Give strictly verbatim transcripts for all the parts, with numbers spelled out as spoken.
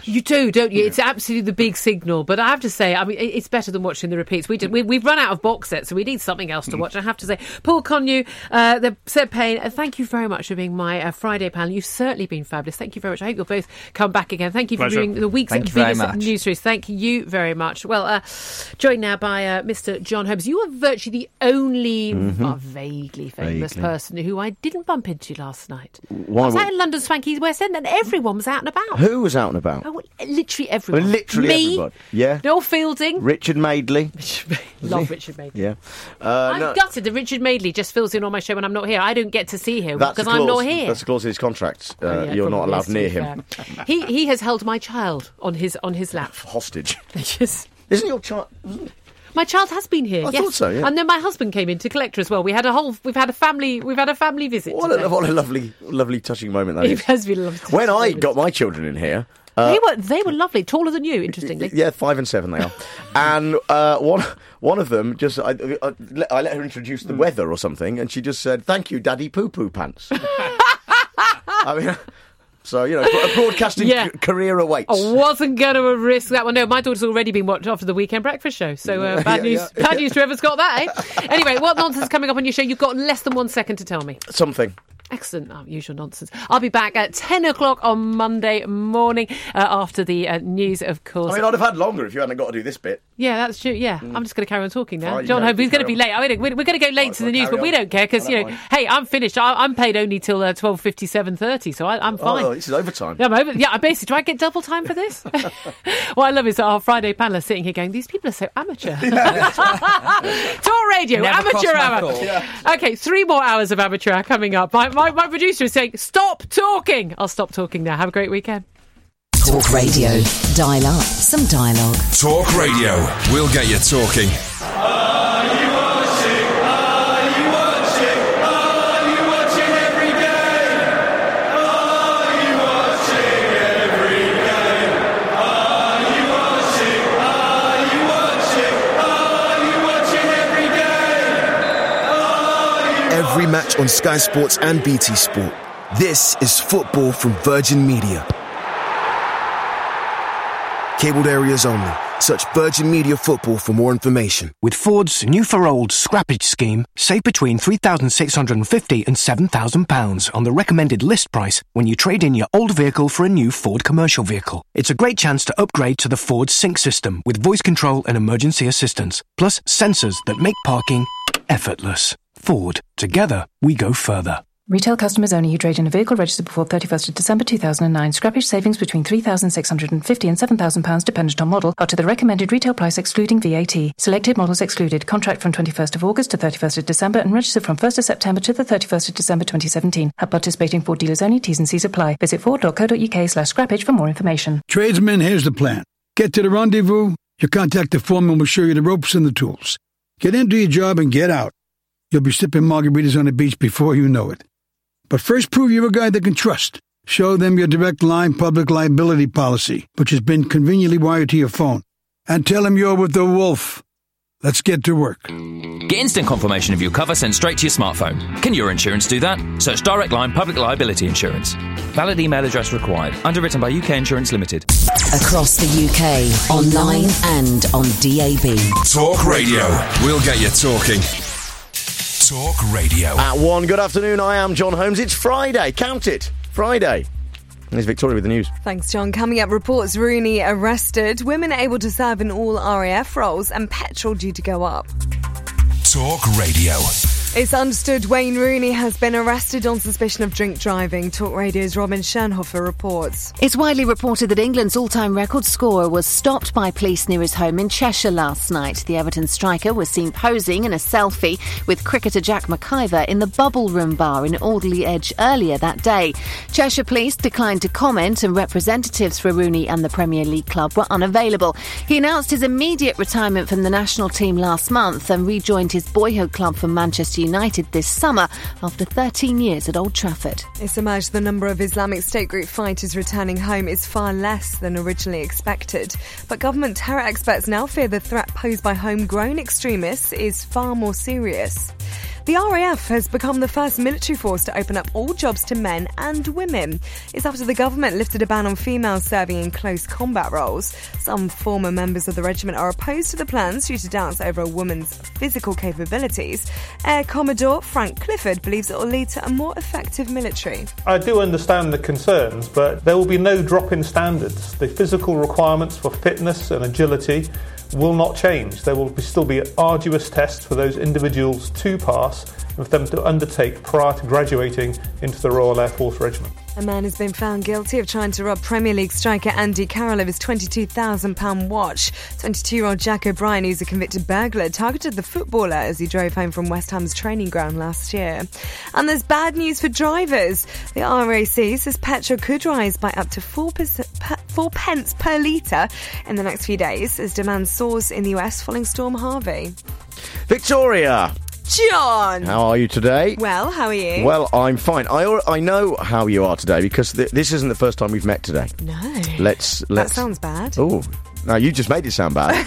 You do, don't you? Yeah. It's absolutely the big signal. But I have to say, I mean, it's better than watching the repeats. We did, we, we've run out of box sets, so we need something else to watch. I have to say, Paul Connew, uh, the Seb Payne, uh, thank you very much for being my uh, Friday panel. You've certainly been fabulous. Thank you very much. I hope you'll both come back again. Thank you for Pleasure. doing the week's Thank you very Venus much. News Series. Thank you very much. Well, uh, joined now by uh, Mister John Holmes. You are virtually the only Mm-hmm. uh, vaguely famous Vaguely. person who I didn't bump into last night. Why I was would- out in London's Swanky West End and everyone was out and about. Who was out and about? Oh, literally everyone. Well, literally Me, everybody. Yeah. Noel Fielding. Richard Madeley. Love Richard Madeley. Yeah. Uh, I'm no, gutted that Richard Madeley just fills in on my show when I'm not here. I don't get to see him that's because a I'm clause- not here. That's a clause in his contract. Uh, Oh, yeah, you're not probably allowed is, to near be him. fair. he he has held my child on his on his lap. Hostage. Yes. Isn't your child... My child has been here. I yes. thought so, yeah. And then my husband came in to collect her as well. We had a whole. We've had a family. We've had a family visit. What today. a, what a lovely, lovely, touching moment that It is. has been a lovely. When I got my children in here... Uh, they were they were lovely, taller than you. Interestingly. Yeah, five and seven they are. And uh, one one of them just, I, I, I let her introduce the weather or something, and she just said, "Thank you, Daddy Poo Poo Pants." I mean, so you know, a broadcasting Yeah. c- career awaits. I wasn't going to risk that one. No, my daughter's already been watched after the weekend breakfast show. So uh, bad Yeah, news. yeah, bad yeah. news to whoever's got that. Eh? Anyway, what nonsense is coming up on your show? You've got less than one second to tell me. Something. Excellent. Oh, usual nonsense. I'll be back at ten o'clock on Monday morning uh, after the uh, news, of course. I mean, I'd have had longer if you hadn't got to do this bit. Yeah, that's true. Yeah, I'm just going to carry on talking now. Fine, John you Hope, know, he's going to carry be on. late. I mean, we're, we're going to go late Right, to the well, news, carry but we on. don't care because, I you don't know, mind. hey, I'm finished. I, I'm paid only till uh, twelve fifty-seven thirty, so I, I'm fine. Oh, this is overtime. Yeah, I'm over, yeah, I basically, do I get double time for this? What I love is that our Friday panel are sitting here going, these people are so amateur. Talk radio, Never amateur crossed my hour. thought. Okay, three more hours of amateur hour coming up. My, my, my producer is saying, stop talking. I'll stop talking now. Have a great weekend. Talk Radio. Dial up some dialogue. Talk Radio. We'll get you talking. Every match on Sky Sports and B T Sport. This is football from Virgin Media. Cabled areas only. Search Virgin Media Football for more information. With Ford's new for old scrappage scheme, save between three thousand six hundred fifty pounds and seven thousand pounds on the recommended list price when you trade in your old vehicle for a new Ford commercial vehicle. It's a great chance to upgrade to the Ford Sync system with voice control and emergency assistance, plus sensors that make parking effortless. Ford. Together, we go further. Retail customers only who trade in a vehicle registered before thirty-first of December two thousand nine. Scrappage savings between three thousand six hundred fifty pounds and seven thousand pounds dependent on model, up to the recommended retail price excluding V A T. Selected models excluded. Contract from twenty-first of August to thirty-first of December and registered from first of September to the thirty-first of December twenty seventeen. At participating Ford dealers only. T's and C's apply. Visit ford.co.uk slash scrappage for more information. Tradesmen, here's the plan. Get to the rendezvous, your contact the foreman will show you the ropes and the tools. Get into your job and get out. You'll be sipping margaritas on the beach before you know it. But first prove you're a guy they can trust. Show them your Direct Line public liability policy, which has been conveniently wired to your phone. And tell them you're with the Wolf. Let's get to work. Get instant confirmation of your cover sent straight to your smartphone. Can your insurance do that? Search Direct Line Public Liability Insurance. Valid email address required. Underwritten by U K Insurance Limited. Across the U K, online and on D A B. Talk Radio. We'll get you talking. Talk Radio. At one, good afternoon, I am John Holmes. It's Friday, count it, Friday. And here's Victoria with the news. Thanks, John. Coming up, reports Rooney arrested, women able to serve in all R A F roles, and petrol due to go up. Talk Radio. It's understood Wayne Rooney has been arrested on suspicion of drink driving. Talk Radio's Robin Schönhofer reports. It's widely reported that England's all-time record scorer was stopped by police near his home in Cheshire last night. The Everton striker was seen posing in a selfie with cricketer Jack McIver in the Bubble Room bar in Alderley Edge earlier that day. Cheshire police declined to comment, and representatives for Rooney and the Premier League club were unavailable. He announced his immediate retirement from the national team last month and rejoined his boyhood club from Manchester United this summer after thirteen years at Old Trafford. It's emerged the number of Islamic State group fighters returning home is far less than originally expected. But government terror experts now fear the threat posed by homegrown extremists is far more serious. The R A F has become the first military force to open up all jobs to men and women. It's after the government lifted a ban on females serving in close combat roles. Some former members of the regiment are opposed to the plans due to doubts over a woman's physical capabilities. Air Commodore Frank Clifford believes it will lead to a more effective military. I do understand the concerns, but there will be no drop in standards. The physical requirements for fitness and agility will not change. There will be, still be arduous tests for those individuals to pass and for them to undertake prior to graduating into the Royal Air Force Regiment. A man has been found guilty of trying to rob Premier League striker Andy Carroll of his twenty-two thousand pounds watch. twenty-two-year-old Jack O'Brien, who's a convicted burglar, targeted the footballer as he drove home from West Ham's training ground last year. And there's bad news for drivers. The R A C says petrol could rise by up to four, percent, four pence per litre in the next few days as demand soars in the U S following Storm Harvey. Victoria! John! How are you today? Well, how are you? Well, I'm fine. I al- I know how you are today because th- this isn't the first time we've met today. No. Let's let's. That sounds bad. Oh, now you just made it sound bad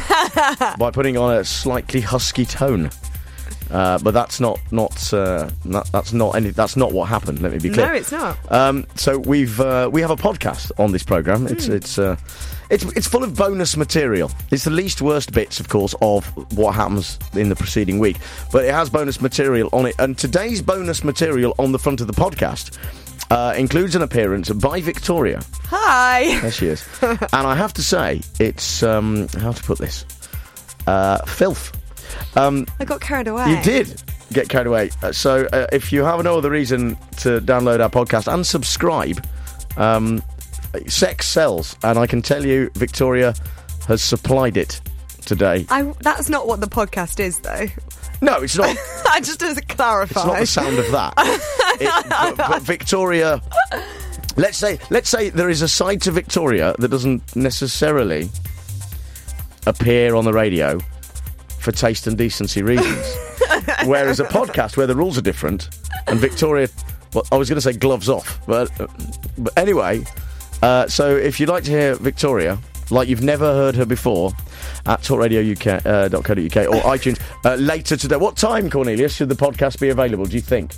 by putting on a slightly husky tone. Uh, but that's not not, uh, not that's not any that's not what happened. Let me be clear. No, it's not. Um, so we've uh, we have a podcast on this programme. It's Mm. it's uh, it's it's full of bonus material. It's the least worst bits, of course, of what happens in the preceding week. But it has bonus material on it, and today's bonus material on the front of the podcast uh, includes an appearance by Victoria. Hi. There she is. And I have to say, it's um, how to put this, uh, filth. Um, I got carried away. You did get carried away. Uh, so uh, if you have no other reason to download our podcast and subscribe, um, sex sells. And I can tell you, Victoria has supplied it today. I, that's not what the podcast is, though. No, it's not. I just to clarify. It's not the sound of that. it, but, but Victoria... Let's say, let's say there is a side to Victoria that doesn't necessarily appear on the radio for taste and decency reasons. Whereas a podcast where the rules are different, and Victoria, well, I was going to say gloves off, but, uh, but anyway, uh, so if you'd like to hear Victoria, like you've never heard her before, at talk radio U K dot co dot U K or iTunes, uh, later today. What time, Cornelius, should the podcast be available, do you think?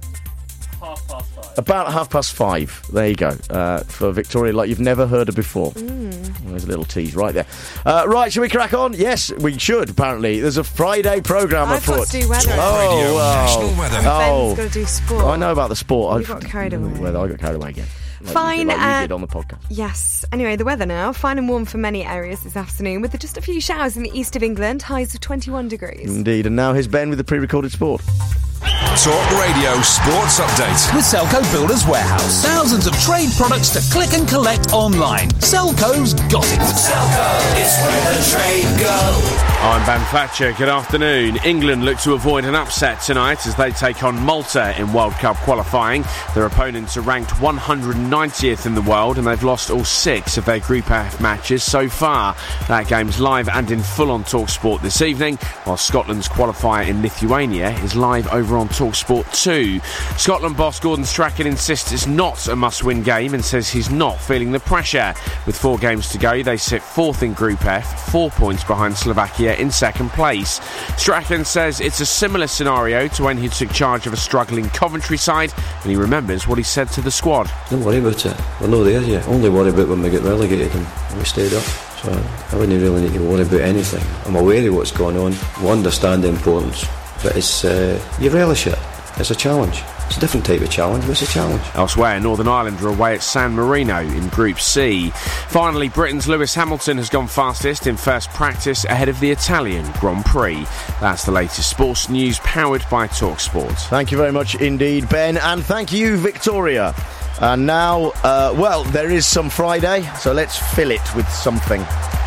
Half past five. About half past five. There you go. Uh, for Victoria, like you've never heard her before. Mm. There's a little tease right there. Uh, right, shall we crack on? Yes, we should, apparently. There's a Friday programme I've afoot. got to do weather. Oh, Radio wow. National Weather. Oh. Ben's got to do sport. I know about the sport. You got carried away. Weather. I got carried away again. Like Fine. You did, like uh, you did on the podcast. Yes. Anyway, the weather now. Fine and warm for many areas this afternoon, with just a few showers in the east of England, highs of twenty-one degrees. Indeed. And now here's Ben with the pre-recorded sport. Talk Radio Sports Update. With Selco Builders Warehouse. Thousands of trade products to click and collect online. Selco's got it. Selco is where the trade go. I'm Ben Thatcher. Good afternoon. England look to avoid an upset tonight as they take on Malta in World Cup qualifying. Their opponents are ranked one hundred ninetieth in the world and they've lost all six of their Group F matches so far. That game's live and in full on TalkSport this evening, while Scotland's qualifier in Lithuania is live over on TalkSport two. Scotland boss Gordon Strachan insists it's not a must-win game and says he's not feeling the pressure. With four games to go, they sit fourth in Group F, four points behind Slovakia in second place. Strachan says it's a similar scenario to when he took charge of a struggling Coventry side, and he remembers what he said to the squad. Don't worry about it. We're not there yet. Only worry about when we get relegated and we stayed up. So I wouldn't really need to worry about anything. I'm aware of what's going on. We understand the importance, but it's uh, you relish it. It's a challenge. It's a different type of challenge, but it's a challenge. Elsewhere, Northern Ireland are away at San Marino in Group C. Finally, Britain's Lewis Hamilton has gone fastest in first practice ahead of the Italian Grand Prix. That's the latest sports news powered by TalkSport. Thank you very much indeed, Ben, and thank you, Victoria. And now, uh, well, there is some Friday, so let's fill it with something.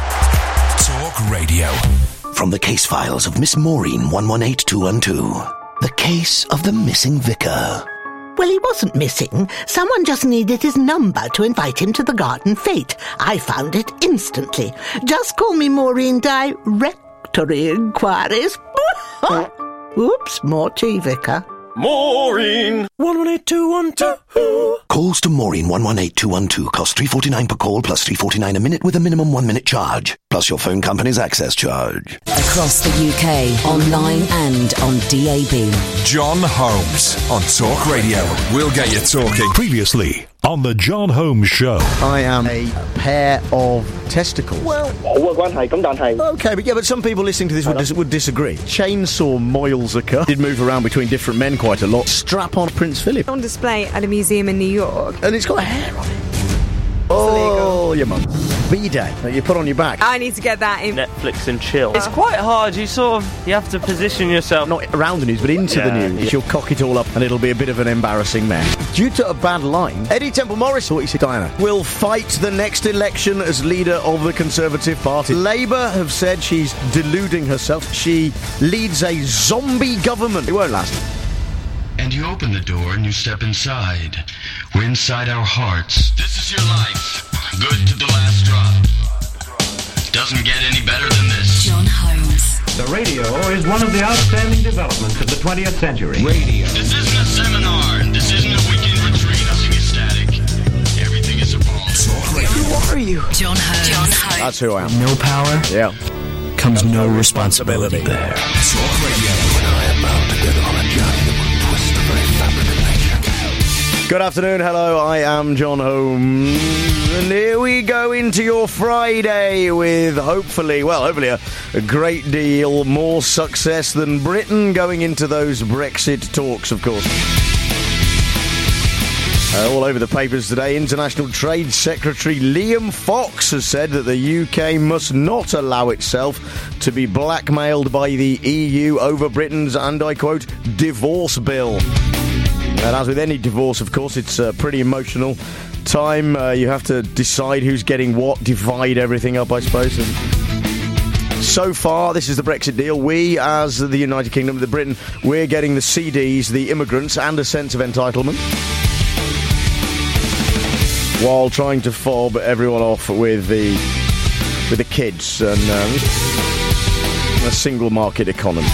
Talk Radio. From the case files of Miss Maureen one one eight two one two. The case of the missing vicar. Well, he wasn't missing. Someone just needed his number to invite him to the garden fete. I found it instantly. Just call me Maureen Directory Inquiries. Oops, more tea, vicar. Maureen. one one eight two one two. Calls to Maureen one one eight two one two cost three forty-nine per call plus three forty-nine a minute with a minimum one minute charge. Plus your phone company's access charge. Across the U K, online and on D A B. John Holmes on Talk Radio. We'll get you talking. Previously on the John Holmes Show. I am a pair of testicles. Well, okay, but yeah, but some people listening to this would, dis- would disagree. Chainsaw moils occur. Did move around between different men quite a lot. Strap on Prince Philip. On display at a museum in New York. And it's got hair on it. Oh, your mum. B-Day that you put on your back. I need to get that in. Netflix and chill. It's quite hard. You sort of, you have to position yourself. Not around the news, but into Yeah, the news. yeah. You'll cock it all up and it'll be a bit of an embarrassing mess. Due to a bad line, Eddie Temple-Morris, what you say, Diana, will fight the next election as leader of the Conservative Party. Labour have said she's deluding herself. She leads a zombie government. It won't last. And you open the door and you step inside. We're inside our hearts. This is your life. Good to the last drop. Doesn't get any better than this. John Holmes. The radio is one of the outstanding developments of the twentieth century. Radio. This isn't a seminar. This isn't a weekend retreat. Nothing is static. Everything is evolving. Who are you? John Holmes. John Holmes. That's who I am. No power Yeah. comes no responsibility. There. Talk Radio. When I am about to get on a journey that will twist the very fabric of nature. Good afternoon, hello, I am John Holmes, and here we go into your Friday with hopefully, well, hopefully a, a great deal more success than Britain going into those Brexit talks, of course. Uh, all over the papers today, International Trade Secretary Liam Fox has said that the U K must not allow itself to be blackmailed by the E U over Britain's, and I quote, divorce bill. And as with any divorce, of course, it's a pretty emotional time. Uh, you have to decide who's getting what, divide everything up, I suppose. And so far, this is the Brexit deal. We, as the United Kingdom, the Britain, we're getting the C Ds, the immigrants, and a sense of entitlement, while trying to fob everyone off with the with the kids and um, a single market economy.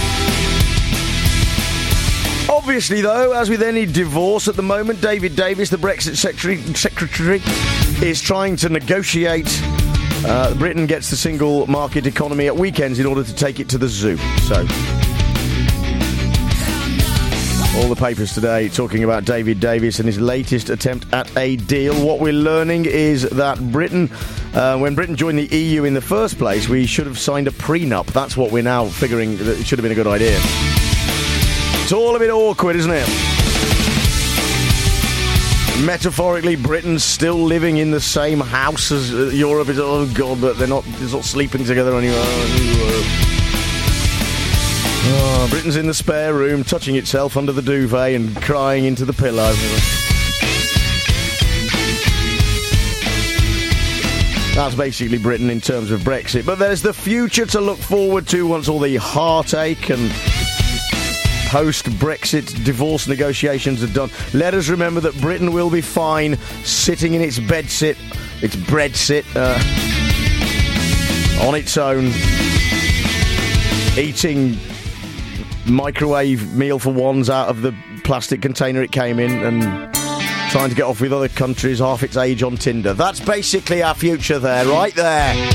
Obviously, though, as with any divorce at the moment, David Davis, the Brexit secretary, secretary is trying to negotiate. Uh, Britain gets the single market economy at weekends in order to take it to the zoo. So, all the papers today talking about David Davis and his latest attempt at a deal. What we're learning is that Britain, uh, when Britain joined the E U in the first place, we should have signed a prenup. That's what we're now figuring that it should have been a good idea. It's all a bit awkward, isn't it? Metaphorically, Britain's still living in the same house as uh, Europe is. Oh God, but they're not. They're not sleeping together anymore. Oh, Britain's in the spare room, touching itself under the duvet and crying into the pillow. That's basically Britain in terms of Brexit. But there's the future to look forward to once all the heartache and post-Brexit divorce negotiations are done. Let us remember that Britain will be fine sitting in its bedsit, its breadsit, uh, on its own, eating microwave meal for ones out of the plastic container it came in and trying to get off with other countries half its age on Tinder. That's basically our future there, right there.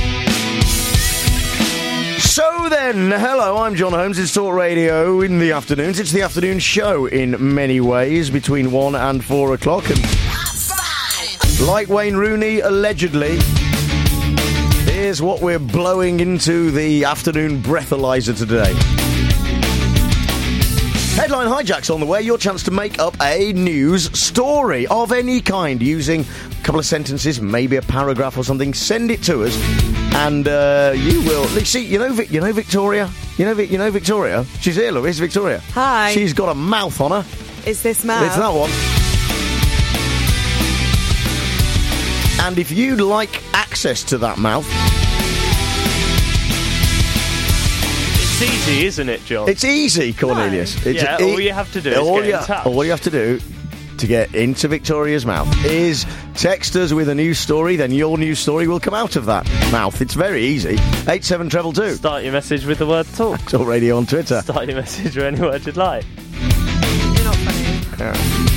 So then, hello, I'm John Holmes. It's Talk Radio in the afternoons. It's the afternoon show in many ways, between one and four o'clock. And like Wayne Rooney, allegedly, here's what we're blowing into the afternoon breathalyzer today. Headline hijacks on the way. Your chance to make up a news story of any kind using a couple of sentences, maybe a paragraph or something. Send it to us, and uh, you will. See, you know, you know Victoria. You know, you know Victoria. She's here. Look, here's Victoria. Hi. She's got a mouth on her. Is this mouth? It's that one. And if you'd like access to that mouth, It's easy, isn't it, John? it's easy, Cornelius. No. It's Yeah, e- all you have to do is all get you, in touch. All you have to do to get into Victoria's mouth is text us with a news story, then your news story will come out of that mouth. It's very easy. eight seven two two. Start your message with the word talk. Talk Radio on Twitter. Start your message with any word you'd like. You're not Yeah.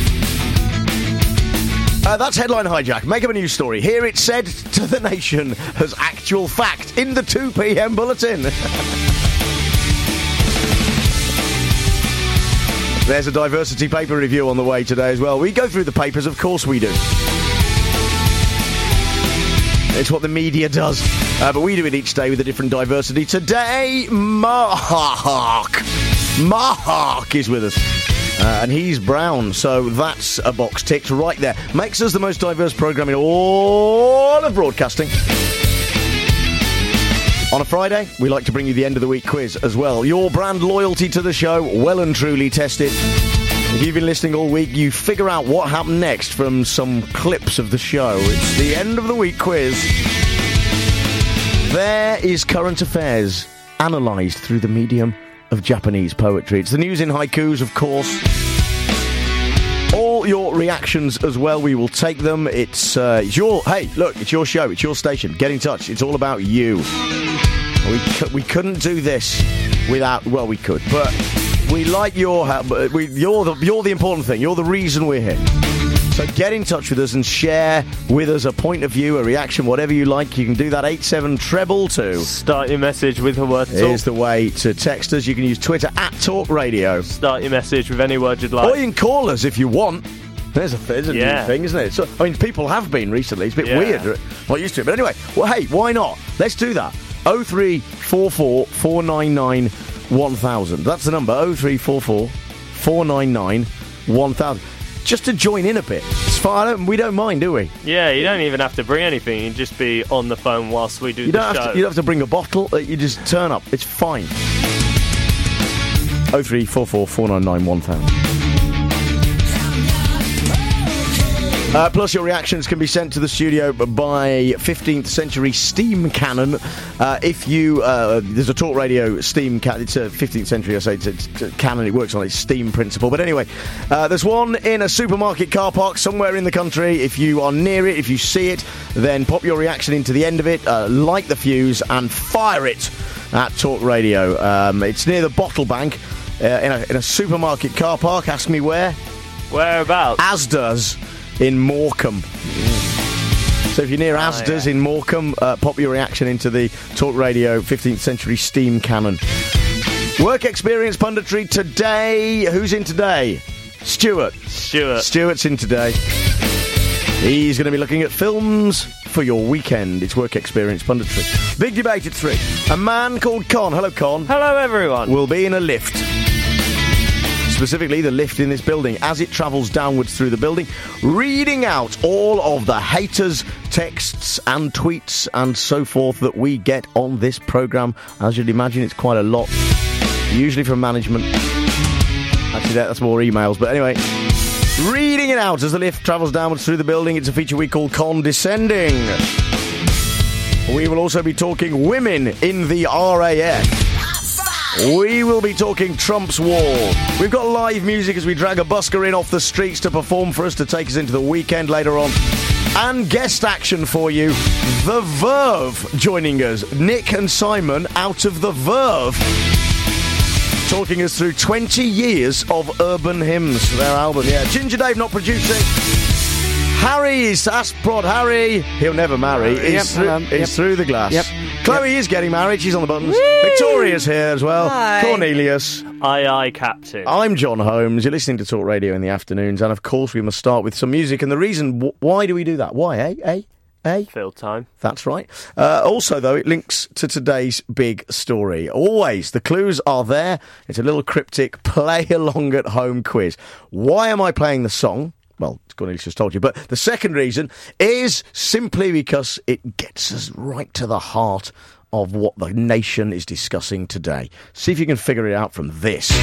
Uh, that's Headline Hijack. Make up a news story. Here it's said to the nation as actual fact in the two p.m. bulletin. There's a diversity paper review on the way today as well. We go through the papers, of course we do. It's what the media does. Uh, but we do it each day with a different diversity. Today, Mark. Mark is with us. Uh, and he's brown, so that's a box ticked right there. Makes us the most diverse programme in all of broadcasting. On a Friday, we like to bring you the end of the week quiz as well. Your brand loyalty to the show, well and truly tested. If you've been listening all week, you figure out what happened next from some clips of the show. It's the end of the week quiz. There is current affairs analysed through the medium of Japanese poetry. It's the news in haikus, of course. All your reactions as well, we will take them. It's, uh, it's your, hey, look, it's your show, it's your station. Get in touch. It's all about you. We, cu- we couldn't do this without, well, we could, but we like your help. We, you're, the, you're the important thing. You're the reason we're here. So get in touch with us and share with us a point of view, a reaction, whatever you like. You can do that eight seven treble two. Start your message with a word talk. Here's the way to text us. You can use Twitter at Talk Radio. Start your message with any word you'd like. Or you can call us if you want. There's a, there's a yeah. new thing, isn't it? So, I mean, people have been recently. It's a bit yeah. weird. Not used to it. But anyway, well, hey, why not? Let's do that. oh three four four, four nine nine, one thousand. That's the number. oh three four four, four nine nine, one thousand. Just to join in a bit. It's fine. We don't mind, do we? Yeah, you don't even have to bring anything. You can just be on the phone whilst we do you the don't show. Have to, you don't have to bring a bottle. You just turn up. It's fine. oh three four four, four nine nine, one thousand. Uh, plus, your reactions can be sent to the studio by fifteenth century steam cannon. Uh, if you, uh, there's a Talk Radio steam cannon. It's a fifteenth century, I say, it's a, it's a cannon. It works on its steam principle. But anyway, uh, there's one in a supermarket car park somewhere in the country. If you are near it, if you see it, then pop your reaction into the end of it, uh, light the fuse, and fire it at Talk Radio. Um, it's near the Bottle Bank uh, in, a, in a supermarket car park. Ask me where. Whereabouts? Asda's. In Morecambe. So if you're near Asda's oh, yeah. in Morecambe, uh, pop your reaction into the Talk Radio fifteenth century steam cannon. Work experience punditry today. Who's in today? Stuart. Stuart. Stuart's in today. He's going to be looking at films for your weekend. It's work experience punditry. Big debate at three. A man called Con. Hello, Con. Hello, everyone. Will be in a lift. Specifically the lift in this building, as it travels downwards through the building, reading out all of the haters, texts and tweets and so forth that we get on this programme. As you'd imagine, it's quite a lot, usually from management. Actually, that's more emails, but anyway, reading it out as the lift travels downwards through the building. It's a feature we call Condescending. We will also be talking women in the R A F. We will be talking Trump's wall. We've got live music as we drag a busker in off the streets to perform for us, to take us into the weekend later on. And guest action for you. The Verve joining us. Nick and Simon out of The Verve, talking us through twenty years of urban hymns, their album. Yeah, Ginger Dave not producing. Harry's Asprod Harry. He'll never marry. He's, yep, through, um, he's yep. through the glass. Yep. Chloe yep. is getting married. She's on the buttons. Whee! Victoria's here as well. Hi. Cornelius. Aye, aye, Captain. I'm John Holmes. You're listening to Talk Radio in the afternoons. And, of course, we must start with some music. And the reason... W- why do we do that? Why, eh? Eh? Eh? Fill time. That's right. Uh, also, though, it links to today's big story. Always, the clues are there. It's a little cryptic play-along-at-home quiz. Why am I playing the song? Well, Cornelius just told you. But the second reason is simply because it gets us right to the heart of what the nation is discussing today. See if you can figure it out from this.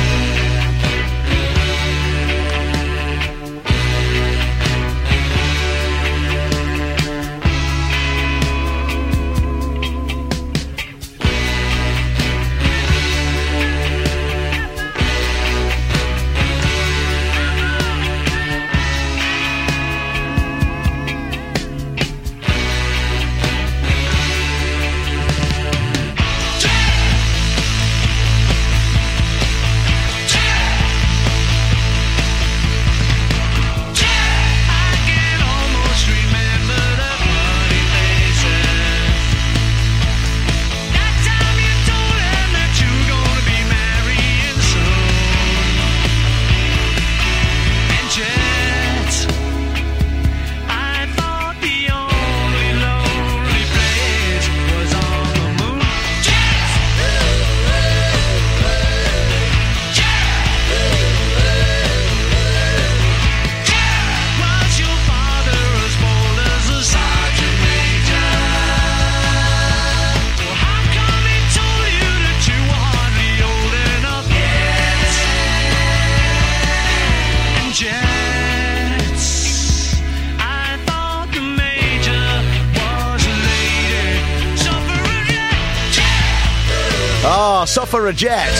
Ah, Suffer a Jet.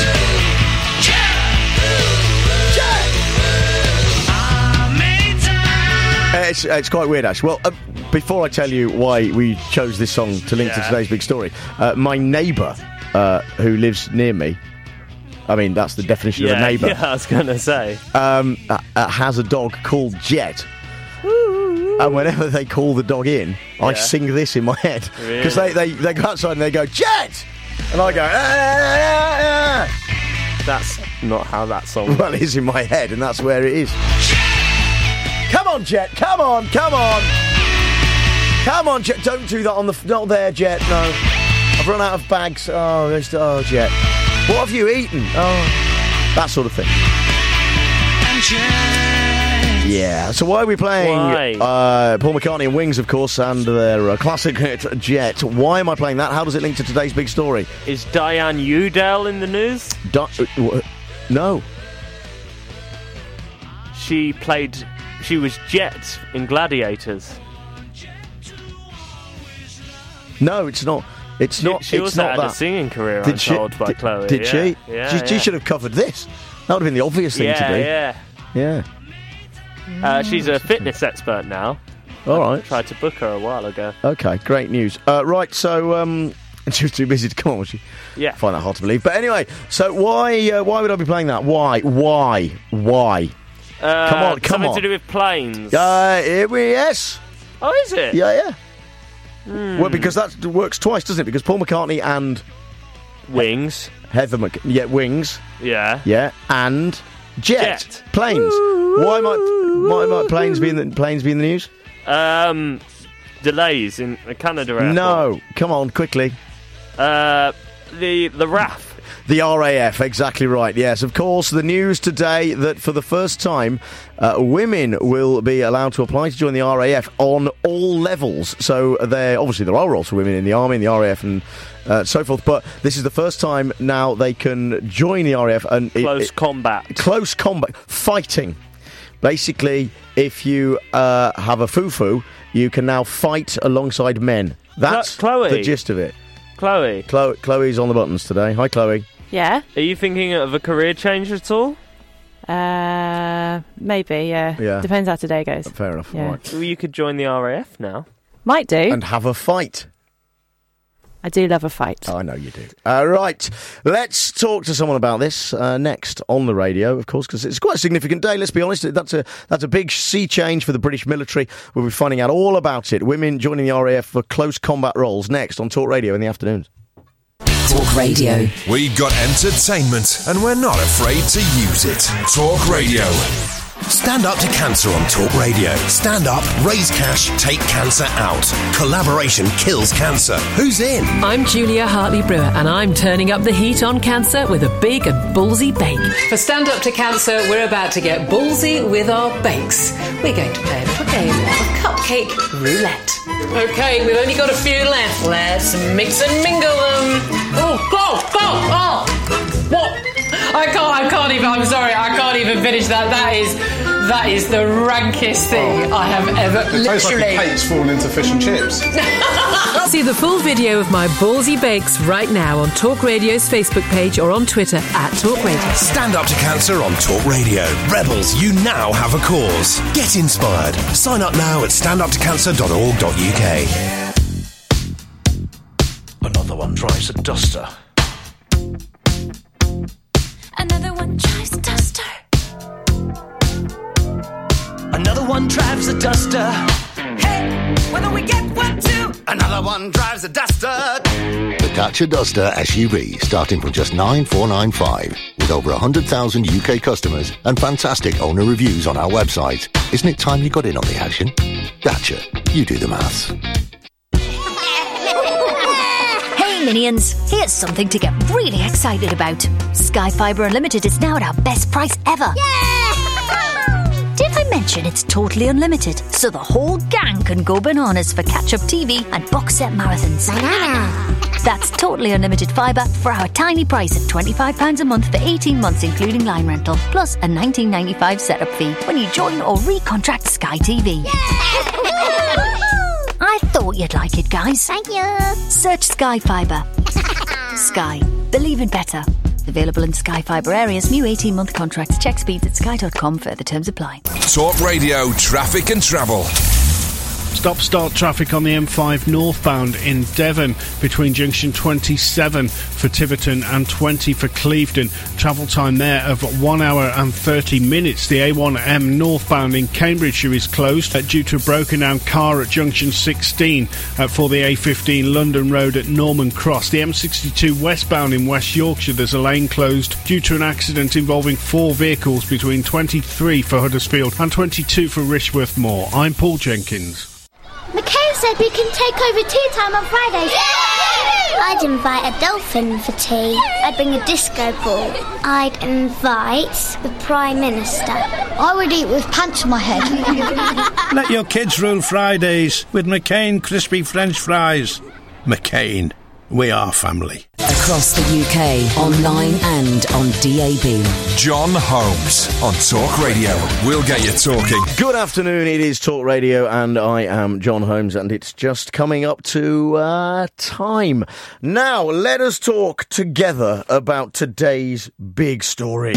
It's, it's quite weird, actually. Well, uh, before I tell you why we chose this song to link Yeah. to today's big story, uh, my neighbour, uh, who lives near me, I mean, that's the definition yeah, of a neighbour, Yeah, I was going to say. um, uh, uh, has a dog called Jet. And whenever they call the dog in, I Yeah. sing this in my head. Because Really? they, they, they go outside and they go, Jet! And I go, ah, ah, ah. That's not how that song. Well, it is in my head, and that's where it is. Come on, Jet! Come on! Come on! Come on, Jet! Don't do that on the... F- not there, Jet, no. I've run out of bags. Oh, there's... Oh, Jet. What have you eaten? Oh... That sort of thing. Yeah, so why are we playing Why? Uh, Paul McCartney and Wings, of course, and their uh, classic hit, Jet? Why am I playing that? How does it link to today's big story? Is Diane Udell in the news? Di- uh, w- no. She played... She was Jet in Gladiators. No, it's not. It's She, not. she it's also not had that. a singing career, Did I'm she- told by did, Chloe. Did yeah. she? Yeah, she, yeah. she should have covered this. That would have been the obvious thing yeah, to do. Yeah, Yeah. Uh, she's a fitness expert now. All right. Tried to book her a while ago. Okay, great news. Uh, right, so um, she was too busy to come on, was she? Yeah. Find that hard to believe. But anyway, so why uh, why would I be playing that? Why? Why? Why? Uh, Come on, come something on. to do with planes. Uh, here we yes. Oh, is it? Yeah, yeah. Hmm. Well, because that works twice, doesn't it? Because Paul McCartney and Wings. Heather Mc... Yeah, Wings. Yeah. Yeah, and Jet. Jet. Planes. Why might why might planes be in the planes be in the news? Um, delays in the Canada airport. No. Come on, quickly. Uh, the the R A F. The R A F, exactly right. Yes, of course, the news today that for the first time, uh, women will be allowed to apply to join the R A F on all levels. So there, obviously, there are roles for women in the Army, in the R A F, and uh, so forth. But this is the first time now they can join the R A F and Close it, it, combat. close combat, fighting. Basically, if you uh, have a foo-foo, you can now fight alongside men. That's Chloe. the gist of it. Chloe. Chloe. Chloe's on the buttons today. Hi, Chloe. Yeah. Are you thinking of a career change at all? Uh, maybe, yeah. Yeah. Depends how today goes. Fair enough. Yeah. All right. Well, you could join the R A F now. Might do. And have a fight. I do love a fight. I know you do. Uh, right, let's talk to someone about this uh, next on the radio, of course, because it's quite a significant day. Let's be honest, that's a that's a big sea change for the British military. We'll be finding out all about it. Women joining the R A F for close combat roles next on Talk Radio in the afternoons. Talk Radio. We've got entertainment, and we're not afraid to use it. Talk Radio. Stand up to cancer on Talk Radio. Stand up, raise cash, take cancer out. Collaboration kills cancer. Who's in? I'm Julia Hartley-Brewer, and I'm turning up the heat on cancer with a big and ballsy bake. For Stand Up to Cancer, we're about to get ballsy with our bakes. We're going to play a little game of cupcake roulette. Okay, we've only got a few left. Let's mix and mingle them. Oh, go, go, oh! What? I can't, I can't even, I'm sorry, I can't even finish that. That is, that is the rankest thing I have ever, It tastes like literally. a cake's fallen into fish and chips. See the full video of my ballsy bakes right now on Talk Radio's Facebook page or on Twitter at Talk Radio. Stand up to cancer on Talk Radio. Rebels, you now have a cause. Get inspired. Sign up now at stand up to cancer dot org dot U K. Another one drives a duster. Another one drives a duster. Another one drives a duster. Hey, whether we get one too. Another one drives a duster. The Dacia Duster S U V starting from just nine thousand four hundred ninety-five with over one hundred thousand U K customers and fantastic owner reviews on our website. Isn't it time you got in on the action? Dacia, you do the maths. Hey Minions, here's something to get really excited about. Sky Fibre Unlimited is now at our best price ever. Did I mention it's totally unlimited, so the whole gang can go bananas for catch-up T V and box set marathons? That's totally unlimited fibre for our tiny price of twenty-five pounds a month for eighteen months including line rental, plus a nineteen ninety-five setup fee when you join or recontract Sky T V. I thought you'd like it, guys. Thank you. Search Sky Fibre. Sky. Believe it better. Available in Sky Fibre areas. New eighteen-month contracts. Check speeds at sky dot com. Further terms apply. Talk Radio Traffic and Travel. Stop-start traffic on the M five northbound in Devon between junction twenty-seven for Tiverton and twenty for Clevedon. Travel time there of one hour and thirty minutes. The A one M northbound in Cambridgeshire is closed uh, due to a broken down car at junction sixteen uh, for the A fifteen London Road at Norman Cross. The M sixty-two westbound in West Yorkshire, there's a lane closed due to an accident involving four vehicles between twenty-three for Huddersfield and twenty-two for Rishworth Moor. I'm Paul Jenkins. Mikhail said we can take over tea time on Fridays. I'd invite a dolphin for tea. I'd bring a disco ball. I'd invite the Prime Minister. I would eat with pants on my head. Let your kids rule Fridays with McCain crispy French fries. McCain, we are family. Across the U K, online and on D A B. John Holmes on Talk Radio. We'll get you talking. Good afternoon, it is Talk Radio and I am John Holmes and it's just coming up to uh, time. Now, let us talk together about today's big story.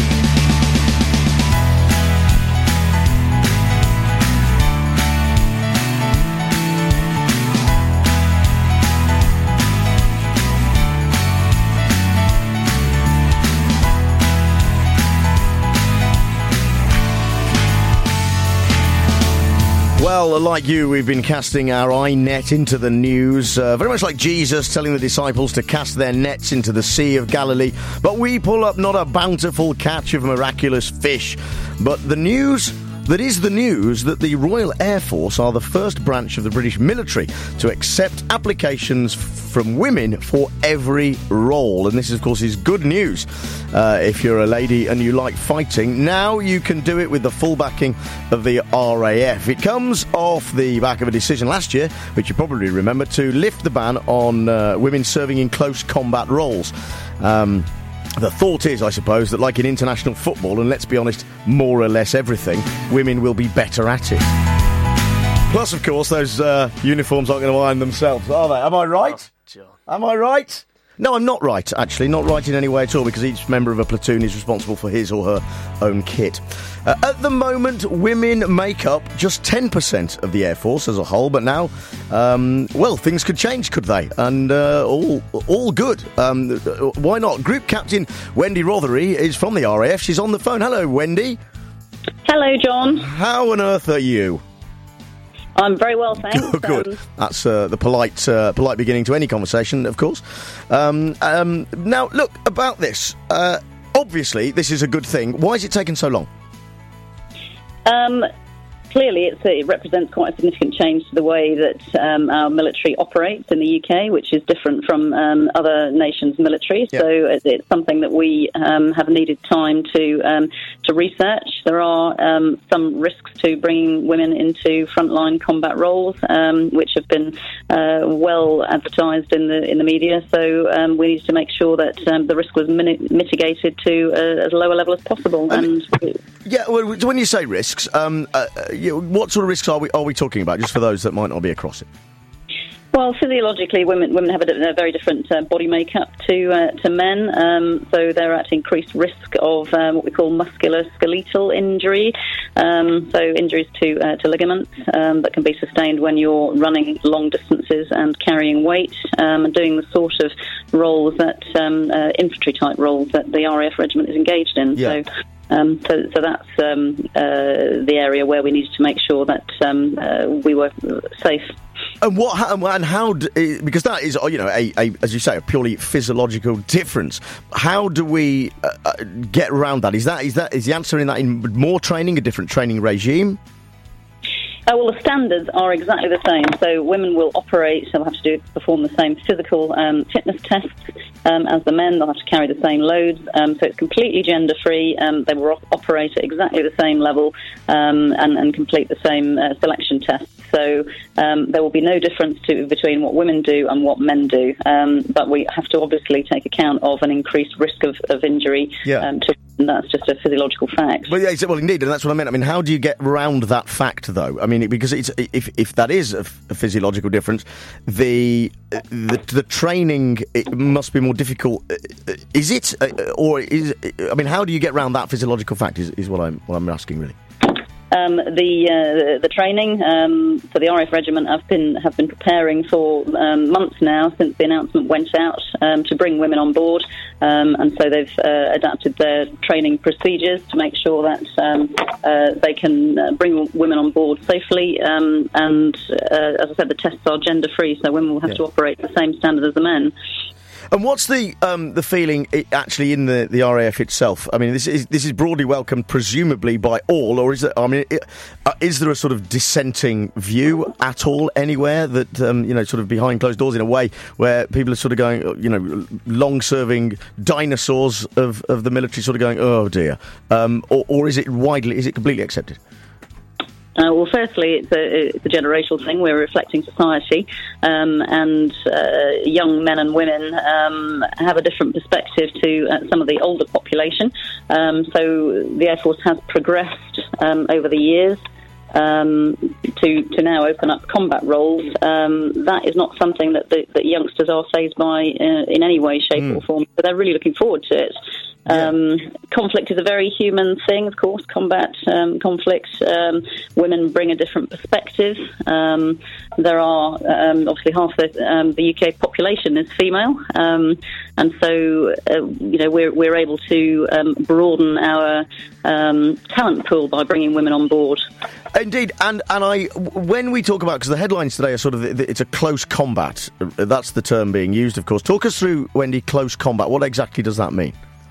Well, like you, we've been casting our eye net into the news, uh, very much like Jesus telling the disciples to cast their nets into the Sea of Galilee. But we pull up not a bountiful catch of miraculous fish, but the news that is the news that the Royal Air Force are the first branch of the British military to accept applications from women for every role. And this, of course, is good news. Uh, if you're a lady and you like fighting, now you can do it with the full backing of the R A F. It comes off the back of a decision last year, which you probably remember, to lift the ban on uh, women serving in close combat roles. Um... The thought is, I suppose, that like in international football, and let's be honest, more or less everything, women will be better at it. Plus, of course, those uh, uniforms aren't going to iron themselves, are they? Am I right? Am I right? No, I'm not right, actually. Not right in any way at all, because each member of a platoon is responsible for his or her own kit. Uh, at the moment, women make up just ten percent of the Air Force as a whole, but now, um, well, things could change, could they? And uh, all all good. Um, why not? Group Captain Wendy Rothery is from the R A F. She's on the phone. Hello, Wendy. Hello, John. How on earth are you? I'm very well, thanks. Good. good. Um, That's uh, the polite uh, polite beginning to any conversation, of course. Um, um, now, look, about this. Uh, obviously, this is a good thing. Why has it taken so long? um, clearly, it's, it represents quite a significant change to the way that um, our military operates in the U K, which is different from um, other nations' military. Yeah. So it, it's something that we um, have needed time to um, to research. There are um, some risks to bringing women into frontline combat roles, um, which have been uh, well advertised in the in the media. So um, we needed to make sure that um, the risk was min- mitigated to uh, as low a level as possible. And, and yeah, well, when you say risks, um, uh, you know, what sort of risks are we are we talking about? Just for those that might not be across it. Well, physiologically, women women have a, a very different uh, body makeup to uh, to men, um, so they're at increased risk of um, what we call musculoskeletal injury. Um, so injuries to uh, to ligaments um, that can be sustained when you're running long distances and carrying weight um, and doing the sort of roles that um, uh, infantry type roles that the R A F regiment is engaged in. Yeah. So. Um, so, so that's um, uh, the area where we needed to make sure that um, uh, we were safe. And what and how? Do, because that is, you know, a, a as you say, a purely physiological difference. How do we uh, uh, get around that? Is that is that is the answer in that in more training, a different training regime? Uh, well, the standards are exactly the same. So women will operate, they'll have to do perform the same physical um, fitness tests um, as the men. They'll have to carry the same loads. Um, so it's completely gender-free. Um, they will op- operate at exactly the same level um, and, and complete the same uh, selection tests. So um, there will be no difference to, between what women do and what men do. Um, but we have to obviously take account of an increased risk of, of injury yeah. um, to that's just a physiological fact. Well, yeah, well, indeed, and that's what I meant. I mean, how do you get round that fact, though? I mean, because it's if if that is a, f- a physiological difference, the, the the training it must be more difficult. Is it, or is? I mean, how do you get round that physiological fact? Is is what I'm what I'm asking, really. Um, the uh, the training um, for the R A F regiment have been have been preparing for um, months now since the announcement went out um, to bring women on board, um, and so they've uh, adapted their training procedures to make sure that um, uh, they can uh, bring women on board safely. Um, and uh, as I said, the tests are gender free, so women will have yeah. to operate the same standard as the men. And what's the um, the feeling i- actually in the, the R A F itself? I mean, this is this is broadly welcomed, presumably by all, or is it? I mean, it, uh, is there a sort of dissenting view at all anywhere that um, you know, sort of behind closed doors in a way, where people are sort of going, you know, long-serving dinosaurs of, of the military, sort of going, oh dear, um, or, or is it widely, is it completely accepted? Uh, well, firstly, it's a, it's a generational thing. We're reflecting society, um, and uh, young men and women um, have a different perspective to uh, some of the older population. Um, so the Air Force has progressed um, over the years um, to to now open up combat roles. Um, that is not something that the that youngsters are fazed by uh, in any way, shape mm. or form, but they're really looking forward to it. Um, conflict is a very human thing, of course, combat, um, conflict. Um, women bring a different perspective. Um, there are, um, obviously, half the, um, the U K population is female, um, and so, uh, you know, we're, we're able to um, broaden our um, talent pool by bringing women on board. Indeed, and, and I, when we talk about, because the headlines today are sort of, it's a close combat, that's the term being used, of course. Talk us through, Wendy, close combat. What exactly does that mean?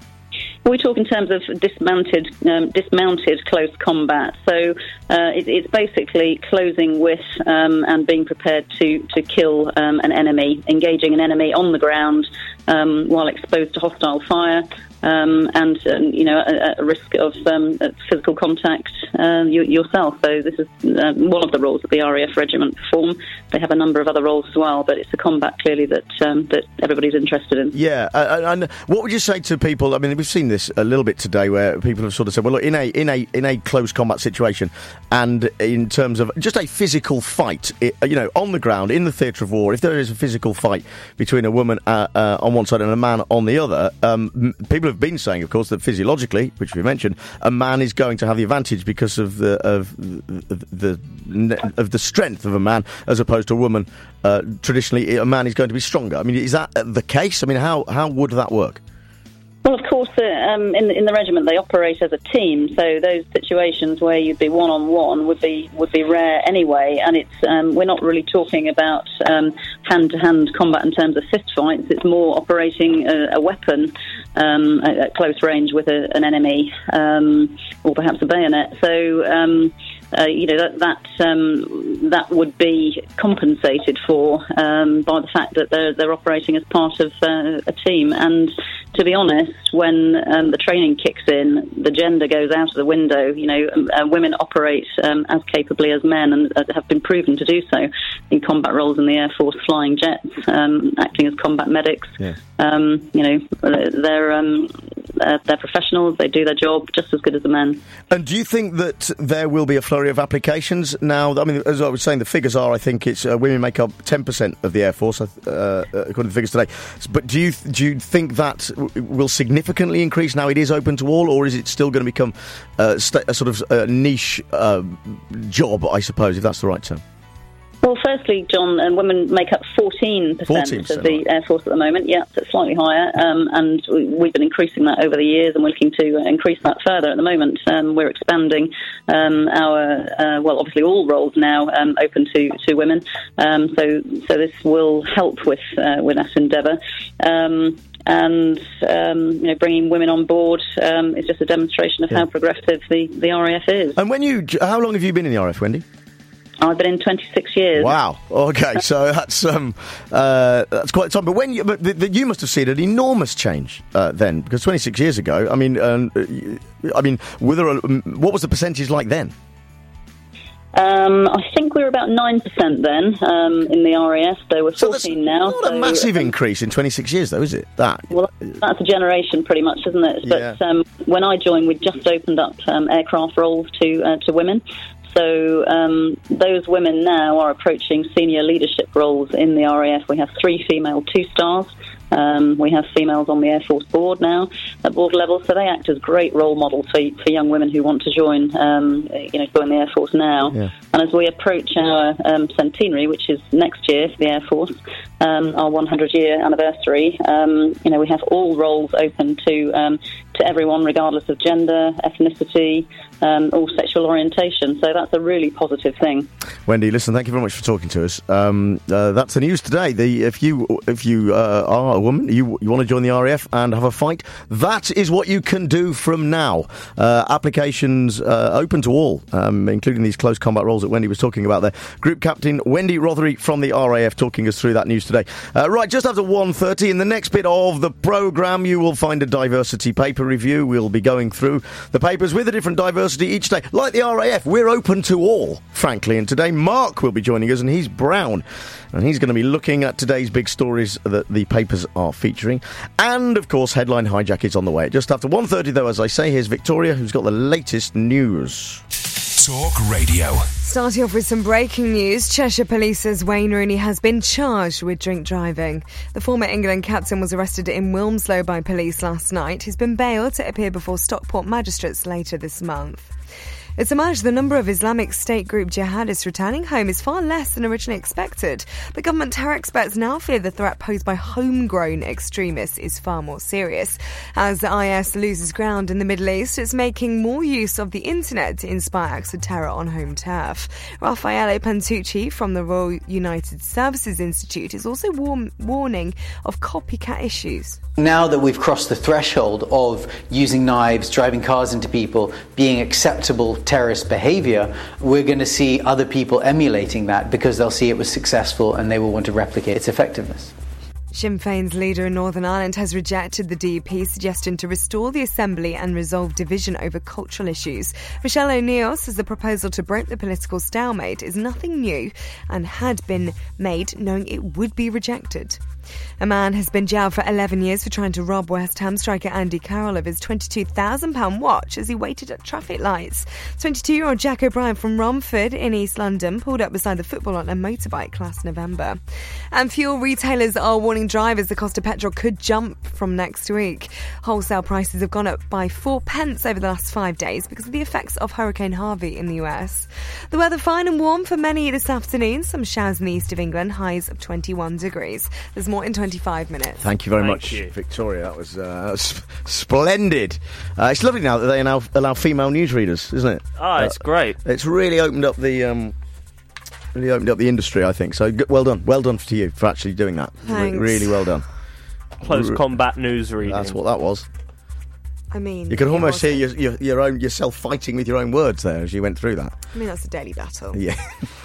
We talk in terms of dismounted, um, dismounted close combat. So uh, it, it's basically closing with um, and being prepared to to kill um, an enemy, engaging an enemy on the ground um, while exposed to hostile fire. Um, and, um, you know, at a risk of um, physical contact uh, you, yourself. So this is uh, one of the roles that the R A F regiment perform. They have a number of other roles as well, but it's the combat, clearly, that um, that everybody's interested in. Yeah, uh, and what would you say to people? I mean, we've seen this a little bit today, where people have sort of said, well, look, in a in a in a close combat situation, and in terms of just a physical fight, it, you know, on the ground in the theatre of war, if there is a physical fight between a woman uh, uh, on one side and a man on the other, um, people have been saying, of course, that physiologically, which we mentioned, a man is going to have the advantage because of the of the, the of the strength of a man, as opposed to a woman. Uh, traditionally, a man is going to be stronger. I mean, is that the case? I mean, how how would that work? Well, of course, uh, um, in, in the regiment they operate as a team, so those situations where you'd be one-on-one would be would be rare anyway, and it's um, we're not really talking about um, hand-to-hand combat in terms of fist fights. It's more operating a, a weapon um, at, at close range with a, an enemy, um, or perhaps a bayonet. So, um, uh, you know, that that, um, that would be compensated for um, by the fact that they're, they're operating as part of uh, a team. And to be honest, when um, the training kicks in, the gender goes out of the window. You know, uh, women operate um, as capably as men, and uh, have been proven to do so in combat roles in the Air Force, flying jets, um, acting as combat medics. Yeah. Um, you know, they're um, uh, they're professionals. They do their job just as good as the men. And do you think that there will be a flurry of applications now? I mean, as I was saying, the figures are, I think it's uh, women make up ten percent of the Air Force, uh, according to the figures today. But do you do you think that will significantly increase now it is open to all, or is it still going to become uh, st- a sort of uh, niche uh, job, I suppose, if that's the right term? Well, firstly, John, uh, women make up fourteen percent of the Air Force at the moment. Yeah, so it's slightly higher, um, and we've been increasing that over the years, and we're looking to increase that further at the moment. Um, we're expanding um, our, uh, well, obviously all roles now um, open to, to women, um, so so this will help with, uh, with that endeavour. Um, And um, you know, bringing women on board um, is just a demonstration of yeah. how progressive the, the R A F is. And when you, how long have you been in the R A F, Wendy? I've been in twenty-six years. Wow. Okay, so that's um, uh, that's quite a time. But when you, but the, the, you must have seen an enormous change uh, then, because twenty-six years ago. I mean, um, I mean, were there a, what was the percentage like then? Um, I think we were about nine percent then um, in the R A F, so we're fourteen now. Not so, a massive increase in twenty-six years, though, is it? That. Well, that's a generation pretty much, isn't it? Yeah. But um, when I joined, we just opened up um, aircraft roles to uh, to women. So um, those women now are approaching senior leadership roles in the R A F. We have three female two-stars. Um, we have females on the Air Force board now at board level, so they act as great role models for, for young women who want to join, um, you know, join the Air Force now. Yeah. And as we approach our um, centenary, which is next year for the Air Force, um, our hundred-year anniversary, um, you know, we have all roles open to um, to everyone, regardless of gender, ethnicity, um, or sexual orientation. So that's a really positive thing. Wendy, listen, thank you very much for talking to us. Um, uh, that's the news today. The if you if you uh, are a woman, you you want to join the R A F and have a fight, that is what you can do from now. Uh, applications uh, open to all, um, including these close combat roles that Wendy was talking about there. Group Captain Wendy Rothery from the R A F talking us through that news today. Uh, right, just after one thirty, in the next bit of the programme, you will find a diversity paper review. We'll be going through the papers with a different diversity each day. Like the R A F, we're open to all, frankly. And today, Mark will be joining us, and he's brown. And he's going to be looking at today's big stories that the papers are featuring. And, of course, Headline Hijack is on the way. Just after one thirty, though, as I say, here's Victoria, who's got the latest news. Talk Radio. Starting off with some breaking news, Cheshire Police says Wayne Rooney has been charged with drink driving. The former England captain was arrested in Wilmslow by police last night. He's been bailed to appear before Stockport magistrates later this month. It's emerged the number of Islamic State group jihadists returning home is far less than originally expected. But government terror experts now fear the threat posed by homegrown extremists is far more serious. As I S loses ground in the Middle East, it's making more use of the internet to inspire acts of terror on home turf. Raffaele Pantucci from the Royal United Services Institute is also warm, warning of copycat issues. Now that we've crossed the threshold of using knives, driving cars into people, being acceptable terrorist behaviour, we're going to see other people emulating that because they'll see it was successful and they will want to replicate its effectiveness. Sinn Féin's leader in Northern Ireland has rejected the D U P's suggestion to restore the Assembly and resolve division over cultural issues. Michelle O'Neill says the proposal to break the political stalemate is nothing new and had been made knowing it would be rejected. A man has been jailed for eleven years for trying to rob West Ham striker Andy Carroll of his twenty-two thousand pounds watch as he waited at traffic lights. twenty-two-year-old Jack O'Brien from Romford in East London pulled up beside the football on a motorbike last November. And fuel retailers are warning drivers the cost of petrol could jump from next week. Wholesale prices have gone up by four pence over the last five days because of the effects of Hurricane Harvey in the U S. The weather fine and warm for many this afternoon. Some showers in the east of England, highs of twenty-one degrees. There's more in twenty-five minutes. Thank you very Thank much, you. Victoria. That was uh, sp- splendid. Uh, it's lovely now that they now allow female newsreaders, isn't it? Oh, it's uh, great. It's really opened up the um, really opened up the industry, I think. So g- well done, well done to you for actually doing that. Re- Thanks. really well done. Close Re- combat news reading. That's what that was. I mean, You could it almost hear wasn't. your, your, your own yourself fighting with your own words there as you went through that. I mean, that's a daily battle. Yeah.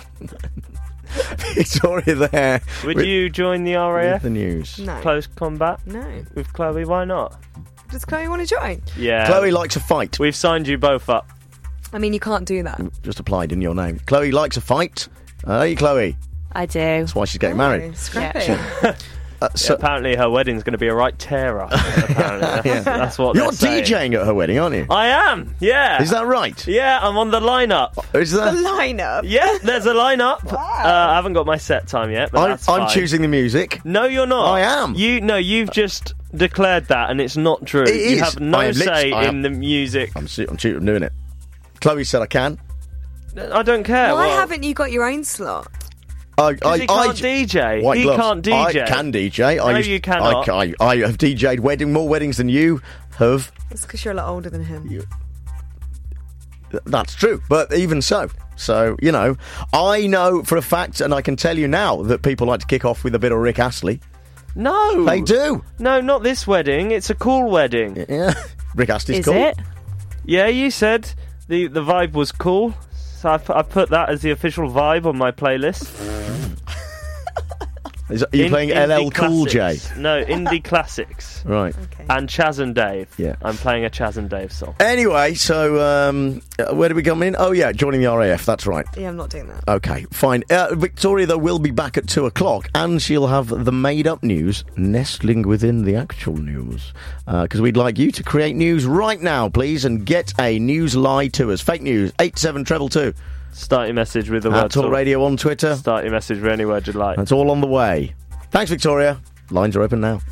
Victoria there. Would with- you join the R A with F? the news. No. Close combat? No. With Chloe, why not? Does Chloe want to join? Yeah. Chloe likes a fight. We've signed you both up. I mean, you can't do that. Just applied in your name. Chloe likes a fight. Hey, Chloe. I do. That's why she's getting Oh, married. scrappy. Uh, so, Yeah, apparently her wedding's going to be a right tearer. Apparently. Yeah. That's, that's what You're they're saying. DJing at her wedding, aren't you? I am, yeah. Is that right? Yeah, I'm on the lineup. Is The that? lineup. Yeah, there's a lineup. Uh, I haven't got my set time yet, but I'm, that's I'm fine. choosing the music. No, you're not. I am. You no, you've just declared that, and it's not true. It you is. have no I am lit- say I am- in the music. I'm, su- I'm, choosing- I'm doing it. Chloe said I can. I don't care. Why well, haven't you got your own slot? I, Because I, he I, can't D J. White he gloves. can't D J. I can D J. I No, used- you cannot. I, I, I have DJed wedding more weddings than you have. That's because you're a lot older than him. You- Th- That's true, but even so. So, you know, I know for a fact, and I can tell you now, that people like to kick off with a bit of Rick Astley. No. They do. No, not this wedding. It's a cool wedding. Yeah. Rick Astley's Is cool. it? Yeah, you said the the vibe was cool. So I, pu- I put that as the official vibe on my playlist. Is, are you In- playing L L indie Cool J? classics. No, indie classics. Right. And Chaz and Dave. Yeah. I'm playing a Chaz and Dave song. Anyway, so um, uh, where do we come in? Oh, yeah, joining the R A F, that's right. Yeah, I'm not doing that. Okay, fine. Uh, Victoria, though, will be back at two o'clock, and she'll have the made-up news nestling within the actual news. Because uh, we'd like you to create news right now, please, and get a news lie to us. Fake news, eight seven two two. Start your message with the At word Talk Radio on Twitter. Start your message with any word you'd like. That's all on the way. Thanks, Victoria. Lines are open now.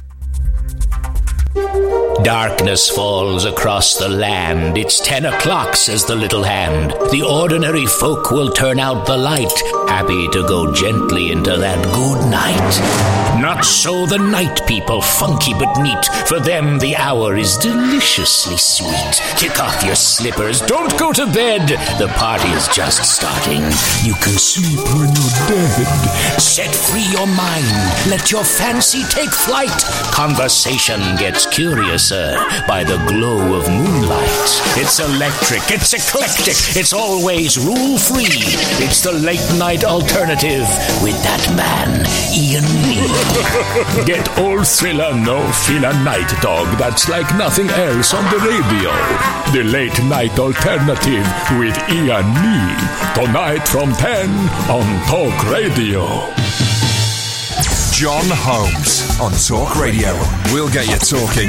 Darkness falls across the land. It's ten o'clock, says the little hand. The ordinary folk will turn out the light, happy to go gently into that good night. Not so the night people, funky but neat. For them the hour is deliciously sweet. Kick off your slippers, don't go to bed. The party is just starting. You can sleep when you're dead. Set free your mind, let your fancy take flight. Conversation gets curiouser by the glow of moonlight. It's electric, it's eclectic, it's always rule-free. It's the late-night alternative with that man, Ian Lee. Get old thriller, no filler night dog that's like nothing else on the radio. The late-night alternative with Ian Lee. Tonight from ten on Talk Radio. John Holmes on Talk Radio. We'll get you talking.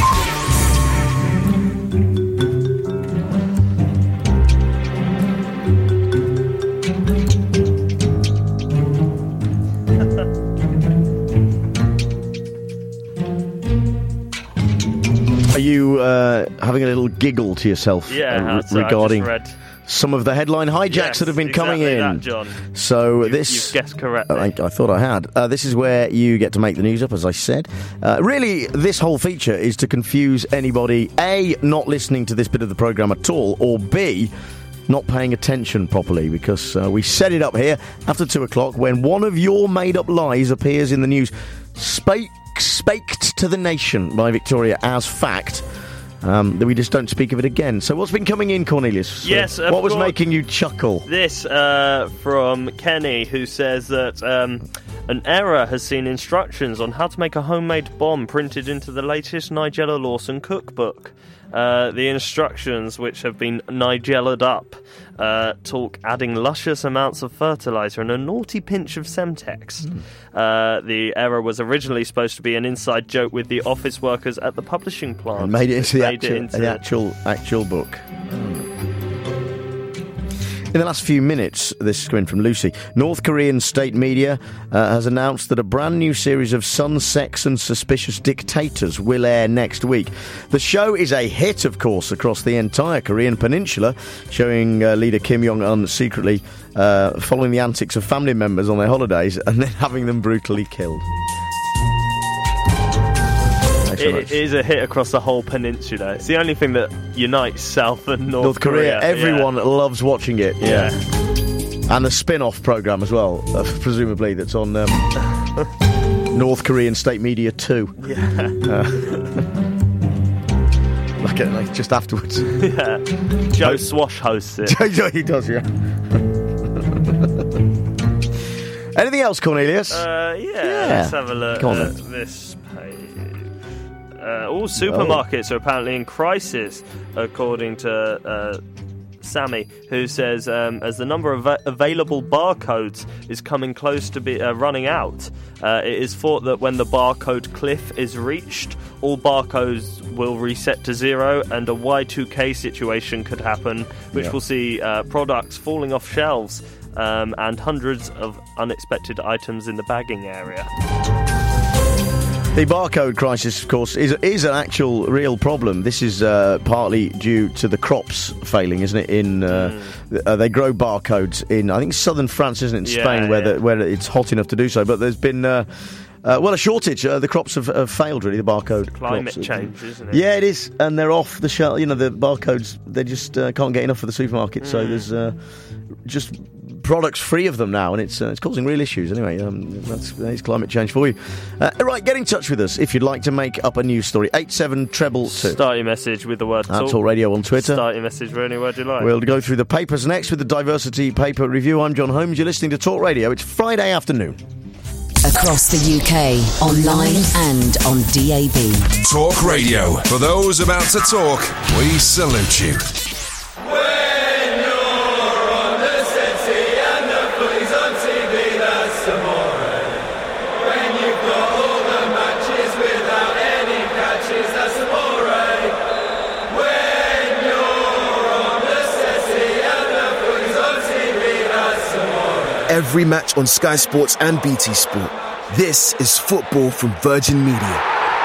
Are you uh, having a little giggle to yourself Yeah, uh, that's it, I regarding just read. some of the headline hijacks Yes, that have been coming exactly in? that, John. So You- this, you've guessed correctly. I, I thought I had. Uh, this is where you get to make the news up, as I said. Uh, really, this whole feature is to confuse anybody, A, not listening to this bit of the programme at all, or B, not paying attention properly, because uh, we set it up here after two o'clock when one of your made-up lies appears in the news, spake, spaked to the nation by Victoria as fact. Um, that we just don't speak of it again. So what's been coming in, Cornelius? Yes, Uh, what was I've got making you chuckle? This uh, from Kenny, who says that um, an error has seen instructions on how to make a homemade bomb printed into the latest Nigella Lawson cookbook. Uh, the instructions, which have been Nigellaed up, uh, talk adding luscious amounts of fertilizer and a naughty pinch of Semtex. Mm. Uh, the error was originally supposed to be an inside joke with the office workers at the publishing plant. And made it into the Made actual, it into the actual, actual book. In the last few minutes, this is coming from Lucy, North Korean state media uh, has announced that a brand new series of Sun, Sex and Suspicious Dictators will air next week. The show is a hit, of course, across the entire Korean peninsula, showing uh, leader Kim Jong-un secretly uh, following the antics of family members on their holidays and then having them brutally killed. It, it is a hit across the whole peninsula. It's the only thing that unites South and North, North Korea, everyone yeah. loves watching it. Yeah. And the spin-off programme as well, uh, presumably, that's on um, North Korean State Media two. Yeah. Uh, like, uh, like just afterwards. Yeah. Joe Swash hosts it. He does, yeah. Anything else, Cornelius? Uh, yeah, Yeah. let's have a look Go on at then. this page. Uh, all supermarkets are apparently in crisis, according to uh, Sammy, who says um, as the number of av- available barcodes is coming close to be uh, running out, uh, it is thought that when the barcode cliff is reached, all barcodes will reset to zero and a Y two K situation could happen, which Yeah. will see uh, products falling off shelves um, and hundreds of unexpected items in the bagging area. The barcode crisis, of course, is is an actual real problem. This is uh, partly due to the crops failing, isn't it? In uh, mm. uh, they grow barcodes in, I think, southern France, isn't it? In Yeah, Spain, where yeah. the, where it's hot enough to do so. But there's been uh, uh, well a shortage. Uh, the crops have, have failed, really. The barcode Climate crops. change, isn't it? Yeah, it is, and they're off the shelf. You know, the barcodes they just uh, can't get enough for the supermarket. Mm. So there's uh, just products free of them now, and it's uh, it's causing real issues. Anyway, um, that's, that's climate change for you. Uh, right, get in touch with us if you'd like to make up a news story. Eight seven treble two. Start your message with the word That's talk. all radio on Twitter. Start your message with any word you like. We'll go through the papers next with the Diversity Paper Review. I'm John Holmes. You're listening to Talk Radio. It's Friday afternoon. Across the U K, online and on D A B. Talk Radio. For those about to talk, we salute you. Every match on Sky Sports and B T Sport. This is football from Virgin Media.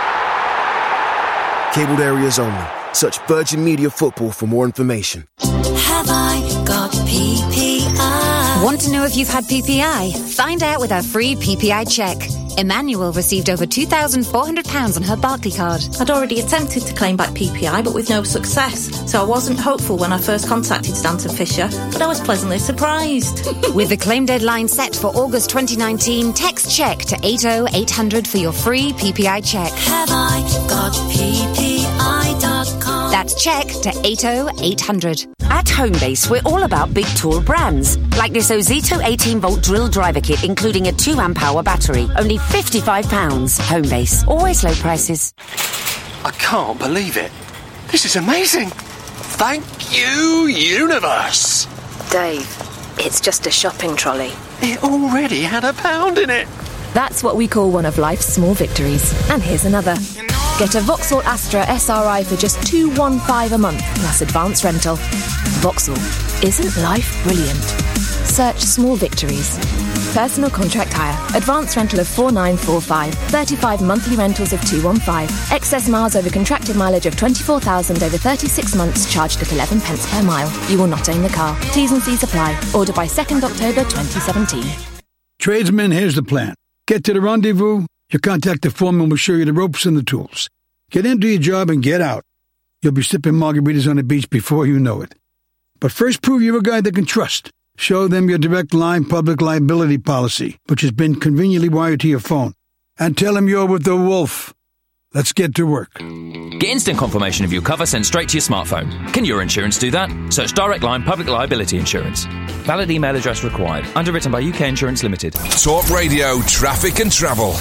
Cabled areas only. Search Virgin Media Football for more information. Have I got P P I? Want to know if you've had P P I? Find out with our free P P I check. Emmanuel received over two thousand four hundred pounds on her Barclaycard. I'd already attempted to claim back P P I, but with no success, so I wasn't hopeful when I first contacted Stanton Fisher, but I was pleasantly surprised. With the claim deadline set for August twenty nineteen, text check to eight oh eight hundred for your free P P I check. Have I got P P I dot com? That's check to eight oh eight hundred. At Homebase, we're all about big tool brands, like this Ozito eighteen volt drill driver kit, including a two amp hour battery. Only fifty-five pounds. Homebase, always low prices. I can't believe it. This is amazing. Thank you, universe. Dave, it's just a shopping trolley. It already had a pound in it. That's what we call one of life's small victories. And here's another. Get a Vauxhall Astra S R I for just two hundred fifteen a month, plus advance rental. Vauxhall, isn't life brilliant? Search small victories. Personal contract hire. Advance rental of four thousand nine hundred forty-five. thirty-five monthly rentals of two hundred fifteen. Excess miles over contracted mileage of twenty-four thousand over thirty-six months, charged at eleven pence per mile. You will not own the car. T's and C's apply. Order by second October twenty seventeen. Tradesmen, here's the plan. Get to the rendezvous. You contact the foreman, we'll show you the ropes and the tools. Get into your job and get out. You'll be sipping margaritas on the beach before you know it. But first, prove you're a guy they can trust. Show them your Direct Line public liability policy, which has been conveniently wired to your phone. And tell them you're with the Wolf. Let's get to work. Get instant confirmation of your cover sent straight to your smartphone. Can your insurance do that? Search Direct Line Public Liability Insurance. Valid email address required. Underwritten by U K Insurance Limited. Talk Radio, traffic and travel.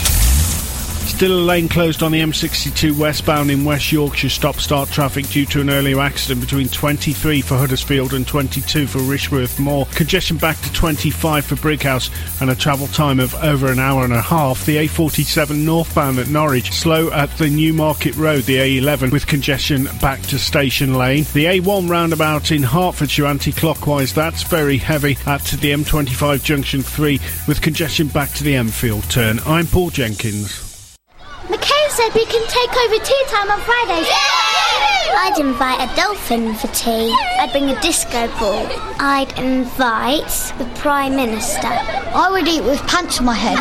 Still a lane closed on the M sixty-two westbound in West Yorkshire. Stop-start traffic due to an earlier accident between twenty-three for Huddersfield and twenty-two for Rishworth Moor. Congestion back to twenty-five for Brighouse and a travel time of over an hour and a half. The A forty-seven northbound at Norwich, slow at the Newmarket Road. The A eleven with congestion back to Station Lane. The A one roundabout in Hertfordshire anti-clockwise, that's very heavy at the M twenty-five junction three with congestion back to the Enfield turn. I'm Paul Jenkins. McCain said we can take over tea time on Fridays. I'd invite a dolphin for tea. I'd bring a disco ball. I'd invite the Prime Minister. I would eat with pants on my head.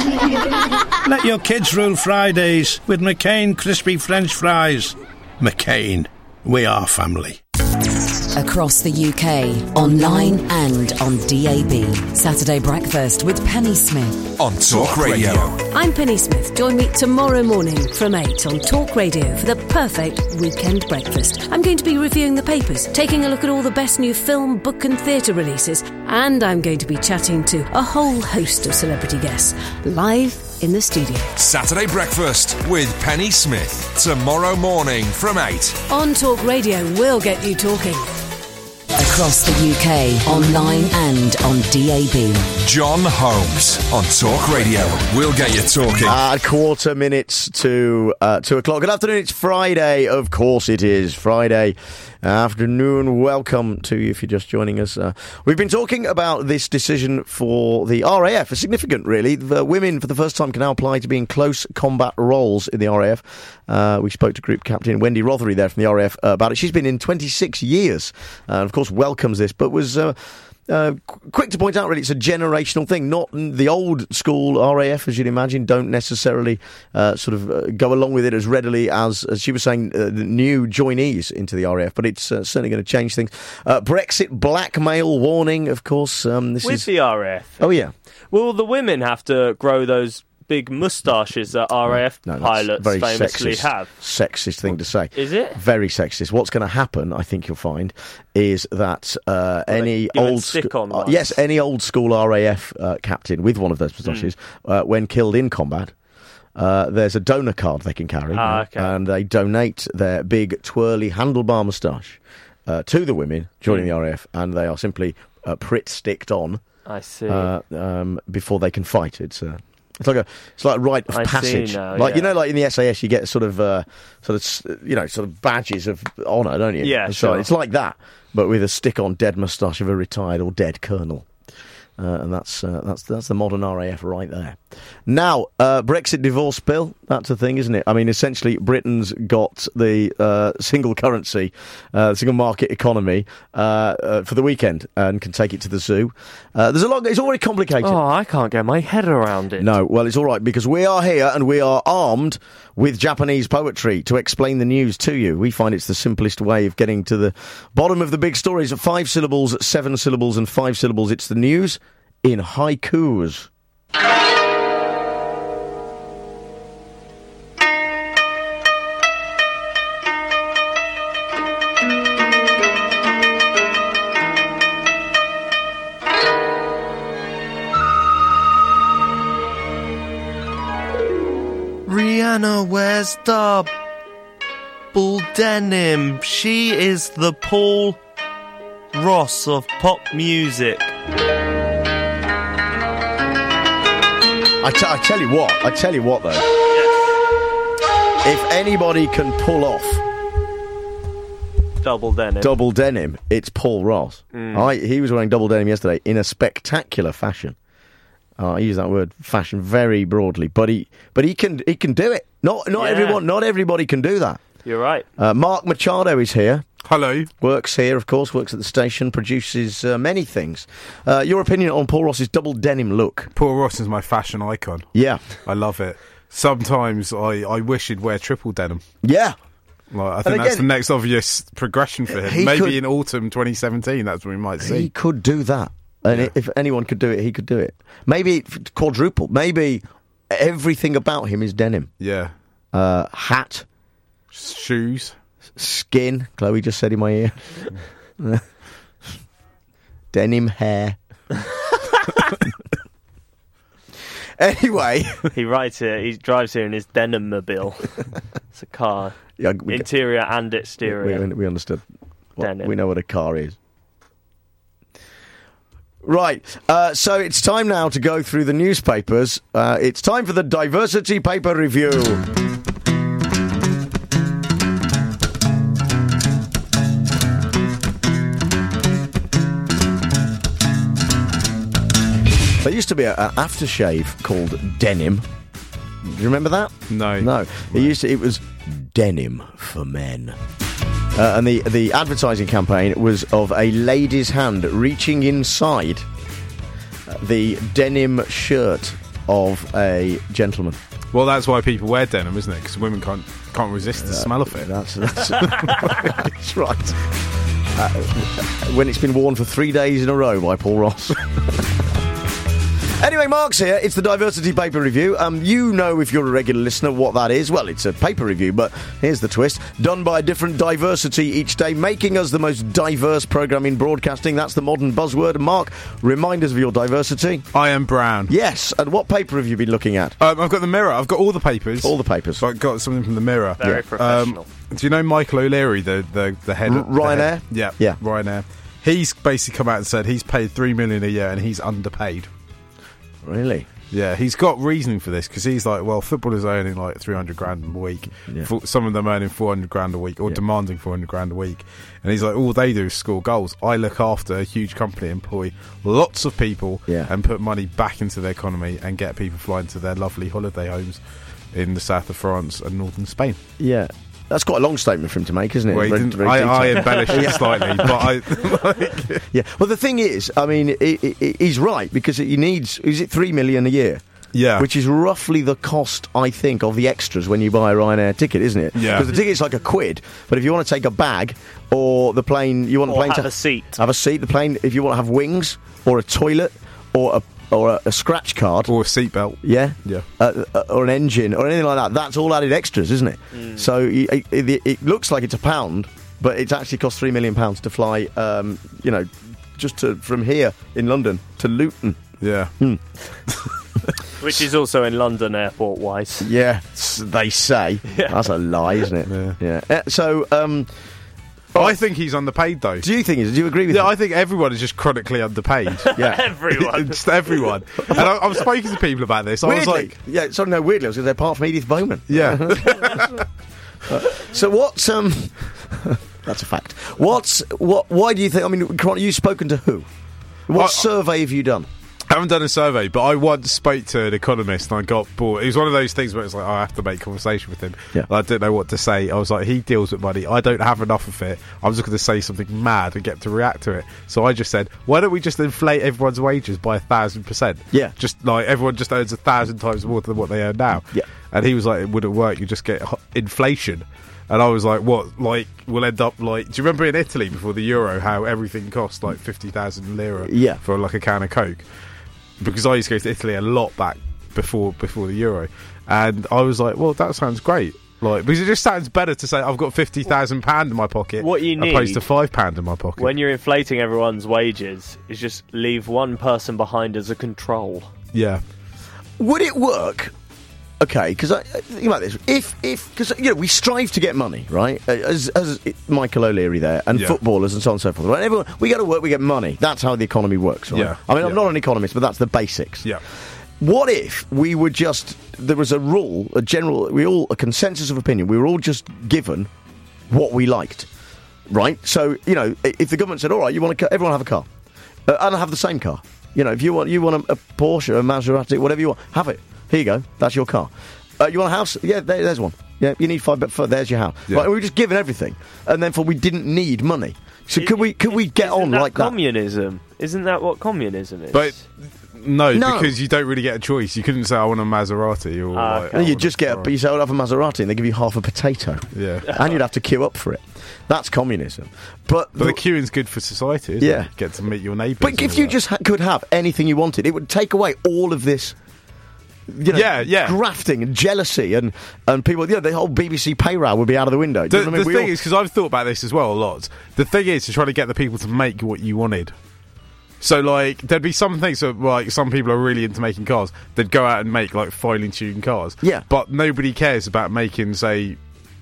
Let your kids rule Fridays with McCain crispy French fries. McCain, we are family. Across the U K, online and on D A B. Saturday Breakfast with Penny Smith. On Talk Radio. I'm Penny Smith. Join me tomorrow morning from eight on Talk Radio for the perfect weekend breakfast. I'm going to be reviewing the papers, taking a look at all the best new film, book and theatre releases, and I'm going to be chatting to a whole host of celebrity guests live in the studio. Saturday Breakfast with Penny Smith. Tomorrow morning from eight. On Talk Radio, we'll get you talking. Across the U K, online and on D A B. John Holmes on Talk Radio. We'll get you talking. Uh, quarter minutes to uh, two o'clock. Good afternoon. It's Friday. Of course it is Friday afternoon. Welcome to you if you're just joining us. Uh, we've been talking about this decision for the R A F. It's significant, really. The women, for the first time, can now apply to be in close combat roles in the R A F. Uh, we spoke to Group Captain Wendy Rothery there from the R A F uh, about it. She's been in twenty-six years uh, and, of course, welcomes this, but was... Uh, Uh, qu- quick to point out, really, it's a generational thing. Not the old school R A F, as you'd imagine, don't necessarily uh, sort of uh, go along with it as readily as, as she was saying, uh, the new joinees into the R A F. But it's uh, certainly going to change things. Uh, Brexit blackmail warning, of course. Um, this With is... the R A F. Oh, yeah. Will the women have to grow those big moustaches that R A F No, that's pilots very famously sexist, have. Sexist thing to say. Is it? Very sexist. What's going to happen, I think you'll find, is that uh, any give it old stick-on uh, ones? yes, any old school R A F uh, captain with one of those moustaches, Hmm. uh, when killed in combat, uh, there's a donor card they can carry, Ah, okay. and they donate their big twirly handlebar moustache uh, to the women joining Hmm. the R A F, and they are simply uh, Pritt sticked on. I see. Uh, um, before they can fight. It's uh, it's like a it's like a rite of I see passage. now, like you yeah. know, like in the S A S, you get sort of uh, sort of s- you know sort of badges of honour, don't you? Yeah, And so sure. it's like that, but with a stick-on dead moustache of a retired or dead colonel. Uh, and that's uh, that's that's the modern R A F right there. Now, uh, Brexit divorce bill, that's a thing, isn't it? I mean, essentially, Britain's got the uh, single currency, uh, single market economy uh, uh, for the weekend and can take it to the zoo. Uh, there's a lot. It's already complicated. Oh, I can't get my head around it. No, well, it's all right because we are here and we are armed with Japanese poetry to explain the news to you. We find it's the simplest way of getting to the bottom of the big stories. Five syllables, seven syllables, and five syllables. It's the news in haikus. Rihanna wears double denim. She is the Paul Ross of pop music. I, t- I tell you what, I tell you what though. If anybody can pull off Double denim. double denim, it's Paul Ross. Mm. I, he was wearing double denim yesterday in a spectacular fashion. Uh, I use that word fashion very broadly, but he but he can he can do it. Not not Yeah. everyone, not everybody can do that. You're right. Uh, Mark Machado is here. Hello. Works here, of course, works at the station, produces uh, many things. Uh, your opinion on Paul Ross's double denim look? Paul Ross is my fashion icon. Yeah. I love it. Sometimes I, I wish he'd wear triple denim. Yeah. Like, I And think that's again- the next obvious progression for him. He Maybe could- in autumn twenty seventeen, that's what we might see. He could do that. And i if anyone could do it, he could do it. Maybe quadruple. Maybe everything about him is denim. Yeah. Uh, hat. Shoes. Skin. Chloe just said in my ear. Denim hair. Anyway. He rides here, he drives here in his denim mobile. It's a car. Yeah, we- Interior and exterior. We, we understood. What, Denim. we know what a car is. Right, uh, so it's time now to go through the newspapers. Uh, it's time for the Diversity Paper Review. There used to be an aftershave called Denim. Do you remember that? No. No. It used to. It was Denim for Men. Uh, and the the advertising campaign was of a lady's hand reaching inside the denim shirt of a gentleman. Well, that's why people wear denim, isn't it? Because women can't can't resist the Uh, smell of it. That's that's, that's right. Uh, when it's been worn for three days in a row by Paul Ross. Anyway, Mark's here. It's the Diversity Paper Review. Um, you know, if you're a regular listener, what that is. Well, it's a paper review, but here's the twist. Done by a different diversity each day, making us the most diverse programme in broadcasting. That's the modern buzzword. Mark, remind us of your diversity. I am brown. Yes, and what paper have you been looking at? Um, I've got the Mirror. I've got all the papers. All the papers. So I've got something from the Mirror. Very Yeah. professional. Um, do you know Michael O'Leary, the the, the head R- of the Ryanair? head- Yeah, Yeah. Ryanair. He's basically come out and said he's paid three million a year and he's underpaid. Really? Yeah, he's got reasoning for this because he's like, well, footballers are earning like three hundred grand a week. Yeah. For, some of them earning four hundred grand a week or Yeah. demanding four hundred grand a week. And he's like, all they do is score goals. I look after a huge company, employ lots of people Yeah. and put money back into the economy and get people flying to their lovely holiday homes in the south of France and northern Spain. Yeah. That's quite a long statement for him to make, isn't it? Well, he Very- didn't- very I, I detailed. embellished it Yeah. slightly, but I... Like, Yeah. Well, the thing is, I mean, i i he's right because he needs. Is it three million a year? Yeah. Which is roughly the cost, I think, of the extras when you buy a Ryanair ticket, isn't it? Yeah. Because the ticket's like a quid, but if you want to take a bag or the plane, you want the Or plane have to a seat. Have a seat. The plane, if you want to have wings or a toilet or a or a, a scratch card, or a seatbelt, yeah, yeah, uh, uh, or an engine, or anything like that. That's all added extras, isn't it? Mm. So it, it, it looks like it's a pound, but it's actually cost three million pounds to fly. Um, you know, just to, from here in London to Luton. Yeah. Hmm. Which is also in London airport-wise. Yeah, they say. Yeah. That's a lie, isn't it? Yeah. yeah. Uh, so, um... I think he's underpaid, though. Do you think? Do you agree with yeah, him? I think everyone is just chronically underpaid. Yeah. Everyone. Just everyone. And I, I've spoken to people about this. I Weirdly, was like... Yeah, sorry, no, weirdly, I was going to say, apart from Edith Bowman. Yeah. uh, so what's... Um, that's a fact. What's... What? Why do you think... I mean, you've spoken to who? What I, survey have you done? I haven't done a survey, but I once spoke to an economist and I got bored. It was one of those things where it's like, oh, I have to make conversation with him. Yeah. And I didn't know what to say. I was like, he deals with money. I don't have enough of it. I'm just going to say something mad and get him to react to it. So I just said, why don't we just inflate everyone's wages by a thousand percent? Yeah. Just like everyone just earns a thousand times more than what they earn now. Yeah. And he was like, it wouldn't work. You just get h- inflation. And I was like, what? Like, we'll end up like... Do you remember in Italy before the Euro how everything cost like fifty thousand lira yeah. for like a can of Coke? Because I used to go to Italy a lot back before before the Euro, and I was like, well, that sounds great. Like, because it just sounds better to say I've got fifty thousand pound in my pocket, what you need, opposed to five pound in my pocket. When you're inflating everyone's wages, is just leave one person behind as a control. Yeah. Would it work? Okay, because I, I think about this. If, if, because you know, we strive to get money, right? As, as Michael O'Leary there, and Yeah. footballers and so on and so forth. Right? Everyone, we go to work, we get money. That's how the economy works, right? Yeah. I mean, I'm Yeah. not an economist, but that's the basics. Yeah. What if we were just, there was a rule, a general, we all, a consensus of opinion, we were all just given what we liked, right? So, you know, if the government said, all right, you want to, everyone have a car, uh, and have the same car. You know, if you want, you want a, a Porsche, a Maserati, whatever you want, have it. Here you go. That's your car. Uh, you want a house? Yeah, there, there's one. Yeah, you need five, but f- there's your house. Yeah. Right, we were just given everything, and then for we didn't need money. So could we could we get Isn't on that like that? communism? Isn't that what communism is? But no, No. because you don't really get a choice. You couldn't say I want a Maserati or. Ah, like, okay. I No, you want just get a, you say, I'll have a Maserati, and they give you half a potato. Yeah. And you'd have to queue up for it. That's communism. But, But the queuing's good for society, isn't Yeah. it? Get to meet your neighbours. but and if all you that. just ha- could have anything you wanted, it would take away all of this. You know, Yeah, yeah. grafting and jealousy and, and people, you know, the whole B B C pay row would be out of the window. Do The, you know what I mean? the We thing all- is, because I've thought about this as well a lot. The thing is to try to get the people to make what you wanted. So, like, there'd be some things that, like, some people are really into making cars. They'd go out and make, like, finely tuned cars. Yeah. But nobody cares about making, say,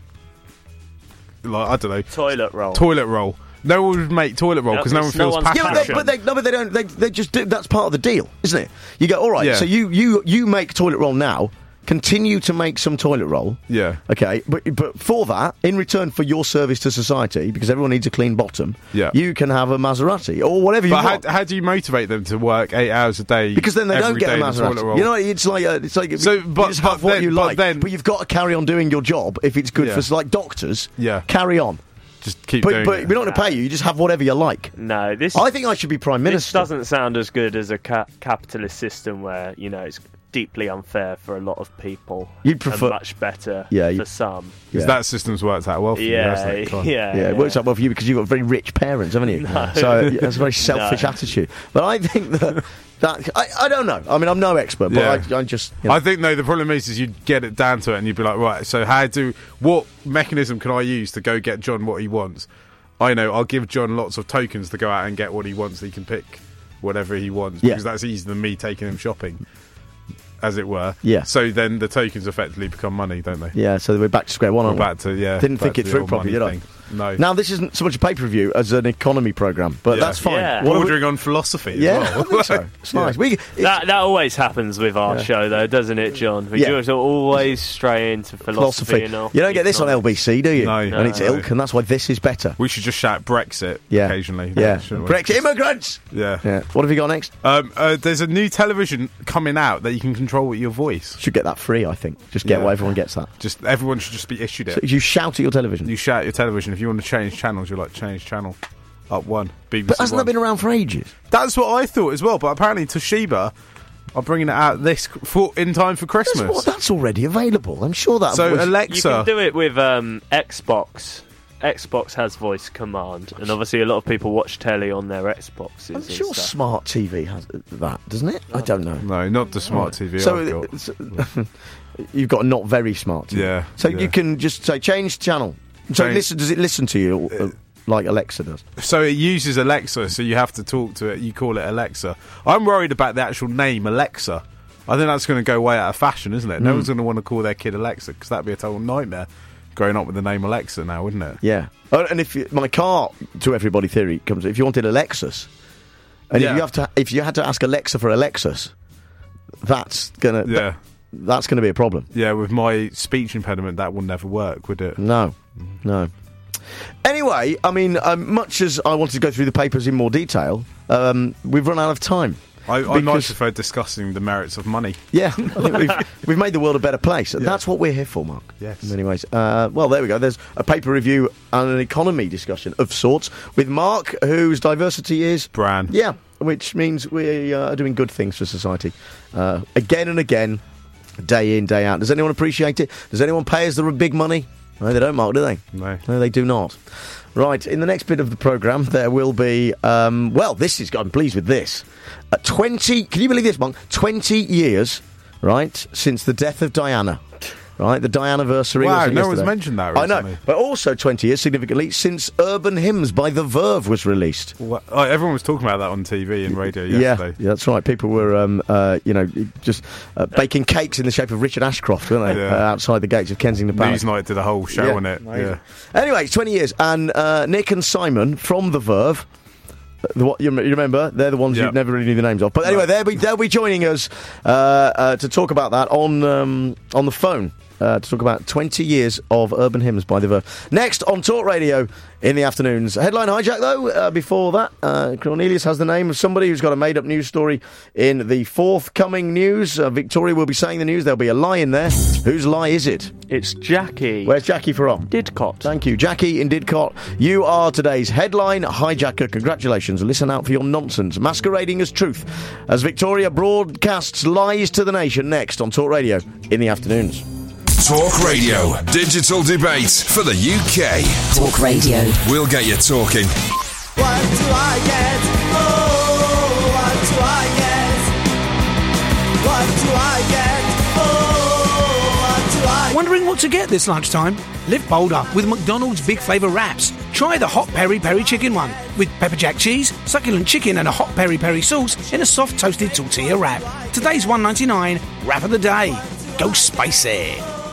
like, I don't know, Toilet roll. toilet roll. No one would make toilet roll No, because no one it's no feels one's Yeah, passionate. but they, passion. but they, no, but they don't. They, they just do. That's part of the deal, isn't it? You go, all right. Yeah. So you, you, you make toilet roll now. Continue to make some toilet roll. Yeah. Okay, but but for that, in return for your service to society, because everyone needs a clean bottom. Yeah. You can have a Maserati or whatever you But want. how, how do you motivate them to work eight hours a day? Because then they don't every get a day in the toilet Maserati. roll? You know, it's like uh, it's like So, you but- just but have what then- you but like, then- but you've got to carry on doing your job if it's good Yeah. for like doctors. Yeah. Carry on. Just keep But doing but it. we're not going to pay you. You just have whatever you like. No, this. I think I should be prime This minister. doesn't sound as good as a ca- capitalist system where, you know, it's deeply unfair for a lot of people. You'd prefer- and much better Yeah, for you- some. Because Yeah. that system's worked out well for you, Yeah, hasn't it? Come on. yeah, Yeah, it works out well for you because you've got very rich parents, haven't you? No. So yeah, that's a very selfish No. attitude. But I think that, that I, I don't know. I mean, I'm no expert, but Yeah. I, I just. You know, I think, no, the problem is, is you'd get it down to it and you'd be like, right, so how do, what mechanism can I use to go get John what he wants? I know, I'll give John lots of tokens to go out and get what he wants. He can pick whatever he wants Yeah. because that's easier than me taking him shopping, as it were. Yeah. So then the tokens effectively become money, don't they? yeah, so we're back to square one. We're aren't we? back to, yeah. Didn't back think to it the through old properly, money did I? thing. No. Now, this isn't so much a pay per view as an economy programme, but Yeah. that's fine. Yeah. What are we- Bordering on philosophy as yeah, well. I think so. It's Yeah. nice. We, it's, That that always happens with our Yeah. show, though, doesn't it, John? We Yeah. just always stray into philosophy. philosophy. And all. You don't get this on L B C, do you? No. And it's No. ilk, and that's why this is better. We should just shout Brexit Yeah. occasionally. Yeah. shouldn't we? Brexit immigrants! Yeah. Yeah. What have you got next? Um, uh, there's a new television coming out that you can control with your voice. Should get that free, I think. Just get Yeah. why everyone gets that. Just everyone should just be issued it. So you shout at your television. You shout at your television if you want to change channels. You're like, change channel, up one. B B C But hasn't one. that been around for ages? That's what I thought as well. But apparently Toshiba are bringing it out this for in time for That's, Christmas. what, that's already available. I'm sure that So was... Alexa, You can do it with um, Xbox Xbox has voice command, and obviously a lot of people watch telly on their Xboxes. I'm sure smart T V has that, doesn't it? I don't know. No, not the smart T V So, I've got. so you've got a not very smart T V. Yeah. So yeah. you can just say change channel. So Change- listen. Does it listen to you uh, like Alexa does? So it uses Alexa, so you have to talk to it. You call it Alexa. I'm worried about the actual name Alexa. I think that's going to go way out of fashion, isn't it? No Mm. one's going to want to call their kid Alexa, because that'd be a total nightmare growing up with the name Alexa now, wouldn't it? Yeah. Oh, and if you, my car to everybody theory comes, if you wanted Alexis, and Yeah. if you have to, if you had to ask Alexa for Alexis, that's gonna Yeah. that- that's gonna be a problem. Yeah, with my speech impediment, that will never work, would it? No, no. Anyway, I mean, um, much as I wanted to go through the papers in more detail, um, we've run out of time. I, I Because- much prefer discussing the merits of money. Yeah, I think we've, we've made the world a better place. And that's what we're here for, Mark. Yes. In many ways. Uh, well, there we go. There's a paper review and an economy discussion of sorts with Mark, whose diversity is... Bran. Yeah, which means we uh, are doing good things for society. Uh, again and again, day in, day out. Does anyone appreciate it? Does anyone pay us the big money? No, they don't, Mark, do they? No. No, they do not. Right, in the next bit of the programme, there will be... Um, well, this is... I'm pleased with this. Uh, twenty... Can you believe this, Mark? twenty years, right, since the death of Diana. Right, the Diana-versary. Wow, was no one's yesterday. mentioned that I know, recently. but also twenty years, significantly, since Urban Hymns by The Verve was released. What? Oh, everyone was talking about that on T V and radio Yeah, yesterday. yeah, that's right. People were, um, uh, you know, just uh, baking cakes in the shape of Richard Ashcroft, weren't they, Yeah. uh, outside the gates of Kensington Palace. Newsnight did a whole show Yeah, on it. amazing. Yeah. Anyway, it's twenty years, and uh, Nick and Simon from The Verve, uh, the, what, you, you remember, they're the ones Yep. you've never really knew the names of. But anyway, Right. they'll be they'll be joining us uh, uh, to talk about that on um, on the phone. Uh, to talk about twenty years of Urban Hymns by The Verve. Next on Talk Radio in the afternoons. Headline hijack, though, uh, before that, uh, Cornelius has the name of somebody who's got a made-up news story in the forthcoming news. Uh, Victoria will be saying the news. There'll be a lie in there. Whose lie is it? It's Jackie. Where's Jackie from? Didcot. Thank you. Jackie in Didcot. You are today's headline hijacker. Congratulations. Listen out for your nonsense, masquerading as truth, as Victoria broadcasts lies to the nation next on Talk Radio in the afternoons. Talk Radio. Digital debate for the U K. Talk Radio. We'll get you talking. What do I get? Oh, what do I get? What do I get? Oh, what do I get? Wondering what to get this lunchtime? Live bold up with McDonald's Big Flavour Wraps. Try the hot peri peri chicken one with pepper jack cheese, succulent chicken and a hot peri peri sauce in a soft toasted tortilla wrap. Today's one ninety-nine, wrap of the day. Go spicy.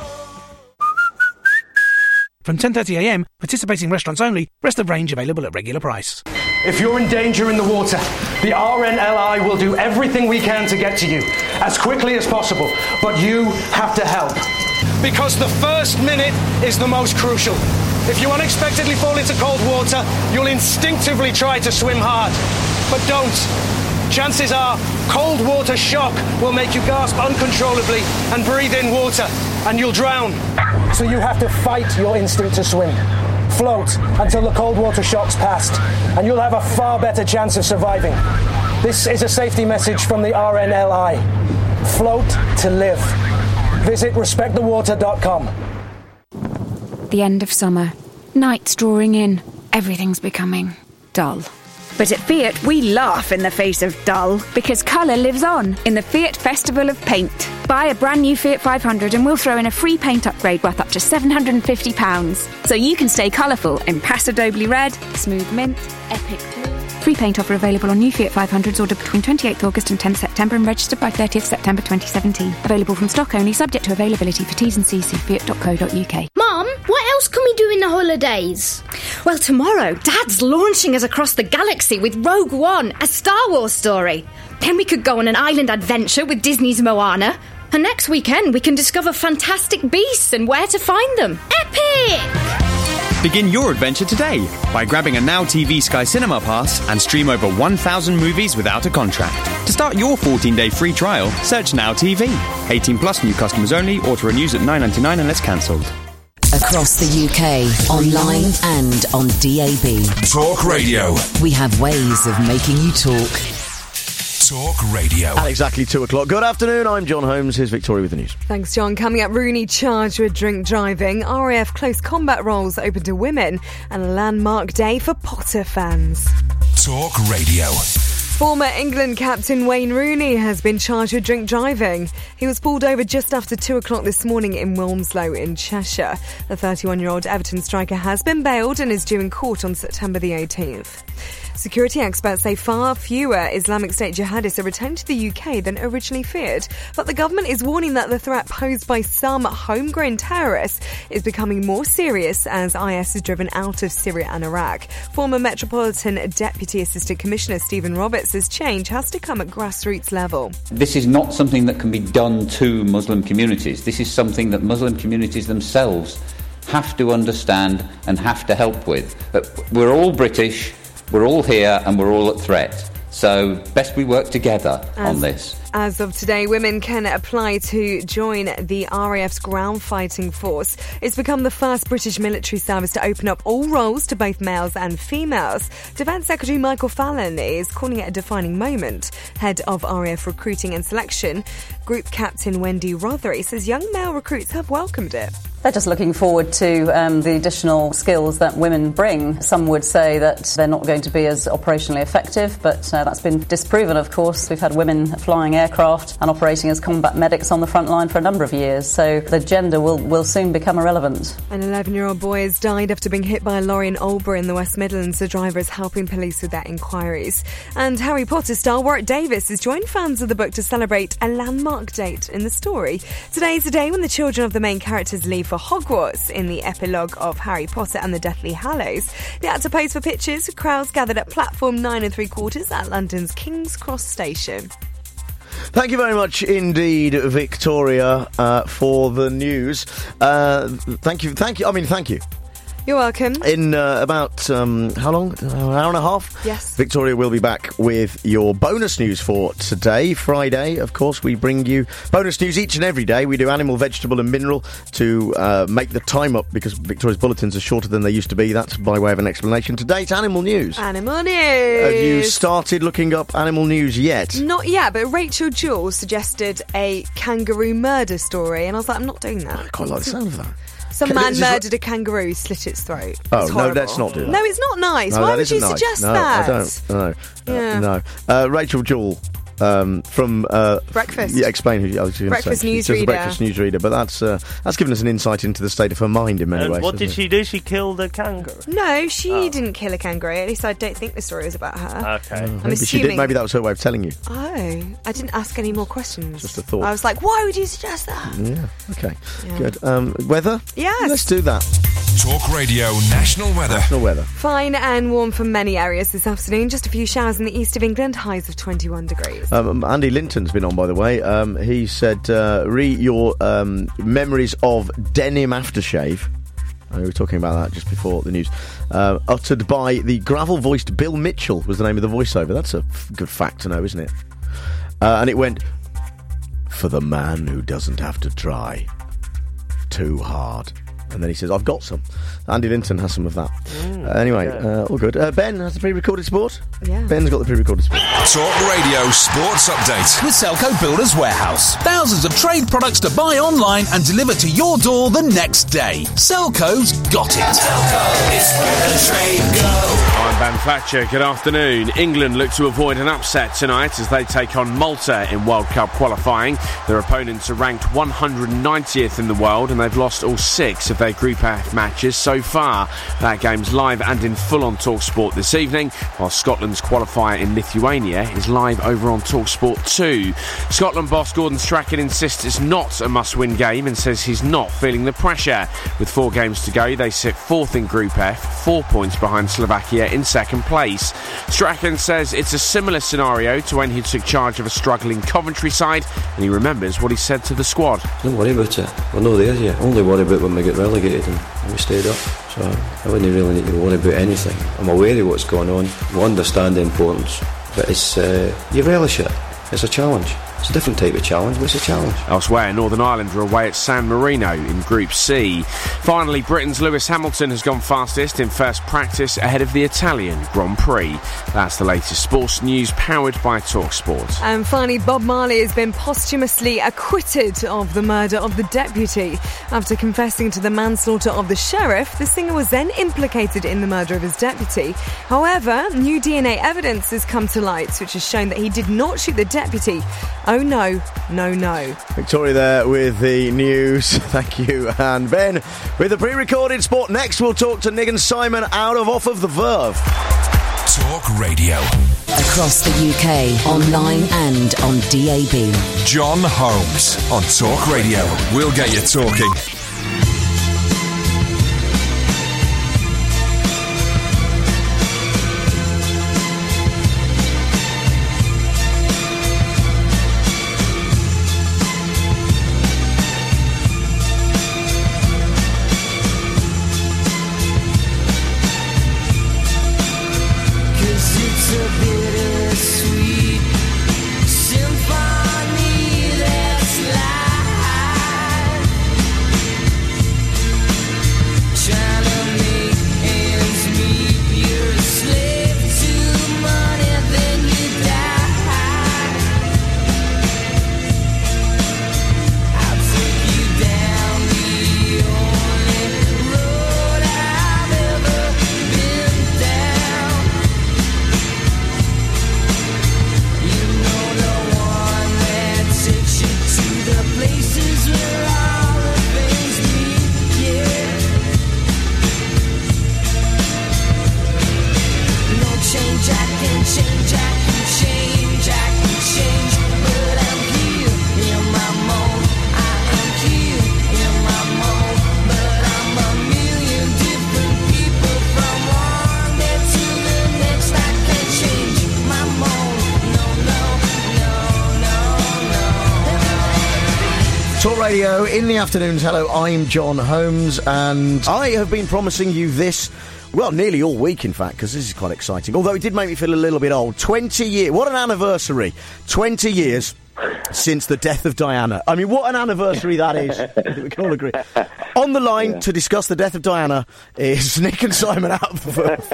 From ten thirty a m, participating restaurants only, rest of range available at regular price. If you're in danger in the water, the R N L I will do everything we can to get to you as quickly as possible, but you have to help. Because the first minute is the most crucial. If you unexpectedly fall into cold water, you'll instinctively try to swim hard. But don't. Chances are cold water shock will make you gasp uncontrollably and breathe in water, and you'll drown. So you have to fight your instinct to swim. Float until the cold water shock's passed, and you'll have a far better chance of surviving. This is a safety message from the R N L I. Float to live. Visit respect the water dot com. The end of summer. Night's drawing in. Everything's becoming dull. But at Fiat, we laugh in the face of dull, because colour lives on in the Fiat Festival of Paint. Buy a brand new Fiat five hundred and we'll throw in a free paint upgrade worth up to seven hundred fifty pounds. So you can stay colourful in Paso Doble Red, Smooth Mint, Epic Blue. Free paint offer available on new Fiat five hundreds ordered between twenty-eighth August and tenth September and registered by thirtieth September twenty seventeen. Available from stock only, subject to availability. For T's and C's, see fiat dot co dot uk. Mum, what else can we do in the holidays? Well, tomorrow, Dad's launching us across the galaxy with Rogue One, a Star Wars story. Then we could go on an island adventure with Disney's Moana. And next weekend, we can discover fantastic beasts and where to find them. Epic! Begin your adventure today by grabbing a Now T V Sky Cinema Pass and stream over one thousand movies without a contract. To start your fourteen-day free trial, search Now T V. eighteen plus, new customers only, auto renews at nine ninety-nine unless cancelled. Across the U K, online and on D A B. Talk Radio. We have ways of making you talk. Talk Radio. At exactly two o'clock. Good afternoon, I'm John Holmes. Here's Victoria with the news. Thanks, John. Coming up, Rooney charged with drink driving, R A F close combat roles open to women, and a landmark day for Potter fans. Talk Radio. Former England captain Wayne Rooney has been charged with drink driving. He was pulled over just after two o'clock this morning in Wilmslow in Cheshire. The thirty-one-year-old Everton striker has been bailed and is due in court on September the eighteenth. Security experts say far fewer Islamic State jihadists are returning to the U K than originally feared. But the government is warning that the threat posed by some homegrown terrorists is becoming more serious as I S is driven out of Syria and Iraq. Former Metropolitan Deputy Assistant Commissioner Stephen Roberts says change has to come at grassroots level. This is not something that can be done to Muslim communities. This is something that Muslim communities themselves have to understand and have to help with. We're all British. We're all here and we're all at threat. So best we work together As, on this. As of today, women can apply to join the R A F's ground fighting force. It's become the first British military service to open up all roles to both males and females. Defence Secretary Michael Fallon is calling it a defining moment. Head of R A F Recruiting and Selection, Group Captain Wendy Rothery, says young male recruits have welcomed it. They're just looking forward to um, the additional skills that women bring. Some would say that they're not going to be as operationally effective, but uh, that's been disproven, of course. We've had women flying aircraft and operating as combat medics on the front line for a number of years, so the gender will, will soon become irrelevant. An eleven-year-old boy has died after being hit by a lorry in Albury in the West Midlands. The driver is helping police with their inquiries. And Harry Potter star Warwick Davis has joined fans of the book to celebrate a landmark date in the story. Today is the day when the children of the main characters leave for Hogwarts in the epilogue of Harry Potter and the Deathly Hallows. They had to pose for pictures with crowds gathered at platform nine and three quarters at London's King's Cross station. Thank you very much indeed, Victoria, uh, for the news. Uh, thank you, thank you. I mean, thank you. You're welcome. In uh, about, um, how long? Uh, an hour and a half? Yes. Victoria will be back with your bonus news for today, Friday. Of course, we bring you bonus news each and every day. We do animal, vegetable and mineral to uh, make the time up because Victoria's bulletins are shorter than they used to be. That's by way of an explanation. Today, it's animal news. Animal news. Have you started looking up animal news yet? Not yet, but Rachel Jewell suggested a kangaroo murder story, and I was like, I'm not doing that. I quite like the sound of that. Some Can, man murdered a kangaroo, slit its throat. Oh, it's no, horrible. let's not do that. No, it's not nice. No, Why would you nice. suggest no, that? I don't. No. Yeah. Uh, no. Uh, Rachel Jewell. Um, from uh, Breakfast. Yeah, explain who I was going to say. Breakfast She's just a newsreader. breakfast newsreader, but that's uh, that's given us an insight into the state of her mind in many And ways. what did it? she do? She killed a kangaroo. No, she Oh. didn't kill a kangaroo. At least I don't think the story was about her. Okay. Oh, I'm maybe she did. assuming- Maybe that was her way of telling you. Oh, I didn't ask any more questions. Just a thought. I was like, why would you suggest that? Yeah. Okay. Yeah. Good. Um, weather. Yes. Let's do that. Talk Radio National Weather. National weather. Fine and warm for many areas this afternoon. Just a few showers in the east of England. Highs of twenty-one degrees. Um, Andy Linton's been on, by the way. Um, he said, uh, re your um, memories of denim aftershave. Uh, we were talking about that just before the news. Uh, uttered by the gravel-voiced Bill Mitchell was the name of the voiceover. That's a f- good fact to know, isn't it? Uh, and it went, for the man who doesn't have to try too hard. And then he says, I've got some. Andy Linton has some of that. Mm, uh, anyway, okay. uh, all good. Uh, Ben has the pre-recorded sport. Yeah. Ben's got the pre-recorded sport. Talk Radio Sports Update. With Selco Builders Warehouse. Thousands of trade products to buy online and deliver to your door the next day. Selco's got it. Selco is where the trade go. I'm Ben Fletcher. Good afternoon. England look to avoid an upset tonight as they take on Malta in World Cup qualifying. Their opponents are ranked one hundred ninetieth in the world and they've lost all six of their Group F matches so far. That game's live and in full on TalkSport this evening, while Scotland's qualifier in Lithuania is live over on TalkSport two. Scotland boss Gordon Strachan insists it's not a must-win game and says he's not feeling the pressure. With four games to go, they sit fourth in Group F, four points behind Slovakia in second place. Strachan says it's a similar scenario to when he took charge of a struggling Coventry side, and he remembers what he said to the squad. Don't worry about it. We're not there yet. Only worry about when we get relegated and we stayed up. So I wouldn't really need to worry about anything. I'm aware of what's going on. We understand the importance, but it's uh, you relish it. It's a challenge. It's a different type of challenge, but it's a challenge. Elsewhere, Northern Ireland are away at San Marino in Group C. Finally, Britain's Lewis Hamilton has gone fastest in first practice ahead of the Italian Grand Prix. That's the latest sports news powered by TalkSport. And finally, Bob Marley has been posthumously acquitted of the murder of the deputy. After confessing to the manslaughter of the sheriff, the singer was then implicated in the murder of his deputy. However, new D N A evidence has come to light, which has shown that he did not shoot the deputy. Oh no, no, no. Victoria there with the news. Thank you. And Ben with the pre-recorded sport. Next, we'll talk to Nick and Simon out of Off of the Verve. Talk Radio. Across the U K, online and on D A B. John Holmes on Talk Radio. We'll get you talking. Radio in the afternoons. Hello, I'm John Holmes, and I have been promising you this, well, nearly all week, in fact, because this is quite exciting. Although it did make me feel a little bit old. twenty years. What an anniversary. twenty years since the death of Diana. I mean, what an anniversary that is. We can all agree. On the line yeah. to discuss the death of Diana is Nick and Simon out of the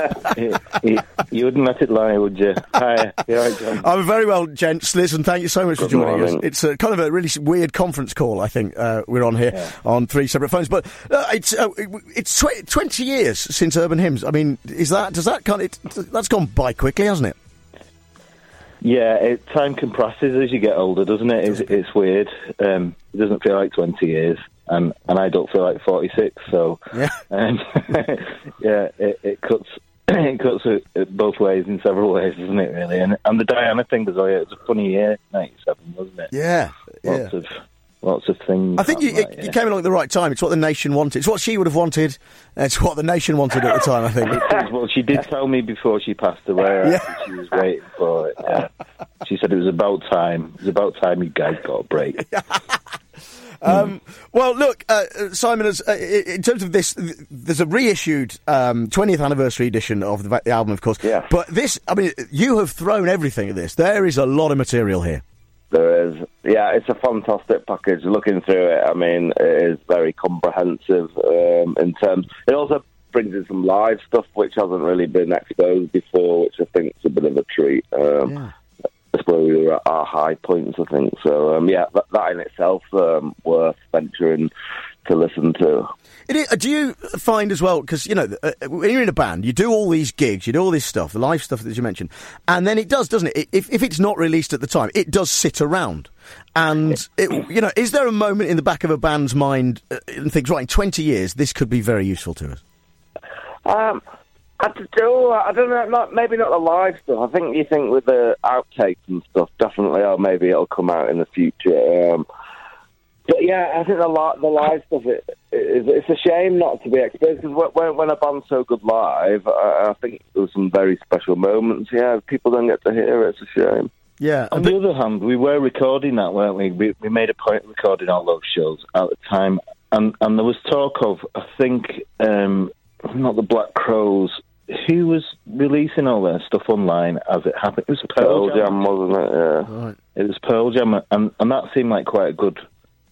Verve. you, you wouldn't let it lie, would you? Hi. You all right, John? I'm very well, gents. Listen, thank you so much Good for joining morning. us. It's a, kind of a really weird conference call, I think, uh, we're on here yeah. on three separate phones. But uh, it's uh, it's tw- twenty years since Urban Hymns. I mean, is that, does that kind of, it, that's gone by quickly, hasn't it? Yeah, it, time compresses as you get older, doesn't it? It's, it's weird. Um, it doesn't feel like twenty years, and, and I don't feel like forty-six. So, yeah, um, yeah, it, it cuts it cuts it both ways in several ways, doesn't it? Really, and and the Diana thing was, oh yeah, it was a funny year, ninety-seven, wasn't it? Yeah, lots yeah. of. Lots of things. I think you, like, it, yeah. you came along at the right time. It's what the nation wanted. It's what she would have wanted. It's what the nation wanted at the time, I think. Well, she did tell me before she passed away. Yeah. She was waiting for it. Yeah. She said it was about time. It was about time you guys got a break. Um, well, look, uh, Simon, as, uh, in terms of this, there's a reissued um, twentieth anniversary edition of the, the album, of course. Yeah. But this, I mean, you have thrown everything at this. There is a lot of material here. There is. Yeah, it's a fantastic package. Looking through it, I mean, it is very comprehensive um, in terms... It also brings in some live stuff which hasn't really been exposed before, which I think is a bit of a treat. Um, yeah. That's where we were at our high points, I think. So, um, yeah, that, that in itself um, worth venturing to listen to. It is, do you find as well, because, you know, uh, when you're in a band, you do all these gigs, you do all this stuff, the live stuff that you mentioned, and then it does, doesn't it? If, if it's not released at the time, it does sit around. And, it, you know, is there a moment in the back of a band's mind uh, and thinks, right, in twenty years, this could be very useful to us? Um, I do. I don't know. Not, maybe not the live stuff. I think you think with the outtakes and stuff, definitely. Oh, maybe it'll come out in the future. Um, but yeah, I think the li- the live stuff. It, it, it's a shame not to be exposed because when, when a band's so good live, I, I think there were some very special moments. Yeah, people don't get to hear it. It's a shame. Yeah. On the other hand, we were recording that, weren't we? We, we made a point of recording all those shows at the time, and and there was talk of, I think, um, not the Black Crowes. who was releasing all their stuff online as it happened? It was Pearl, Pearl Jam, wasn't it? Yeah. Right. It was Pearl Jam, and, and that seemed like quite a good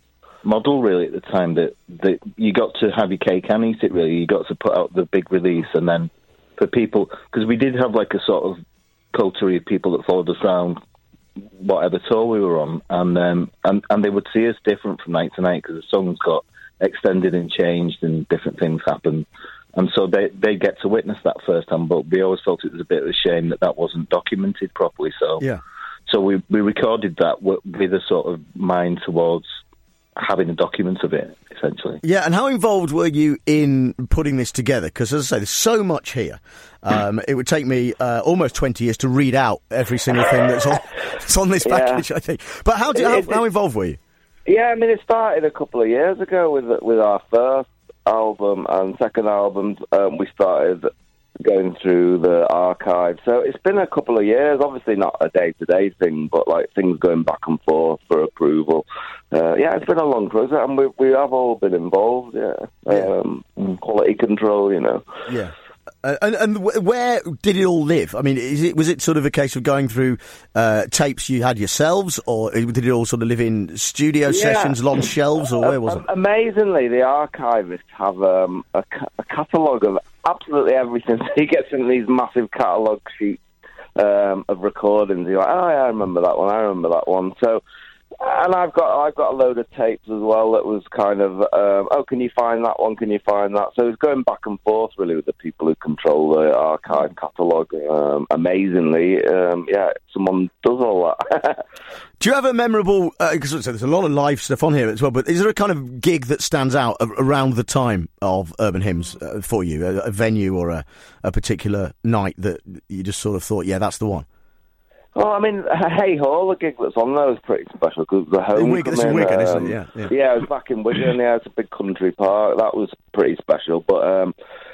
model, really, at the time, that, that you got to have your cake and eat it, really. You got to put out the big release, and then for people, because we did have like a sort of coterie of people that followed us around whatever tour we were on, and um, and, and they would see us different from night to night, because the songs got extended and changed and different things happened. And so they they get to witness that firsthand, but we always felt it was a bit of a shame that that wasn't documented properly. So yeah. So we, we recorded that with, with a sort of mind towards having a document of it, essentially. Yeah, and how involved were you in putting this together? Because, as I say, there's so much here. Um, it would take me uh, almost twenty years to read out every single thing that's on, that's on this Yeah. package, I think. But how, do, how, how involved were you? Yeah, I mean, it started a couple of years ago with with our first album and second album. Um, we started going through the archive. So it's been a couple of years, obviously not a day-to-day thing, but like things going back and forth for approval. Uh, yeah, it's been a long process, and we we have all been involved, yeah. Um, quality control, you know. Yeah. Uh, and and w- where did it all live? I mean, is it was it sort of a case of going through uh, tapes you had yourselves, or did it all sort of live in studio Yeah. sessions, long shelves, or where was it? Amazingly, the archivists have um, a, ca- a catalogue of absolutely everything. So he gets in these massive catalogue sheets um, of recordings. You're like, oh, yeah, I remember that one, I remember that one. So, and I've got I've got a load of tapes as well that was kind of, um, oh, can you find that one, can you find that? So it's going back and forth, really, with the people who control the archive catalogue. Um, amazingly, um, yeah, someone does all that. Do you have a memorable, because uh, there's a lot of live stuff on here as well, but is there a kind of gig that stands out a- around the time of Urban Hymns uh, for you, a, a venue or a, a particular night that you just sort of thought, yeah, that's the one? Well, I mean, Hey Hall, the gig that's on there was pretty special because the home. In Wigan, it's in Wigan, isn't it? Yeah, yeah. Yeah, it was back in Wigan. Yeah, it's a big country park. That was pretty special. But um,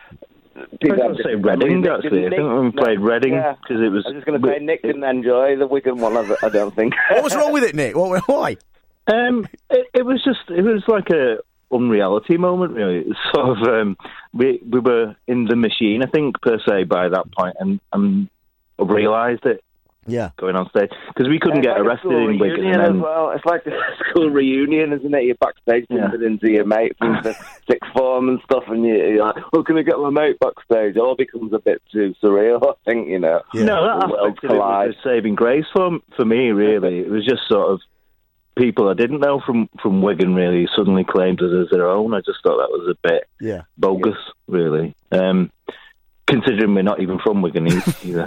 I was say Reading, actually. I think we played Reading because it was. I was just going to say Nick didn't enjoy the Wigan one. I don't think. What was wrong with it, Nick? What, why? Um, it, it was just. It was like a unreality moment, really. It was sort of. Um, we we were in the machine, I think, per se, by that point, and and realised it. Yeah, going on stage because we couldn't Yeah, get it's like a arrested school in Wigan. reunion And then, as well. It's like a school reunion, isn't it? You're backstage bumping into your mate from the sixth form and stuff, and you- you're like, "Oh, can I get my mate backstage?" It all becomes a bit too surreal, I think. You know, No, that The worlds aspect of it collide. was a saving grace for for me. Really, it was just sort of people I didn't know from from Wigan really suddenly claimed us as their own. I just thought that was a bit yeah. bogus, really. Um, considering we're not even from Wigan either.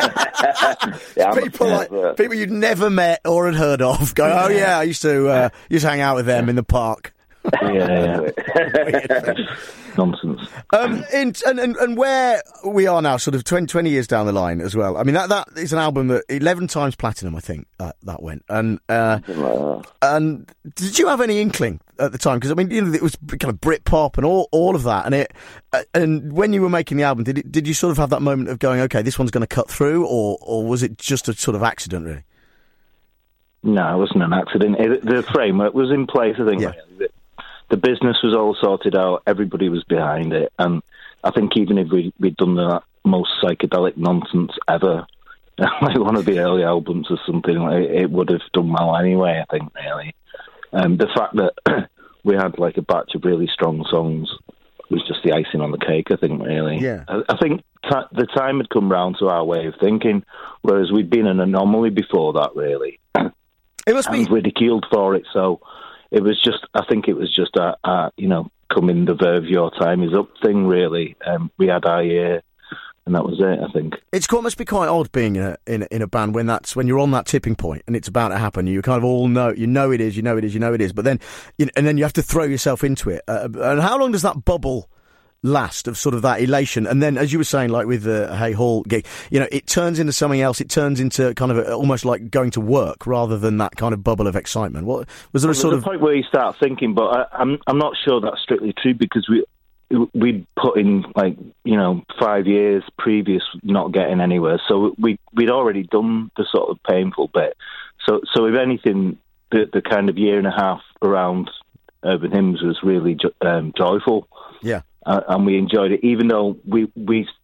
yeah, people like people you'd never met or had heard of go, oh yeah, I used to uh, used to hang out with them in the park. yeah, yeah. Nonsense. Um, in, and, and and where we are now, sort of twenty, twenty years down the line as well. I mean, that that is an album that eleven times platinum, I think that, that went. And uh, and did you have any inkling at the time? Because I mean, you know, it was kind of Britpop and all all of that. And it uh, and when you were making the album, did it, did you sort of have that moment of going, okay, this one's going to cut through, or or was it just a sort of accident, really? No, it wasn't an accident. It, the framework was in place, I think. Yeah. The, the business was all sorted out. Everybody was behind it. And I think even if we, we'd done the most psychedelic nonsense ever, like one of the early albums or something, like, it would have done well anyway, I think, really. Um, the fact that we had like a batch of really strong songs was just the icing on the cake, I think, really. Yeah. I, I think t- the time had come round to our way of thinking, whereas we'd been an anomaly before that, really. It must be ridiculed for it. So it was just, I think it was just a, a you know, come in the verve, your time is up thing, really. Um, we had our year, and that was it, I think. It's quite must be quite odd being in a, in a in a band when that's when you're on that tipping point and it's about to happen. You kind of all know, you know it is, you know it is, you know it is. But then, you know, and then you have to throw yourself into it. Uh, and how long does that bubble last of sort of that elation? And then, as you were saying, like with the Hey Hall gig, you know, it turns into something else. It turns into kind of a, almost like going to work rather than that kind of bubble of excitement. What was there a There's sort a of point where you start thinking, but I, I'm I'm not sure that's strictly true because we. We'd put in, like, you know, five years previous not getting anywhere. So we, we'd already done the sort of painful bit. So so if anything, the, the kind of year and a half around Urban Hymns was really jo- um, joyful. Yeah. Uh, and we enjoyed it, even though we we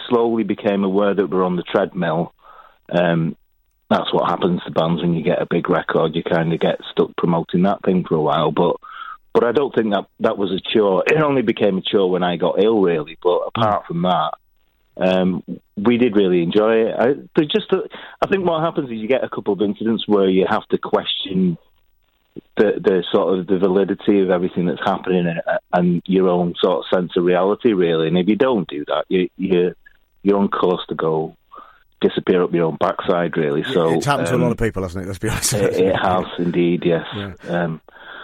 slowly became aware that we're on the treadmill. Um, that's what happens to bands when you get a big record. You kind of get stuck promoting that thing for a while. But but I don't think that that was a chore. It only became a chore when I got ill, really. But apart from that, um, we did really enjoy it. I, there's just a, I think what happens is you get a couple of incidents where you have to question the the sort of the validity of everything that's happening and, and your own sort of sense of reality, really. And if you don't do that, you, you you're on course to go disappear up your own backside, really. So it's happened um, to a lot of people, hasn't it? Let's be honest. It, it has indeed, yes. Yeah. Um,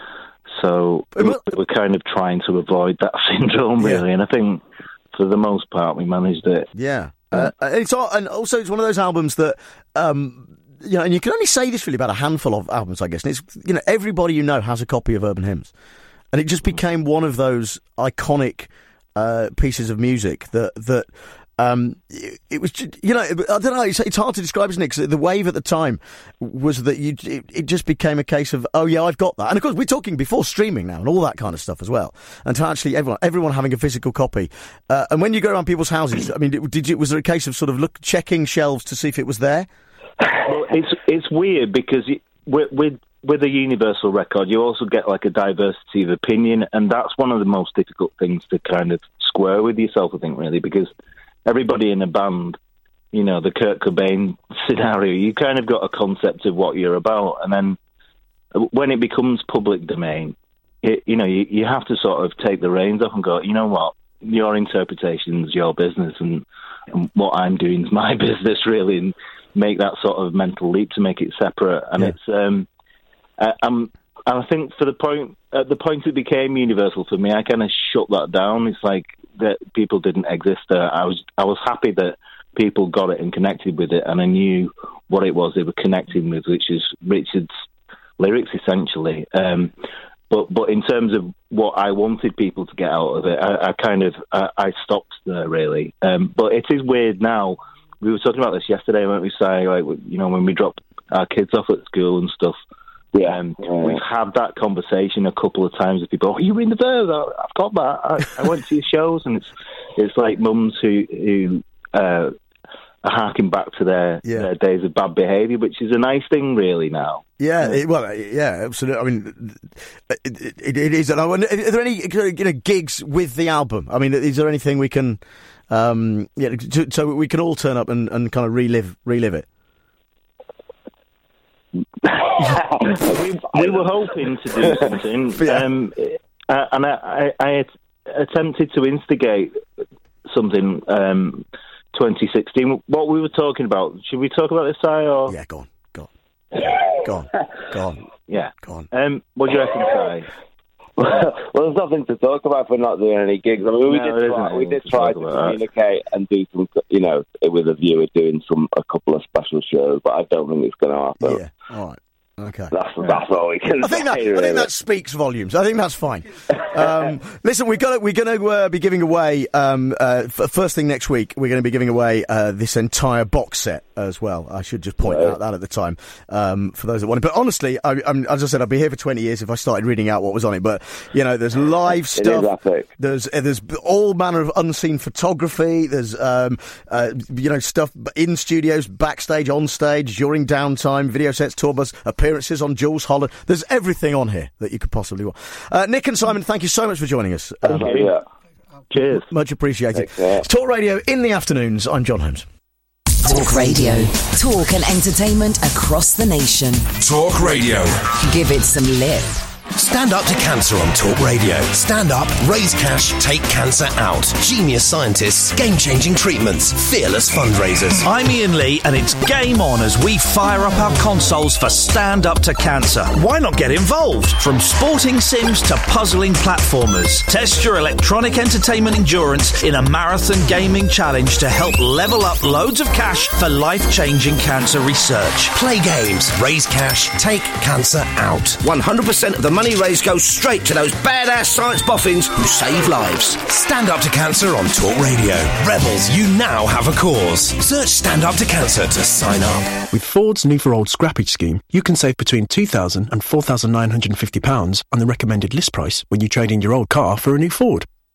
so we're, we're kind of trying to avoid that syndrome, really, yeah. And I think for the most part we managed it. Yeah, uh, it's all, and also it's one of those albums that. Um, You know, and you can only say this really about a handful of albums, I guess. And it's, you know, everybody you know has a copy of Urban Hymns, and it just became one of those iconic uh, pieces of music that that um, it, it was. Just, you know, I don't know. It's, it's hard to describe, isn't it? 'Cause the wave at the time was that you. It, it just became a case of, oh yeah, I've got that. And of course, we're talking before streaming now and all that kind of stuff as well. And to actually everyone, everyone having a physical copy. Uh, and when you go around people's houses, I mean, did you? Was there a case of sort of look checking shelves to see if it was there? Well, it's it's weird because you, with, with with a Universal record, you also get like a diversity of opinion, and that's one of the most difficult things to kind of square with yourself, I think, really, because everybody in a band, you know, the Kurt Cobain scenario, you kind of got a concept of what you're about, and then when it becomes public domain, it, you know, you, you have to sort of take the reins off and go, you know what, your interpretation's your business, and, and what I'm doing is my business, really, and make that sort of mental leap to make it separate. And yeah. it's, um, I, I'm, and I think for the point, at the point it became Universal for me, I kind of shut that down. It's like that people didn't exist there. I was, I was happy that people got it and connected with it, and I knew what it was they were connecting with, which is Richard's lyrics, essentially. Um, but, but in terms of what I wanted people to get out of it, I, I kind of, I, I stopped there, really. Um, but it is weird now. We were talking about this yesterday, weren't we, saying, like, you know, when we drop our kids off at school and stuff, yeah, um, yeah. we've had that conversation a couple of times with people. Oh, you were in the Verve? I've got that. I, I went to your shows, and it's it's like mums who who uh, are harking back to their, yeah. their days of bad behaviour, which is a nice thing, really, now. Yeah, it, well, yeah, absolutely. I mean, it, it, it is. And I wonder, are there any you know gigs with the album? I mean, is there anything we can? Um, yeah, to, so we can all turn up and, and kind of relive relive it. we, we were hoping to do something, yeah. um, uh, and I, I, I attempted to instigate something. Um, twenty sixteen. What we were talking about? Should we talk about this, Si? Or yeah, go on, go on, go on, go on. Yeah, go on. Um, what do you reckon, Si? Well, there's nothing to talk about for not doing any gigs. I mean, we no, did try, we did try to communicate that. and do some, you know, with a view of doing some a couple of special shows, but I don't think it's going to happen. Yeah, all right. Okay, that's yeah. that's all we can. I think say, that really. I think that speaks volumes. I think that's fine. Um, listen, we're gonna we're gonna uh, be giving away um, uh, f- first thing next week. We're going to be giving away uh, this entire box set as well. I should just point right. out that at the time um, for those that want it. But honestly, I, I'm, as I said, I'd be here for twenty years if I started reading out what was on it. But you know, there's live stuff. There's uh, there's all manner of unseen photography. There's um, uh, you know stuff in studios, backstage, on stage, during downtime, video sets, tour bus, appearances on Jules Holland. There's everything on here that you could possibly want. Uh, Nick and Simon, thank you so much for joining us. Um, yeah. Cheers. Much appreciated. It's Talk Radio in the afternoons. I'm John Holmes. Talk Radio. Talk and entertainment across the nation. Talk Radio. Give it some lip. Stand up to cancer on Talk Radio. Stand up, raise cash, take cancer out. Genius scientists, game-changing treatments, fearless fundraisers. I'm Ian Lee, and it's game on as we fire up our consoles for Stand Up to Cancer. Why not get involved? From sporting sims to puzzling platformers. Test your electronic entertainment endurance in a marathon gaming challenge to help level up loads of cash for life-changing cancer research. Play games, raise cash, take cancer out. one hundred percent of the money raised goes straight to those badass science boffins who save lives. Stand Up to Cancer on Talk Radio. Rebels, you now have a cause. Search Stand Up to Cancer to sign up. With Ford's new for old scrappage scheme, you can save between two thousand pounds and four thousand nine hundred fifty pounds on the recommended list price when you trade in your old car for a new Ford.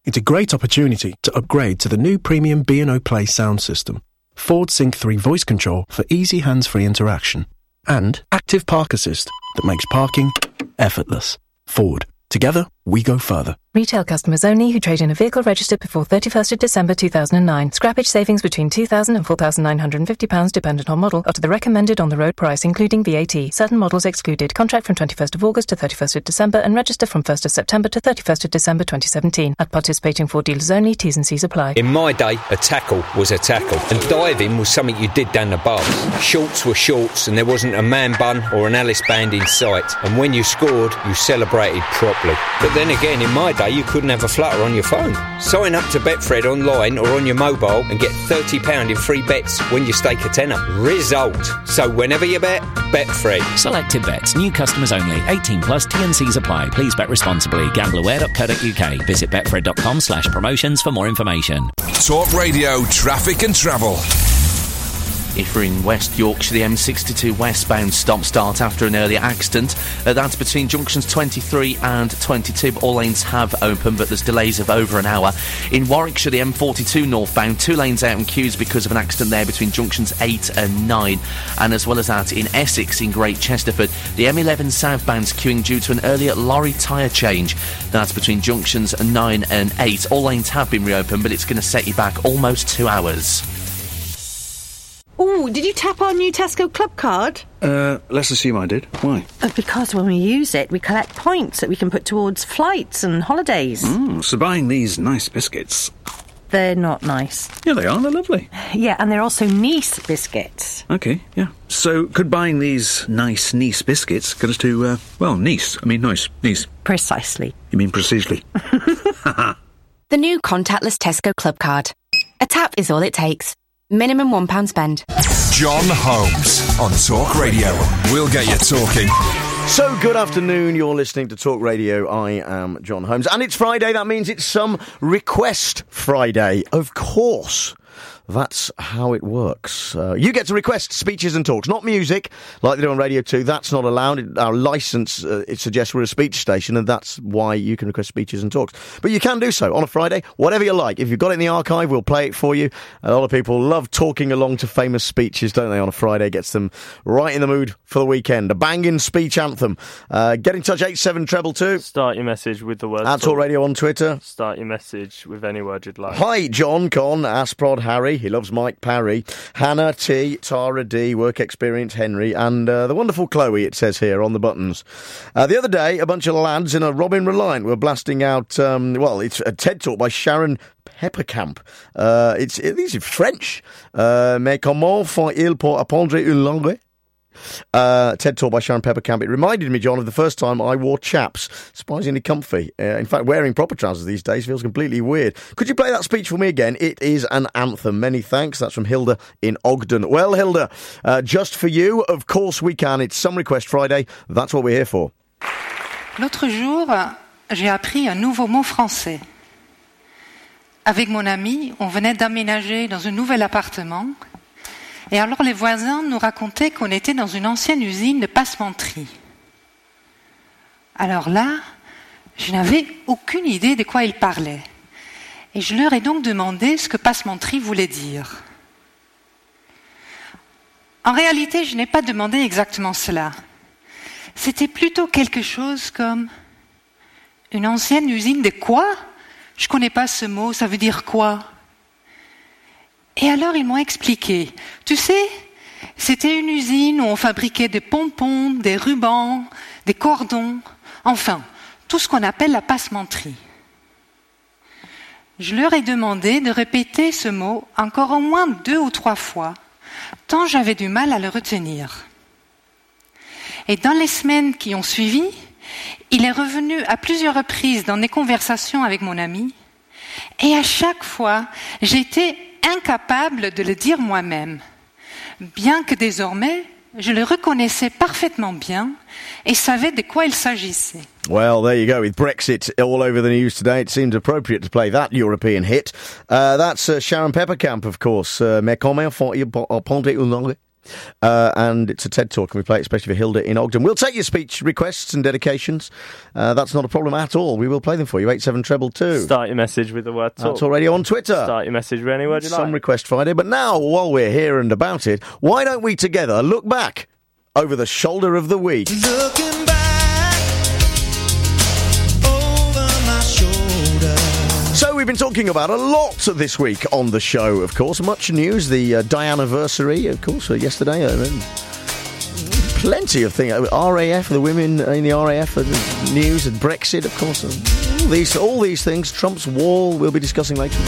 It's a great opportunity to upgrade to the new premium B and O Play sound system, Ford Sync three voice control for easy hands-free interaction, and Active Park Assist that makes parking effortless. Ford. Together, we go further. Retail customers only who trade in a vehicle registered before thirty-first of December two thousand nine. Scrappage savings between two thousand pounds and four thousand nine hundred fifty pounds dependent on model, up to the recommended on-the-road price, including V A T. Certain models excluded. Contract from twenty-first of August to thirty-first of December and register from first of September to thirty-first of December twenty seventeen. At participating Ford dealers only, T's and C's apply. In my day, a tackle was a tackle, and diving was something you did down the bars. Shorts were shorts, and there wasn't a man bun or an Alice band in sight. And when you scored, you celebrated properly. But then again, in my day, you couldn't have a flutter on your phone. Sign up to Betfred online or on your mobile and get thirty pounds in free bets when you stake a tenner. Result. So whenever you bet, Betfred. Selected bets. New customers only. eighteen plus. T and C's apply. Please bet responsibly. gamble aware dot co dot uk. Visit betfred dot com slash promotions for more information. Talk Radio Traffic and Travel. If we're in West Yorkshire, the M sixty-two westbound stop-start after an earlier accident. Uh, that's between junctions twenty-three and twenty-two, but all lanes have opened, but there's delays of over an hour. In Warwickshire, the M forty-two northbound, two lanes out in queues because of an accident there between junctions eight and nine. And as well as that, in Essex, in Great Chesterford, the M eleven southbound's queuing due to an earlier lorry tyre change. That's between junctions nine and eight. All lanes have been reopened, but it's going to set you back almost two hours. Oh, did you tap our new Tesco Club card? Uh, let's assume I did. Why? Uh, because when we use it, we collect points that we can put towards flights and holidays. Mm, so buying these nice biscuits... They're not nice. Yeah, they are. They're lovely. Yeah, and they're also Nice biscuits. OK, yeah. So could buying these nice Nice biscuits get us to, uh, well, Nice? I mean, nice. Nice. Precisely. You mean precisely? The new contactless Tesco Club card. A tap is all it takes. Minimum one pound spend. John Holmes on Talk Radio. We'll get you talking. So, good afternoon. You're listening to Talk Radio. I am John Holmes. And it's Friday. That means it's some Request Friday. Of course. That's how it works. Uh, you get to request speeches and talks, not music, like they do on Radio two. That's not allowed. It, our licence, uh, it suggests we're a speech station, and that's why you can request speeches and talks. But you can do so on a Friday, whatever you like. If you've got it in the archive, we'll play it for you. A lot of people love talking along to famous speeches, don't they, on a Friday? Gets them right in the mood for the weekend. A banging speech anthem. Uh, get in touch, eight seven two two. Start your message with the word At Talk Radio on Twitter. Start your message with any word you'd like. Hi, John, Con, Asprod, Harry. He loves Mike Parry, Hannah T, Tara D, Work Experience Henry, and uh, the wonderful Chloe, it says here on the buttons. Uh, the other day, a bunch of lads in a Robin Reliant were blasting out, um, well, it's a TED Talk by Sharon Peppercamp. Uh, it's, it, this is French. Uh, Mais comment font-ils pour apprendre une langue? Uh, TED Talk by Sharon Peppercamp. It reminded me, John, of the first time I wore chaps. Surprisingly comfy. Uh, in fact, wearing proper trousers these days feels completely weird. Could you play that speech for me again? It is an anthem. Many thanks. That's from Hilda in Ogden. Well, Hilda, uh, just for you, of course we can. It's Some Request Friday. That's what we're here for. L'autre jour, j'ai appris un nouveau mot français. Avec mon ami, on venait d'aménager dans un nouvel appartement. Et alors les voisins nous racontaient qu'on était dans une ancienne usine de passementerie. Alors là, je n'avais aucune idée de quoi ils parlaient. Et je leur ai donc demandé ce que passementerie voulait dire. En réalité, je n'ai pas demandé exactement cela. C'était plutôt quelque chose comme une ancienne usine de quoi ? Je ne connais pas ce mot, ça veut dire quoi ? Et alors ils m'ont expliqué. Tu sais, c'était une usine où on fabriquait des pompons, des rubans, des cordons, enfin, tout ce qu'on appelle la passementerie. Je leur ai demandé de répéter ce mot encore au moins deux ou trois fois, tant j'avais du mal à le retenir. Et dans les semaines qui ont suivi, il est revenu à plusieurs reprises dans des conversations avec mon ami, et à chaque fois, j'étais incapable de le dire moi-même, bien que désormais, je le reconnaissais parfaitement bien et savais de quoi il s'agissait. Well, there you go. With Brexit all over the news today, it seems appropriate to play that European hit. Uh, that's uh, Sharon Peppercamp, of course. Uh, Mais comment font-ils pour apprendre une langue? Uh, and it's a TED Talk, and we play it especially for Hilda in Ogden. We'll take your speech requests and dedications. Uh, that's not a problem at all. We will play them for you. eight seven treble two. Start your message with the word talk. That's already on Twitter. Start your message with any word you like. Some Request Friday. But now, while we're here and about it, why don't we together look back over the shoulder of the week? Looking back over my shoulder. So we've been talking about a lot this week on the show, of course. Much news. The uh, Dianiversary, of course, uh, yesterday. Uh, plenty of things. R A F, the women in the R A F, uh, news, and Brexit, of course. Uh, all these, all these things. Trump's wall, we'll be discussing later.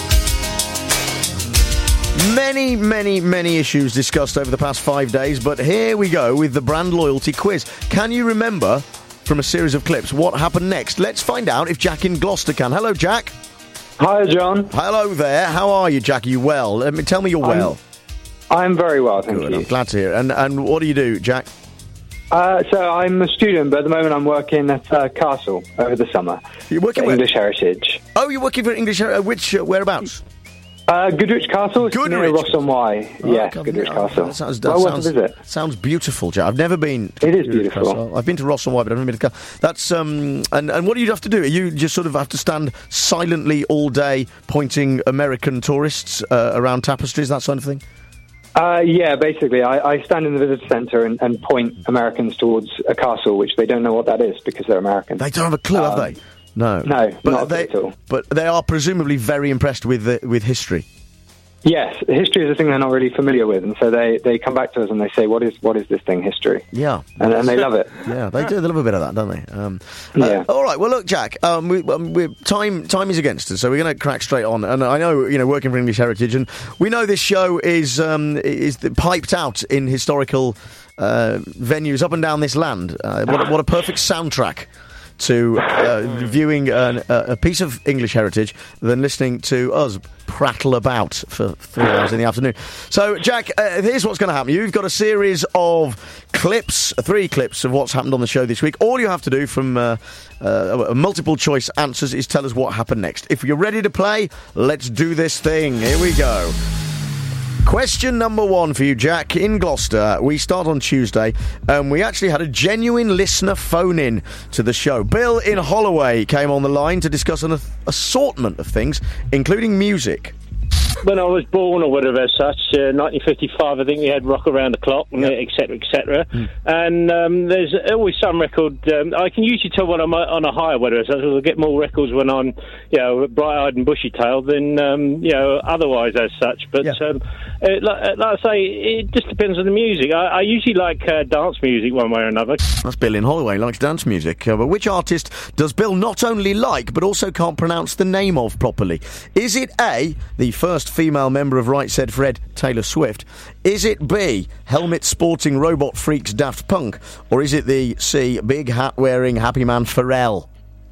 Many, many, many issues discussed over the past five days, but here we go with the brand loyalty quiz. Can you remember from a series of clips what happened next? Let's find out if Jack in Gloucester can. Hello, Jack. Hi, John. Hello there. How are you, Jack? Are you well? Let me tell me you're I'm, well. I'm very well, thank Good, you. I'm glad to hear it. And and what do you do, Jack? Uh, so I'm a student, but at the moment I'm working at uh, Castle over the summer. You're working for where? English Heritage. Oh, you're working for English Heritage. Which, uh, whereabouts? Uh, Goodrich Castle, it's near Goodrich. Ross-on-Wye. Oh, yes, God, Goodrich oh, Castle. That sounds, that well worth sounds, a visit. sounds beautiful, Jack. I've never been. It is to beautiful. Castle. I've been to Ross-on-Wye, but I've never been to Castle. That's um. And, and what do you have to do? You just sort of have to stand silently all day, pointing American tourists uh, around tapestries, that sort of thing. Uh, yeah, basically, I, I stand in the visitor centre and, and point Americans towards a castle, which they don't know what that is because they're American. They don't have a clue, um, have they? No, No, but not they, at all. But they are presumably very impressed with the, with history. Yes, history is a thing they're not really familiar with, and so they, they come back to us and they say, "What is what is this thing, history?" Yeah, and, and they love it. Yeah, they do. They love a bit of that, don't they? Um, yeah. Uh, all right. Well, look, Jack. Um, we, um, we're, time time is against us, so we're going to crack straight on. And I know, you know, working for English Heritage, and we know this show is um, is piped out in historical uh, venues up and down this land. Uh, what, a, what a perfect soundtrack to uh, viewing an, uh, a piece of English heritage than listening to us prattle about for three hours in the afternoon. So, Jack, uh, here's what's going to happen. You've got a series of clips, three clips of what's happened on the show this week. All you have to do from uh, uh, multiple choice answers is tell us what happened next. If you're ready to play, let's do this thing. Here we go. Question number one for you, Jack. In Gloucester, we start on Tuesday, and we actually had a genuine listener phone in to the show. Bill in Holloway came on the line to discuss an assortment of things, including music. When I was born, or whatever as such, uh, nineteen fifty-five, I think we had Rock Around the Clock, and et cetera, et cetera. Mm. And um, there's always some record. Um, I can usually tell when I'm on a higher weather as such. I get more records when I'm, you know, bright-eyed and bushy-tailed than, um, you know, otherwise as such. But yeah. um, uh, like, like I say, it just depends on the music. I, I usually like uh, dance music one way or another. That's Bill in Holloway, likes dance music. Uh, but which artist does Bill not only like, but also can't pronounce the name of properly? Is it A, the first female member of Right Said Fred, Taylor Swift? Is it B, helmet-sporting robot freaks Daft Punk? Or is it the C, big hat-wearing happy man Pharrell?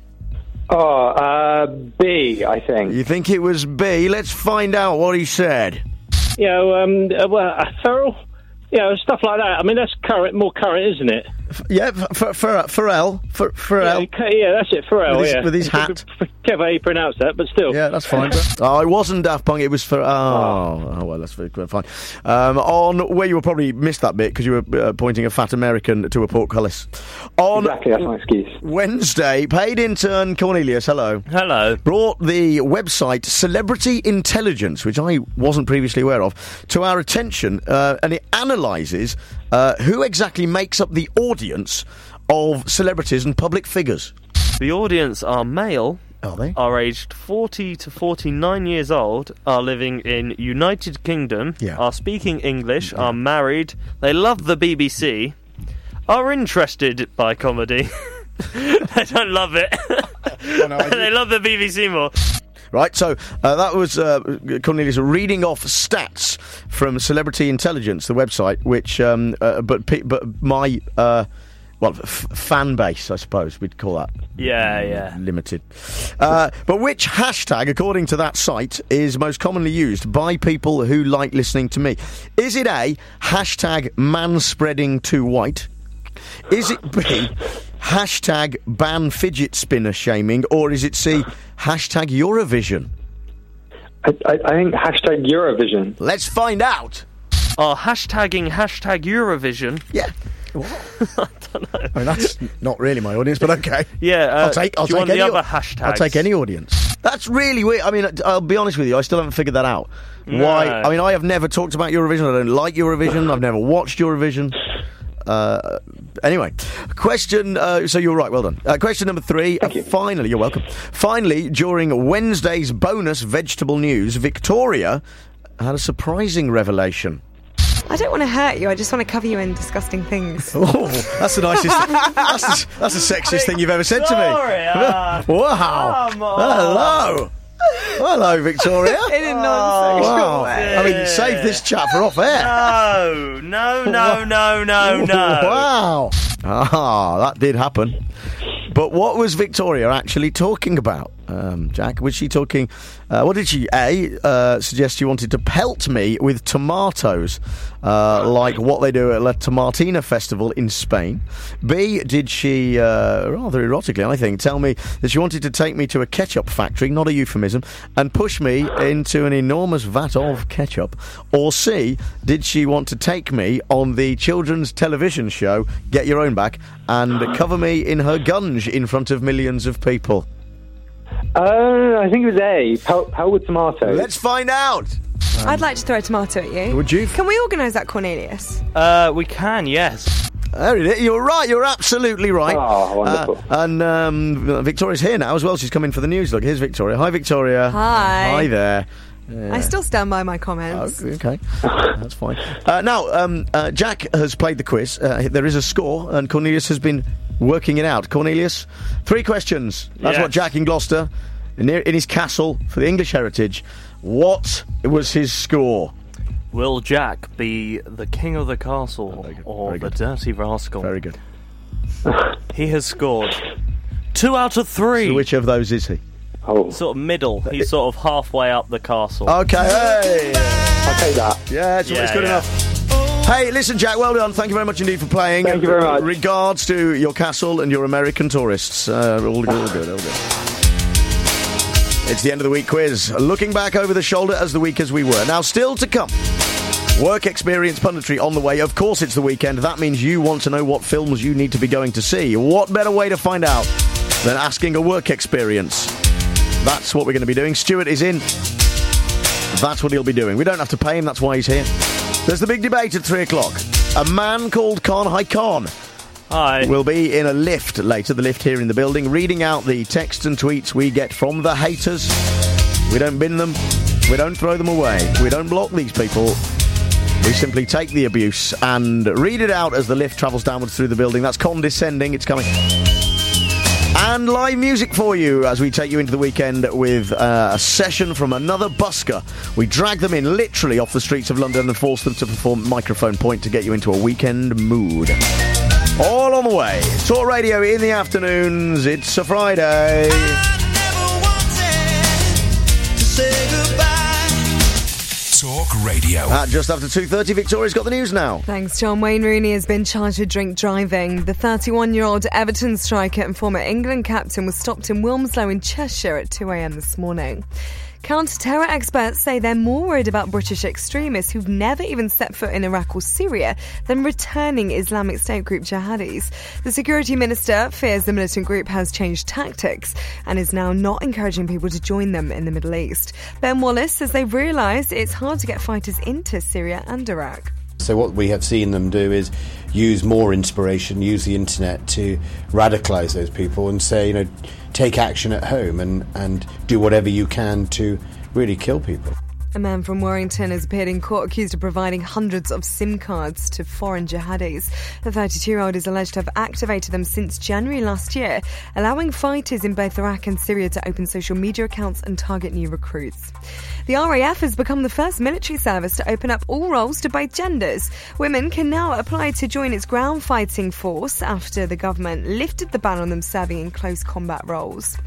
Oh, uh, B, I think. You think it was B? Let's find out what he said. You know, um, uh, well, uh, Pharrell? You know, stuff like that. I mean, that's current, more current, isn't it? F- yeah, f- f- Pharrell. F- Pharrell. Yeah, yeah, that's it, Pharrell, with his, yeah. With his hat. Careful how you pronounce that, but still. Yeah, that's fine. Oh, it wasn't Daft Punk, it was for... Oh, oh. oh well, that's very fine. Um, on where you will probably missed that bit, because you were uh, pointing a fat American to a portcullis. On exactly, that's my excuse. Wednesday, paid intern Cornelius, hello. Hello. Brought the website Celebrity Intelligence, which I wasn't previously aware of, to our attention, uh, and it analyses uh, who exactly makes up the audience of celebrities and public figures. The audience are male, are they? Are aged forty to forty-nine years old, are living in United Kingdom, yeah. are speaking English, yeah. are married, they love the B B C, are interested by comedy. They don't love it. Oh, no, they love the B B C more. Right, so uh, that was uh, Cornelius reading off stats from Celebrity Intelligence, the website, which, um, uh, but but my, uh, well, f- fan base, I suppose we'd call that. Yeah, yeah. Limited. Uh, but which hashtag, according to that site, is most commonly used by people who like listening to me? Is it A, hashtag manspreading too white? Is it B, hashtag ban fidget spinner shaming? Or is it C, hashtag Eurovision? I, I, I think hashtag Eurovision. Let's find out. are hashtagging hashtag Eurovision. Yeah. I don't know. I mean, that's not really my audience, but okay. Yeah, uh, I'll take. I'll do you take want any. the other au- hashtags? I'll take any audience. That's really weird. I mean, I'll be honest with you. I still haven't figured that out. No. Why? I mean, I have never talked about Eurovision. I don't like Eurovision. I've never watched Eurovision. Uh, anyway, question. Uh, so you're right. Well done. Uh, question number three. Uh, you. Finally, you're welcome. Finally, during Wednesday's bonus vegetable news, Victoria had a surprising revelation. I don't want to hurt you. I just want to cover you in disgusting things. Oh, that's the nicest. that's, the, that's the sexiest thing you've ever said to me. Victoria! Wow. Come on. Hello. Hello, Victoria. In a non-sexual Wow. way. I mean, save this chat for off air. No, no, no, no, no, no. Wow. Ah, that did happen. But what was Victoria actually talking about, um, Jack? Was she talking... Uh, what did she, A, uh, suggest she wanted to pelt me with tomatoes, uh, like what they do at La Tomatina Festival in Spain? B, did she, uh, rather erotically, I think, tell me that she wanted to take me to a ketchup factory, not a euphemism, and push me into an enormous vat of ketchup? Or C, did she want to take me on the children's television show, Get Your Own Back, and cover me in her gunge in front of millions of people? Uh, I think it was A. Pelt, pelt with tomatoes. Let's find out. Um, I'd like to throw a tomato at you. Would you? Can we organise that, Cornelius? Uh, we can, yes. There it is. You're right. You're absolutely right. Oh, wonderful. Uh, and um, Victoria's here now as well. She's coming for the news. Look, here's Victoria. Hi, Victoria. Hi. Hi there. Yeah. I still stand by my comments. Oh, okay, that's fine. Uh, now, um, uh, Jack has played the quiz. Uh, there is a score, and Cornelius has been working it out. Cornelius, three questions. That's Yes. what Jack in Gloucester, in, in his castle for the English heritage. What was his score? Will Jack be the king of the castle or Very the good. dirty rascal? Very good. He has scored two out of three. So which of those is he? Oh. Sort of middle. He's sort of halfway up the castle. Okay, hey! I'll take that. Yeah, it's, Yeah, it's good yeah. enough. Hey, listen, Jack, well done. Thank you very much indeed for playing. Thank you very much. Regards to your castle and your American tourists. Uh, all good, all good, all good. It's the end of the week quiz. Looking back over the shoulder as the week as we were. Now, still to come. Work experience punditry on the way. Of course, it's the weekend. That means you want to know what films you need to be going to see. What better way to find out than asking a work experience? That's what we're going to be doing. Stuart is in. That's what he'll be doing. We don't have to pay him. That's why he's here. There's the big debate at three o'clock. A man called Con. Hi, Con. Hi. We'll be in a lift later, the lift here in the building, reading out the texts and tweets we get from the haters. We don't bin them. We don't throw them away. We don't block these people. We simply take the abuse and read it out as the lift travels downwards through the building. That's condescending. It's coming. And live music for you as we take you into the weekend with uh, a session from another busker. We drag them in literally off the streets of London and force them to perform Microphone Point to get you into a weekend mood. All on the way. Talk Radio in the afternoons. It's a Friday. Talk Radio. At just after two thirty, Victoria's got the news now. Thanks, John. Wayne Rooney has been charged with drink driving. The thirty-one-year-old Everton striker and former England captain was stopped in Wilmslow in Cheshire at two a.m. this morning. Counter-terror experts say they're more worried about British extremists who've never even set foot in Iraq or Syria than returning Islamic State group jihadis. The security minister fears the militant group has changed tactics and is now not encouraging people to join them in the Middle East. Ben Wallace says they've realised it's hard to get fighters into Syria and Iraq. So what we have seen them do is use more inspiration, use the internet to radicalise those people and say, you know, take action at home and, and do whatever you can to really kill people. A man from Warrington has appeared in court accused of providing hundreds of SIM cards to foreign jihadis. The thirty-two-year-old is alleged to have activated them since January last year, allowing fighters in both Iraq and Syria to open social media accounts and target new recruits. The R A F has become the first military service to open up all roles to both genders. Women can now apply to join its ground fighting force after the government lifted the ban on them serving in close combat roles.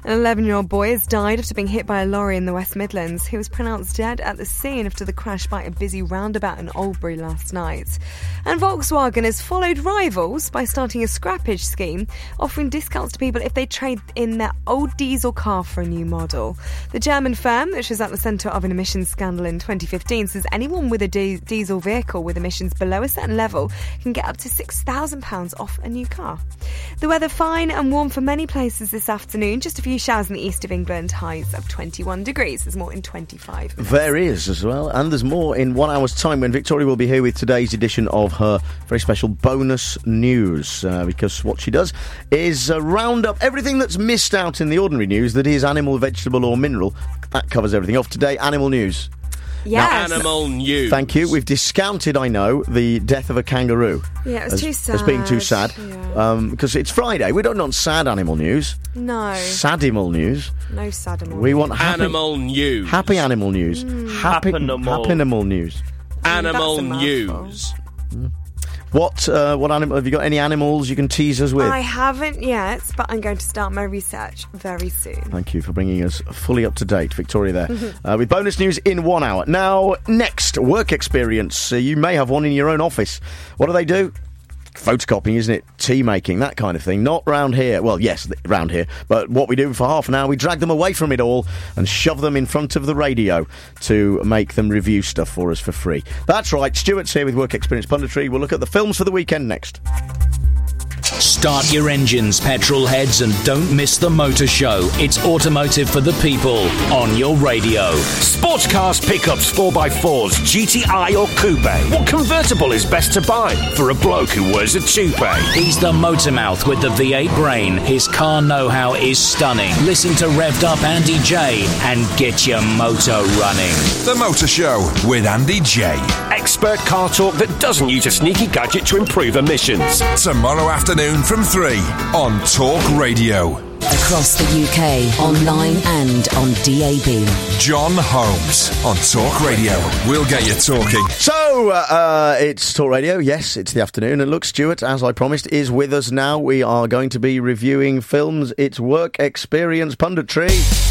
An eleven-year-old boy has died after being hit by a lorry in the West Midlands. He was pronounced dead at the scene after the crash by a busy roundabout in Albury last night. And Volkswagen has followed rivals by starting a scrappage scheme, offering discounts to people if they trade in their old diesel car for a new model. The German firm, which was at the centre of an emissions scandal in twenty fifteen, says anyone with a di- diesel vehicle with emissions below a certain level can get up to six thousand pounds off a new car. The weather fine and warm for many places this afternoon. Just a few showers in the east of England, highs of twenty-one degrees. There's more in twenty-five minutes. There is as well, and there's more in one hour's time when Victoria will be here with today's edition of her very special bonus news, uh, because what she does is uh, round up everything that's missed out in the ordinary news that is animal, vegetable or mineral. That covers everything off today. Animal news. Yes. Now, Animal news. Thank you. We've discounted, I know, the death of a kangaroo. Yeah, it was as, too sad. As being too sad. Yeah. Because um, it's Friday. We don't want sad animal news. No. Sadimal news. No sad animal. We want happy, Animal news. Happy animal news. Mm. Happy, Happinimal. happinimal news. Animal That's a mouthful. news. What uh, what animal have you got? Any animals you can tease us with? I haven't yet, but I'm going to start my research very soon. Thank you for bringing us fully up to date, Victoria, there. uh, with bonus news in one hour. Now, next, work experience. Uh, you may have one in your own office. What do they do? Photocopying, isn't it? Tea making, that kind of thing. Not round here. Well, yes, th- round here. But what we do for half an hour, we drag them away from it all and shove them in front of the radio to make them review stuff for us for free. That's right. Stuart's here with Work Experience Punditry. We'll look at the films for the weekend next. Start your engines, petrol heads, and don't miss the motor show. It's automotive for the people on your radio. Sports cars, pickups, four by fours, G T I or coupe. What convertible is best to buy for a bloke who wears a toupee? He's the motor mouth with the V eight brain. His car know-how is stunning. Listen to Revved Up Andy J and get your motor running. The Motor Show with Andy J. Expert car talk that doesn't use a sneaky gadget to improve emissions. Tomorrow afternoon from three on Talk Radio. Across the U K, online and on D A B. John Holmes on Talk Radio. We'll get you talking. So, uh, uh, it's Talk Radio. Yes, it's the afternoon. And look, Stuart, as I promised, is with us now. We are going to be reviewing films. It's Work Experience Punditry.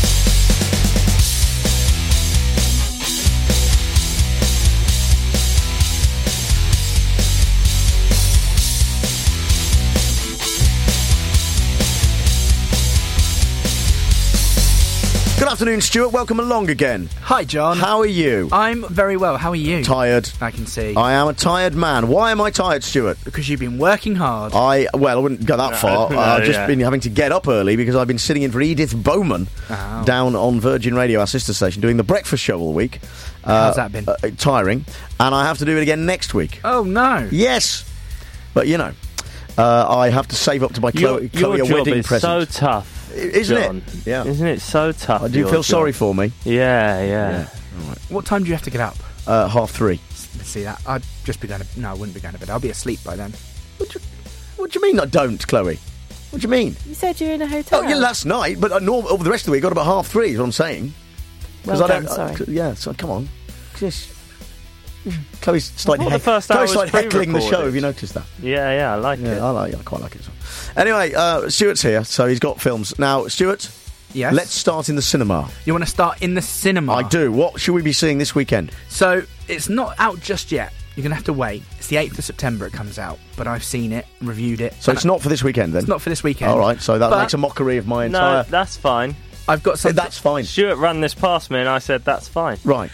Good afternoon, Stuart. Welcome along again. Hi, John. How are you? I'm very well. How are you? Tired. I can see. I am a tired man. Why am I tired, Stuart? Because you've been working hard. I, well, I wouldn't go that No, far. no, uh, I've just yeah. been having to get up early because I've been sitting in for Edith Bowman Oh. down on Virgin Radio, our sister station, doing the breakfast show all week. How's that been? Uh, tiring. And I have to do it again next week. Oh, no. Yes. But, you know, uh, I have to save up to buy Chloe, Your, Chloe your a job wedding is present. so tough. Isn't John. it? Yeah. Isn't it so tough? Uh, do you your feel job? sorry for me? Yeah, yeah. Yeah. What time do you have to get up? Uh, half three. Let's see that. I'd just be going to... No, I wouldn't be going to bed. I'll be asleep by then. What do you mean I don't, Chloe? What do you mean? You said you're in a hotel. Oh, yeah, last night, but uh, norm- over the rest of the week, got about half three is what I'm saying. 'Cause Well I don't, done, uh, sorry. c- yeah, so come on. Just, Chloe's slightly, thought the heck- first Chloe's hour was slightly heckling the show, pre-recorded. have you noticed that? Yeah, yeah, I like Yeah, it. I like I quite like it as well. Anyway, uh, Stuart's here, so he's got films. Now, Stuart, Yes? let's start in the cinema. You want to start in the cinema? I do. What should we be seeing this weekend? So, it's not out just yet. You're going to have to wait. It's the eighth of September it comes out, but I've seen it, reviewed it. So and it's not for this weekend, then? It's not for this weekend. All right, so that But makes a mockery of my No, entire... that's fine. I've got something... That's fine. Stuart ran this past me and I said, that's fine. Right.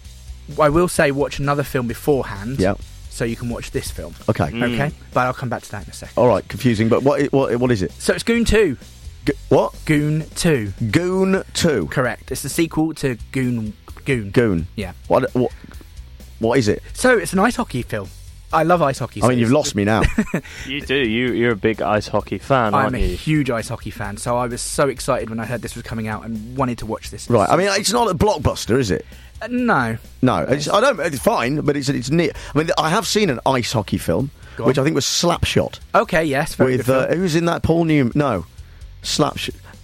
I will say watch another film beforehand. Yeah. So you can watch this film. Okay. Mm. Okay? But I'll come back to that in a second. All right, confusing, but what? i- What? What is it? So it's Goon two. G- what? Goon two. Goon two. Correct. It's the sequel to Goon. Goon. Goon. Yeah. What? What? What is it? So it's an ice hockey film. I love ice hockey. I mean, so you've it's- lost me now. You do. You, you're a big ice hockey fan, I'm aren't a you? huge ice hockey fan, so I was so excited when I heard this was coming out and wanted to watch this. Right. I mean, it's not a blockbuster, is it? Uh, no. No. It's, I don't. It's fine, but it's it's near. I mean, I have seen an ice hockey film, Go on. which I think was Slapshot. Okay, yes. Very With good uh, film. who's in that? Paul Newman? No. Slapshot.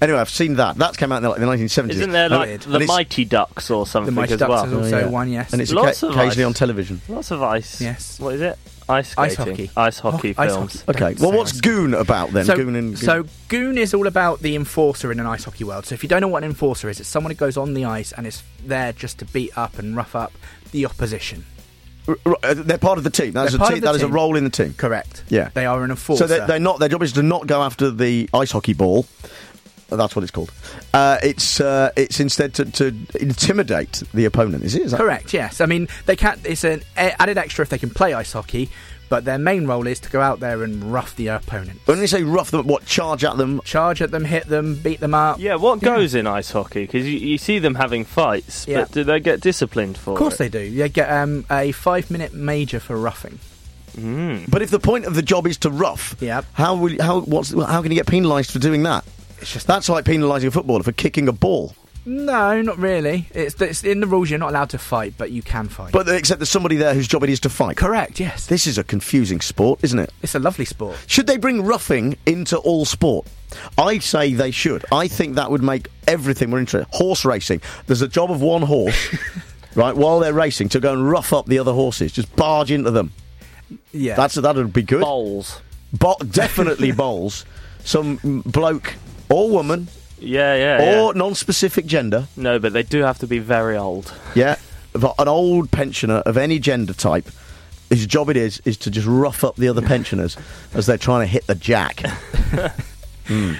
Anyway, I've seen that. That came out in the, like, the nineteen seventies. Isn't there like And the it's- Mighty Ducks or something The Mighty as Ducks well? is also Oh, yeah. one, yes. And it's Lots oca- of occasionally ice. on television. Lots of ice. Yes. What is it? Ice skating. Ice hockey. Ice hockey Ho- ice films. hockey. Okay, well, what's Goon about then? So, Goon and so Goon is all about the enforcer in an ice hockey world. So if you don't know what an enforcer is, it's someone who goes on the ice and is there just to beat up and rough up the opposition. R- r- uh, they're part of the team. That is They're a part team. of the That is a team. role in the team. Correct. Yeah. They are an enforcer. So they're, they're not. Their job is to not go after the ice hockey ball. That's what it's called. Uh, it's uh, it's instead to, to intimidate the opponent. Is it? Is that Correct. Yes. I mean, they can. It's an a- added extra if they can play ice hockey, but their main role is to go out there and rough the opponent. When you say rough them, what? Charge at them? Charge at them, hit them, beat them up. Yeah, what goes in ice hockey? Because you, you see them having fights, Yeah. but do they get disciplined for it? Of course they do. They get um, a five-minute major for roughing. Mm. But if the point of the job is to rough, Yep. how will how what's how can you get penalised for doing that? It's just That's like penalising a footballer for kicking a ball. No, not really. It's, it's in the rules. You're not allowed to fight, but you can fight. But except there's somebody there whose job it is to fight. Correct. Yes. This is a confusing sport, isn't it? It's a lovely sport. Should they bring roughing into all sport? I say they should. I think that would make everything more interesting. Horse racing. There's a job of one horse, right, while they're racing, to go and rough up the other horses. Just barge into them. Yeah. That's that would be good. Bowls. Bo- definitely bowls. Some mm, bloke or woman Yeah, yeah, or yeah. non-specific gender. No, but they do have to be very old. Yeah, but an old pensioner of any gender type. His job it is is to just rough up the other pensioners as they're trying to hit the jack. mm.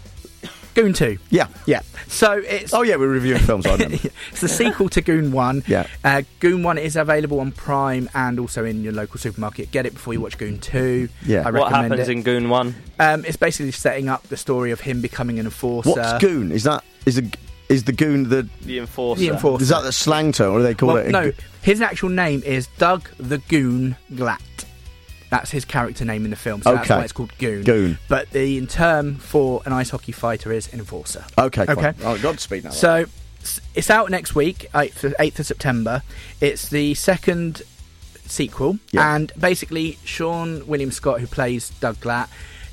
Goon two. Yeah, Yeah. So it's... Oh yeah, we're reviewing films. I remember. It's the sequel to Goon one. Yeah. Uh, Goon one is available on Prime and also in your local supermarket. Get it before you watch Goon two. Yeah. I What recommend happens it. in Goon one? Um, it's basically setting up the story of him becoming an enforcer. What's goon? Is that is the is the goon the The Enforcer. The Enforcer. is that the slang term or do they call Well, it? a no, go- his actual name is Doug the Goon Glatt. That's his character name in the film, so that's Okay. why it's called Goon. Goon. But the term for an ice hockey fighter is enforcer. Okay, fine. Okay. Oh, Godspeed now. So s- it's out next week, eighth of September. It's the second sequel, Yeah. and basically Sean William Scott, who plays Doug Glatt,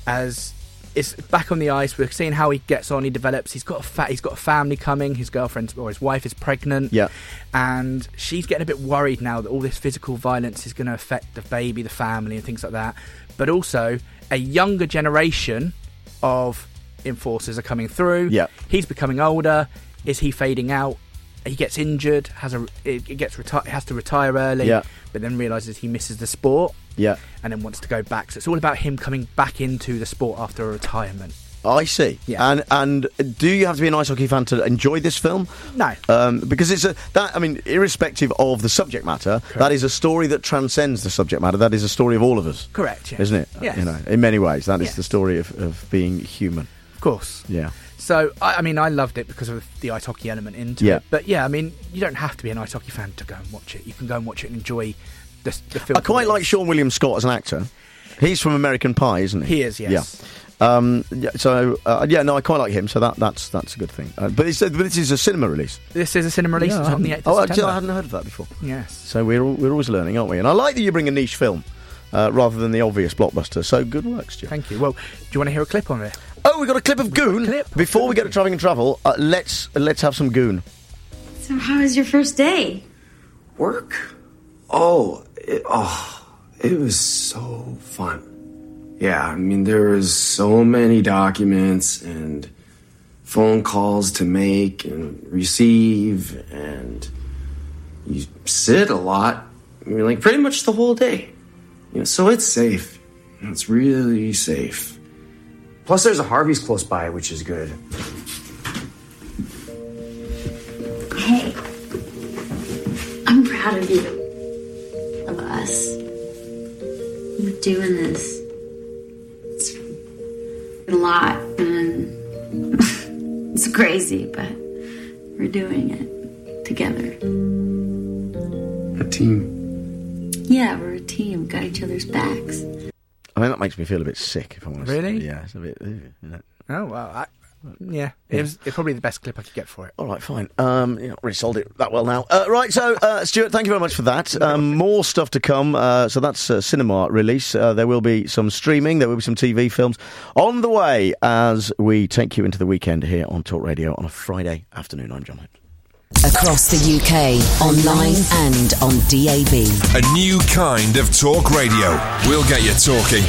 as is back on the ice. We're seeing how he gets on. He develops. He's got a fa- he's got a family coming. His girlfriend or his wife is pregnant. Yeah. And she's getting a bit worried now that all this physical violence is going to affect the baby, the family, and things like that. But also, a younger generation of enforcers are coming through. Yeah. He's becoming older. Is he fading out? He gets injured. Has a it it gets reti- has to retire early. Yeah. But then realizes he misses the sport. Yeah. And then wants to go back. So it's all about him coming back into the sport after a retirement. I see. Yeah. And and do you have to be an ice hockey fan to enjoy this film? No. Um, because it's a that I mean, irrespective of the subject matter, that is a story that transcends the subject matter. That is a story of all of us. Correct. Yeah. Isn't it? Yes. You know, in many ways, that is Yes. the story of, of being human. Of course. Yeah. So, I, I mean, I loved it because of the ice hockey element into Yeah. it. But yeah, I mean, you don't have to be an ice hockey fan to go and watch it. You can go and watch it and enjoy the, the film. I quite like Sean William Scott as an actor. He's from American Pie, isn't he? He is, yes. Yeah. Um, yeah so uh, yeah, no, I quite like him. So that that's that's a good thing. Uh, but, it's, uh, but this is a cinema release. This is a cinema release. Yeah, It's I on the hadn't- eighth of oh, September. actually, I hadn't heard of that before. Yes. So we're all, we're always learning, aren't we? And I like that you bring a niche film uh, rather than the obvious blockbuster. So good work, Stu. Thank you. Well, do you want to hear a clip on it? Oh, we got a clip of Goon. Clip. Before we get to Travelling and Travel, uh, let's let's have some Goon. So how was your first day? Work? Oh, it, oh, it was so fun. Yeah, I mean, there was so many documents and phone calls to make and receive, and you sit a lot. I mean, like, pretty much the whole day. You know, so it's safe. It's really safe. Plus, there's a Harvey's close by, which is good. Hey, I'm proud of you. Of us. We're doing this. It's a lot, and it's crazy, but we're doing it together. A team. Yeah, we're a team. Got each other's backs. I mean, that makes me feel a bit sick, if I'm honest. Really? Yeah, it's a bit. Uh, you know. Oh, well, I, Yeah, it was it's probably the best clip I could get for it. All right, fine. Um, you're not really sold it that well now. Uh, right, so, uh, Stuart, thank you very much for that. Um, more stuff to come. Uh, so that's a cinema release. Uh, there will be some streaming. There will be some T V films on the way as we take you into the weekend here on Talk Radio on a Friday afternoon. I'm John Hope. Across the U K, online and on D A B. A new kind of talk radio. We'll get you talking.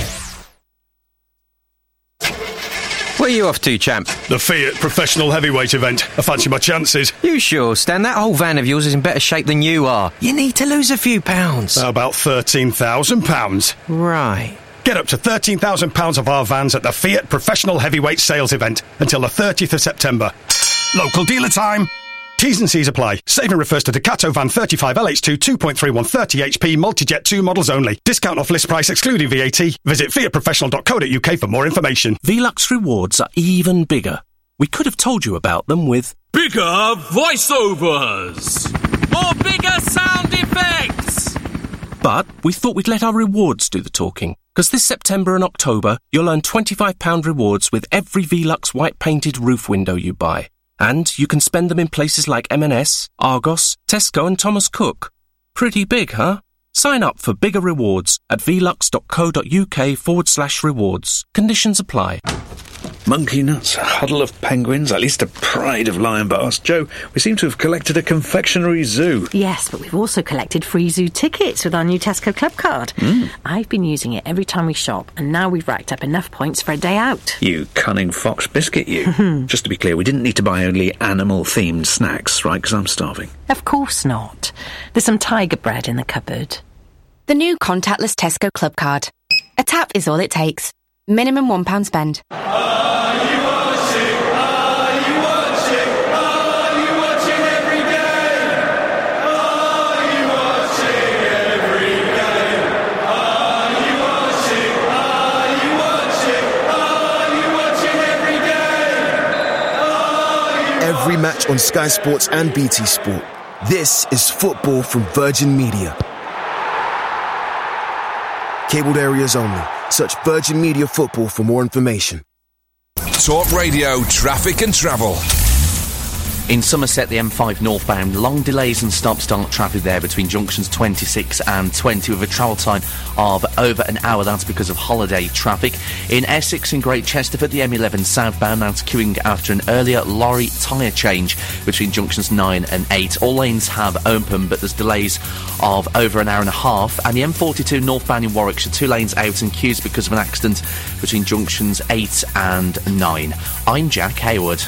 Where are you off to, champ? The Fiat Professional Heavyweight event. I fancy my chances. You sure, Stan? That whole van of yours is in better shape than you are. You need to lose a few pounds. How about thirteen thousand pounds? Right. Get up to thirteen thousand pounds of our vans at the Fiat Professional Heavyweight Sales event until the thirtieth of September. Local dealer time. T's and C's apply. Saving refers to Ducato Van thirty-five L H two two point three one thirty H P Multijet two models only. Discount off list price excluding V A T. Visit fiat professional dot co dot U K for more information. Velux rewards are even bigger. We could have told you about them with bigger voiceovers or bigger sound effects. But we thought we'd let our rewards do the talking. Because this September and October, you'll earn twenty-five pounds rewards with every Velux white painted roof window you buy. And you can spend them in places like M and S, Argos, Tesco and Thomas Cook. Pretty big, huh? Sign up for bigger rewards at velux.co.uk forward slash rewards. Conditions apply. Monkey nuts, a huddle of penguins, at least a pride of lion bars. Joe, we seem to have collected a confectionery zoo. Yes, but we've also collected free zoo tickets with our new Tesco Club card. Mm. I've been using it every time we shop, and now we've racked up enough points for a day out. You cunning fox biscuit, you. Just to be clear, we didn't need to buy only animal-themed snacks, right, because I'm starving. Of course not. There's some tiger bread in the cupboard. The new contactless Tesco Club card. A tap is all it takes. Minimum one pound spend. Every match on Sky Sports and B T Sport. This is football from Virgin Media. Cabled areas only. Search Virgin Media Football for more information. Talk Radio Traffic and Travel. In Somerset, the M five northbound, long delays and stop-start traffic there between junctions twenty-six and twenty with a travel time of over an hour. That's because of holiday traffic. In Essex and Great Chesterford, the M eleven southbound, that's queuing after an earlier lorry tyre change between junctions nine and eight. All lanes have open, but there's delays of over an hour and a half. And the M forty-two northbound in Warwickshire, two lanes out and queues because of an accident between junctions eight and nine. I'm Jack Hayward.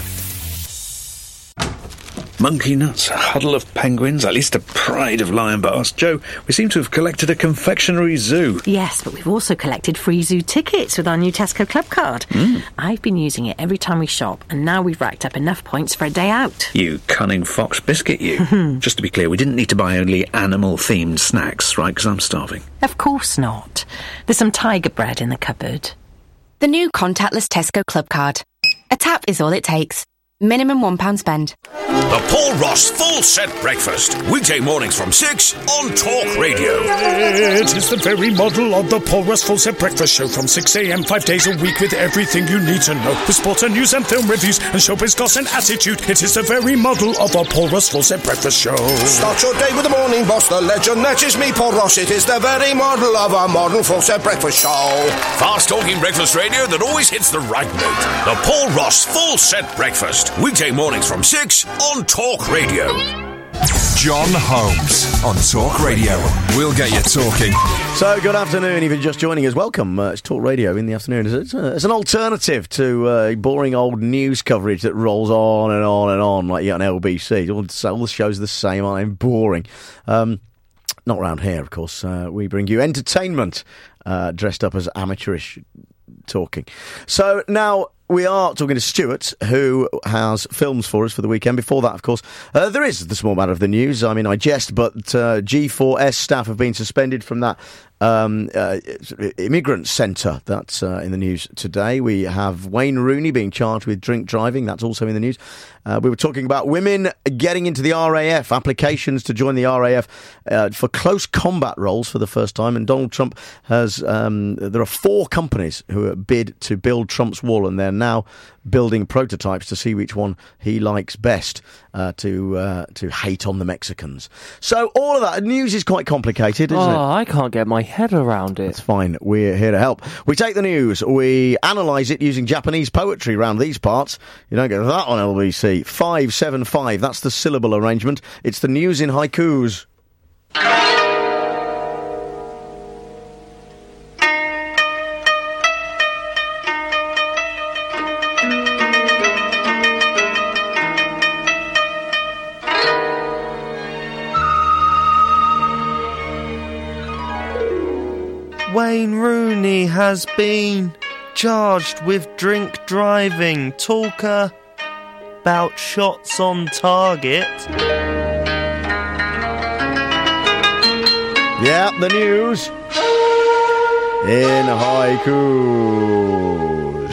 Monkey nuts, a huddle of penguins, at least a pride of lion bars. Joe, we seem to have collected a confectionery zoo. Yes, but we've also collected free zoo tickets with our new Tesco Club card. Mm. I've been using it every time we shop, and now we've racked up enough points for a day out. You cunning fox biscuit, you. Just to be clear, we didn't need to buy only animal-themed snacks, right, because I'm starving. Of course not. There's some tiger bread in the cupboard. The new contactless Tesco Club card. A tap is all it takes. Minimum one pound spend. The Paul Ross Full Set Breakfast. Weekday mornings from six on Talk Radio. It is the very model of the Paul Ross Full Set Breakfast Show from six a.m. five days a week with everything you need to know. The sports and news and film reviews and showbiz goss and attitude. It is the very model of the Paul Ross Full Set Breakfast Show. Start your day with the morning boss, the legend. That is me, Paul Ross. It is the very model of a modern Full Set Breakfast Show. Fast-talking breakfast radio that always hits the right note. The Paul Ross Full Set Breakfast. Weekday mornings from six on Talk Radio. John Holmes on Talk Radio. We'll get you talking. So, good afternoon. If you're just joining us, welcome. Uh, it's Talk Radio in the afternoon. It's, a, it's an alternative to uh, boring old news coverage that rolls on and on and on, like you get on L B C. All, all the shows are the same, aren't they? Boring. Um, not around here, of course. Uh, we bring you entertainment uh, dressed up as amateurish talking. So, now we are talking to Stuart, who has films for us for the weekend. Before that, of course, uh, there is the small matter of the news. I mean, I jest, but uh, G four S staff have been suspended from that um, uh, immigrant centre. That's uh, in the news today. We have Wayne Rooney being charged with drink driving. That's also in the news. Uh, we were talking about women getting into the R A F, applications to join the R A F uh, for close combat roles for the first time. And Donald Trump has, um, there are four companies who are bid to build Trump's wall, and they're now building prototypes to see which one he likes best uh, to uh, to hate on the Mexicans. So all of that news is quite complicated, isn't oh, it? I can't get my head around it. It's fine. We're here to help. We take the news, we analyse it using Japanese poetry around these parts. You don't get that on L B C. five seven five, that's the syllable arrangement. It's the news in haikus. Wayne Rooney has been charged with drink driving. Talker about shots on target. Yeah, the news in haikus.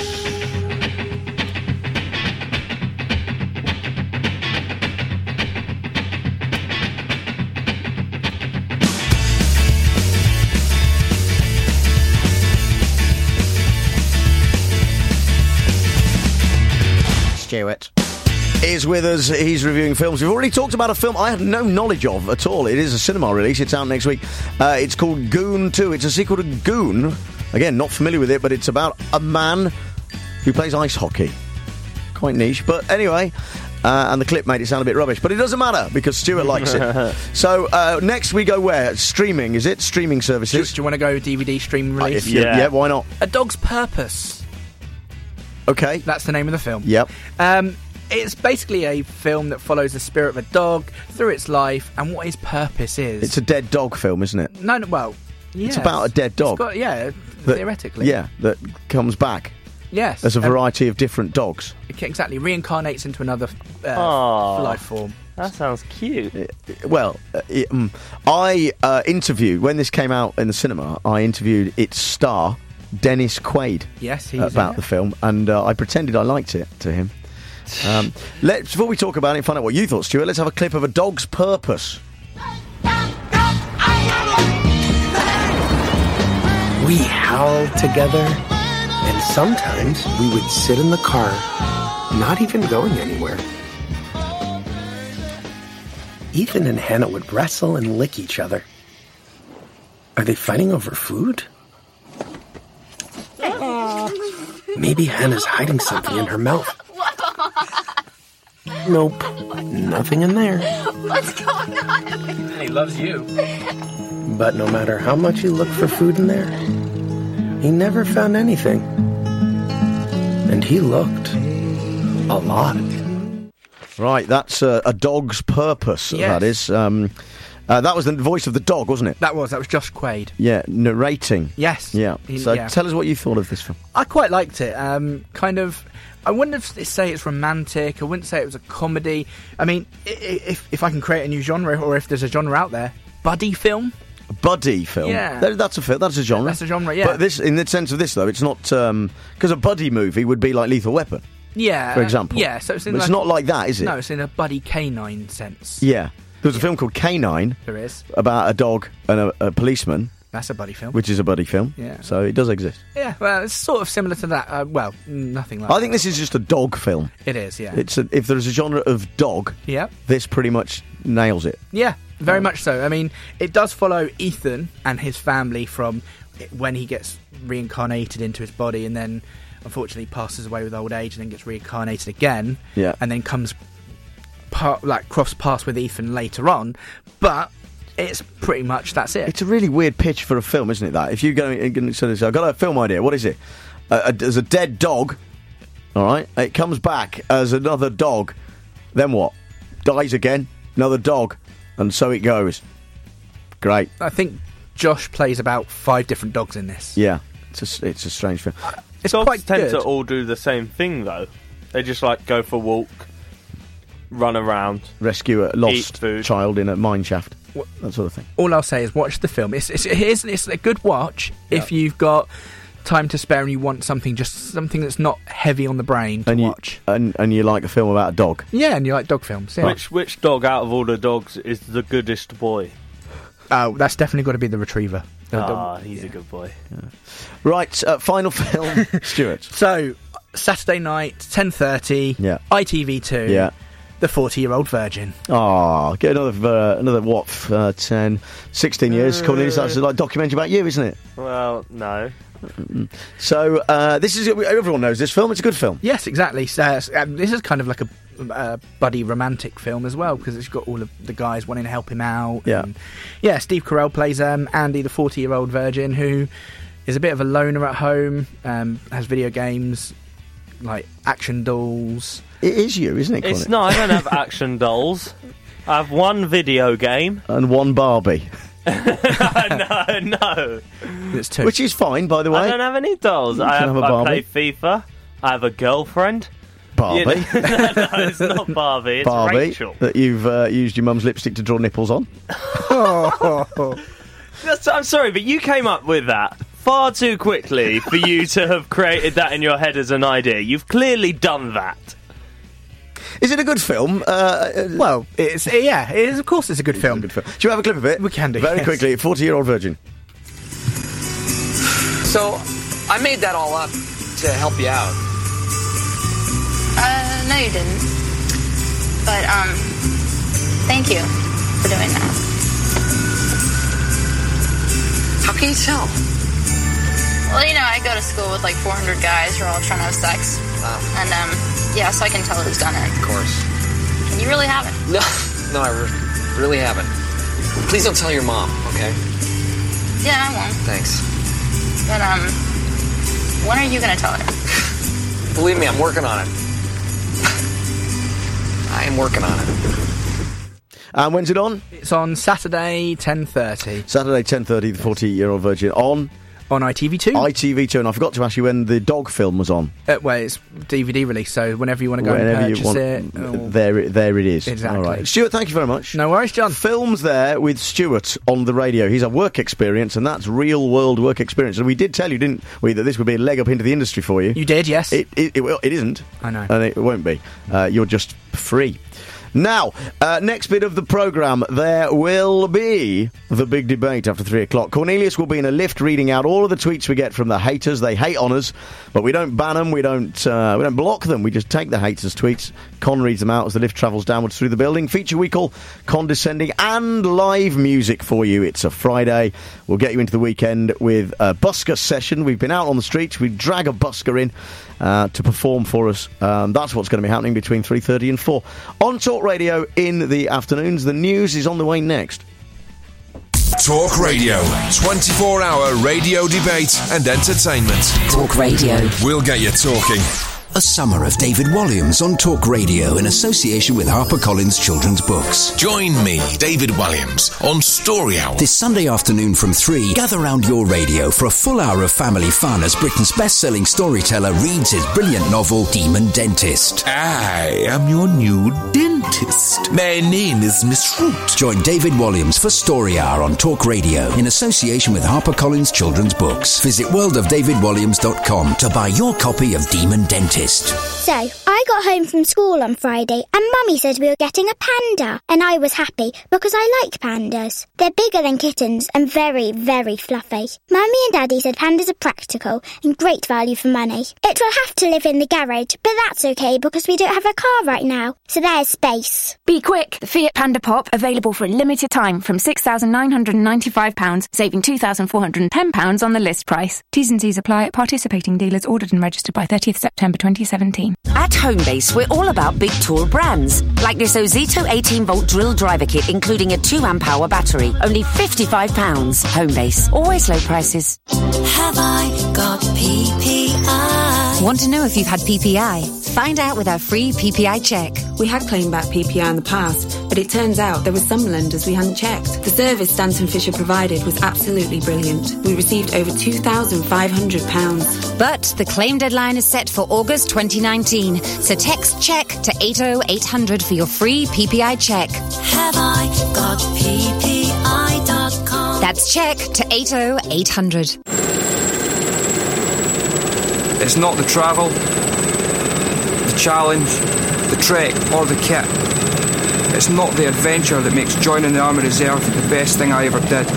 Stuart is with us. He's reviewing films. We've already talked about a film I had no knowledge of at all. It is a cinema release. It's out next week. Uh, it's called Goon two. It's a sequel to Goon. Again, not familiar with it, but it's about a man who plays ice hockey. Quite niche, but anyway. Uh, and the clip made it sound a bit rubbish, but it doesn't matter because Stuart likes it. So uh, next we go where? Streaming, is it? Streaming services. Do, do you want to go D V D streaming release? Uh, yeah. yeah, why not? A Dog's Purpose. Okay. That's the name of the film. Yep. Um, it's basically a film that follows the spirit of a dog through its life and what his purpose is. It's a dead dog film, isn't it? No, no well, yes. It's about a dead dog. It's got, yeah, that, theoretically. Yeah, that comes back. Yes. As a variety um, of different dogs. Exactly. Reincarnates into another uh, Aww, life form. That sounds cute. Uh, well, uh, it, um, I uh, interviewed, when this came out in the cinema, I interviewed its star, Dennis Quaid. Yes, he's about it. the film, and uh, I pretended I liked it to him. Um, let's, before we talk about it and find out what you thought, Stuart, let's have a clip of A Dog's Purpose. We howled together, and sometimes we would sit in the car, not even going anywhere. Ethan and Hannah would wrestle and lick each other. Are they fighting over food? Maybe Hannah's hiding something in her mouth. Nope, nothing in there. What's going on? He loves you. But no matter how much he looked for food in there, he never found anything. And he looked a lot. Right, that's uh, A Dog's Purpose, yes. that is. Um, uh, that was the voice of the dog, wasn't it? That was, that was Josh Quaid. Yeah, narrating. Yes. Yeah. He, so yeah. tell us what you thought of this film. I quite liked it. Um, kind of, I wouldn't say it's romantic. I wouldn't say it was a comedy. I mean, if if I can create a new genre, or if there's a genre out there, buddy film. A buddy film? Yeah. That, that's a film. That's a genre. That's a genre, yeah. But this, in the sense of this, though, it's not... Because um, a buddy movie would be like Lethal Weapon. Yeah. For example. Yeah, so it's, in it's like, not like that, is it? No, it's in a buddy canine sense. Yeah. There was a film called Canine. There is. About a dog and a, a policeman. That's a buddy film. Which is a buddy film. Yeah. So it does exist. Yeah, well, it's sort of similar to that. Uh, well, nothing like I that. think this is just a dog film. It is, yeah. It's a, if there's a genre of dog, yeah. this pretty much nails it. Yeah, very um, much so. I mean, it does follow Ethan and his family from when he gets reincarnated into his body and then unfortunately passes away with old age and then gets reincarnated again. Yeah. And then comes part, like cross paths with Ethan later on. But it's pretty much that's it. It's a really weird pitch for a film, isn't it? That if you go, so I've got a film idea. What is it? Uh, there's a dead dog. All right, it comes back as another dog. Then what? Dies again. Another dog, and so it goes. Great. I think Josh plays about five different dogs in this. Yeah, it's a, it's a strange film. Uh, it's Dogs quite tend good. to all do the same thing, though. They just like go for a walk, run around, rescue a lost child in a mine shaft. that sort of thing. All I'll say is watch the film. It's it's, it is, it's a good watch yeah. if you've got time to spare and you want something just something that's not heavy on the brain to and you, watch. And and you like a film about a dog. Yeah, and you like dog films. Yeah. Which which dog out of all the dogs is the goodest boy? Oh, that's definitely got to be the retriever. Ah, oh, he's yeah. a good boy. Yeah. Right, uh, final film, Stuart. So, Saturday night, ten thirty, yeah. I T V two, yeah. The forty-Year-Old Virgin. Oh, get another, uh, another what, uh, ten, sixteen years, uh, Cornelius, that's like a documentary about you, isn't it? Well, no. So, uh, this is, everyone knows this film, it's a good film. Yes, exactly. So, um, this is kind of like a uh, buddy romantic film as well, because it's got all of the guys wanting to help him out. Yeah. And, yeah, Steve Carell plays um, Andy, the forty-year-old virgin, who is a bit of a loner at home, um, has video games, like action dolls. It is you, isn't it, Cornelius? It's not, I don't have action dolls. I have one video game. And one Barbie. no, no. It's two. Which is fine, by the way. I don't have any dolls. You I, have, have a I Barbie. play FIFA. I have a girlfriend. Barbie. You know, no, no, it's not Barbie. It's Barbie Rachel. That you've uh, used your mum's lipstick to draw nipples on. That's, I'm sorry, but you came up with that far too quickly for you to have created that in your head as an idea. You've clearly done that. Is it a good film? Uh, well, it's yeah, it is. Of course, it's a good it's film. A good film. Should we have a clip of it? We can do very yes. quickly. forty-year-old virgin. So, I made that all up to help you out. Uh, no, you didn't. But um, thank you for doing that. How can you tell? Well, you know, I go to school with like four hundred guys who are all trying to have sex. Wow. And, um, yeah, so I can tell who's done it. Of course. And you really haven't. No, no, I re- really haven't. Please don't tell your mom, okay? Yeah, I won't. Thanks. But, um, when are you going to tell her? Believe me, I'm working on it. I am working on it. And when's it on? It's on Saturday, ten thirty. Saturday, ten thirty, the forty-year-old virgin on... On I T V two. I T V two, and I forgot to ask you when the dog film was on. Uh, well, it's D V D release, so whenever you want to go whenever and purchase you want, it. Or... There, it, there it is. Exactly. All right. Stuart, thank you very much. No worries, John. Films there with Stuart on the radio. He's a work experience, and that's real-world work experience. And we did tell you, didn't we, that this would be a leg up into the industry for you. You did, yes. It, it, it, well, it isn't. I know. And it won't be. Uh, you're just free. Now, uh, next bit of the programme, there will be the big debate after three o'clock. Cornelius will be in a lift reading out all of the tweets we get from the haters. They hate on us, but we don't ban them, we don't uh, we don't block them, we just take the haters' tweets. Con reads them out as the lift travels downwards through the building. Feature we call Condescending, and live music for you. It's a Friday. We'll get you into the weekend with a busker session. We've been out on the streets, we drag a busker in uh, to perform for us. Um, that's what's going to be happening between three thirty and four. On Talk Radio in the afternoons. The news is on the way next. Talk Radio. twenty-four hour radio debate and entertainment. Talk Radio. We'll get you talking. A summer of David Walliams on Talk Radio in association with HarperCollins Children's Books. Join me, David Walliams, on Story Hour. This Sunday afternoon from three, gather round your radio for a full hour of family fun as Britain's best-selling storyteller reads his brilliant novel, Demon Dentist. I am your new dentist. My name is Miss Root. Join David Walliams for Story Hour on Talk Radio in association with HarperCollins Children's Books. Visit world of david walliams dot com to buy your copy of Demon Dentist. So, I got home from school on Friday and Mummy said we were getting a panda. And I was happy because I like pandas. They're bigger than kittens and very, very fluffy. Mummy and Daddy said pandas are practical and great value for money. It will have to live in the garage, but that's okay because we don't have a car right now. So there's space. Be quick! The Fiat Panda Pop available for a limited time from six thousand nine hundred ninety-five pounds, saving two thousand four hundred ten pounds on the list price. T's and C's apply at participating dealers ordered and registered by thirtieth September twenty seventeen. At Homebase, we're all about big, tall brands. Like this Ozito eighteen volt drill driver kit, including a two amp hour battery. Only fifty-five pounds. Homebase. Always low prices. Have I got P P I? Want to know if you've had P P I? Find out with our free P P I check. We had claimed back P P I in the past, but it turns out there were some lenders we hadn't checked. The service Stanton Fisher provided was absolutely brilliant. We received over two thousand five hundred pounds. But the claim deadline is set for August twenty nineteen, so text CHECK to eight oh eight hundred for your free P P I check. Have I got P P I? That's check to eight oh eight hundred. It's not the travel, the challenge, the trek or the kit. It's not the adventure that makes joining the Army Reserve the best thing I ever did.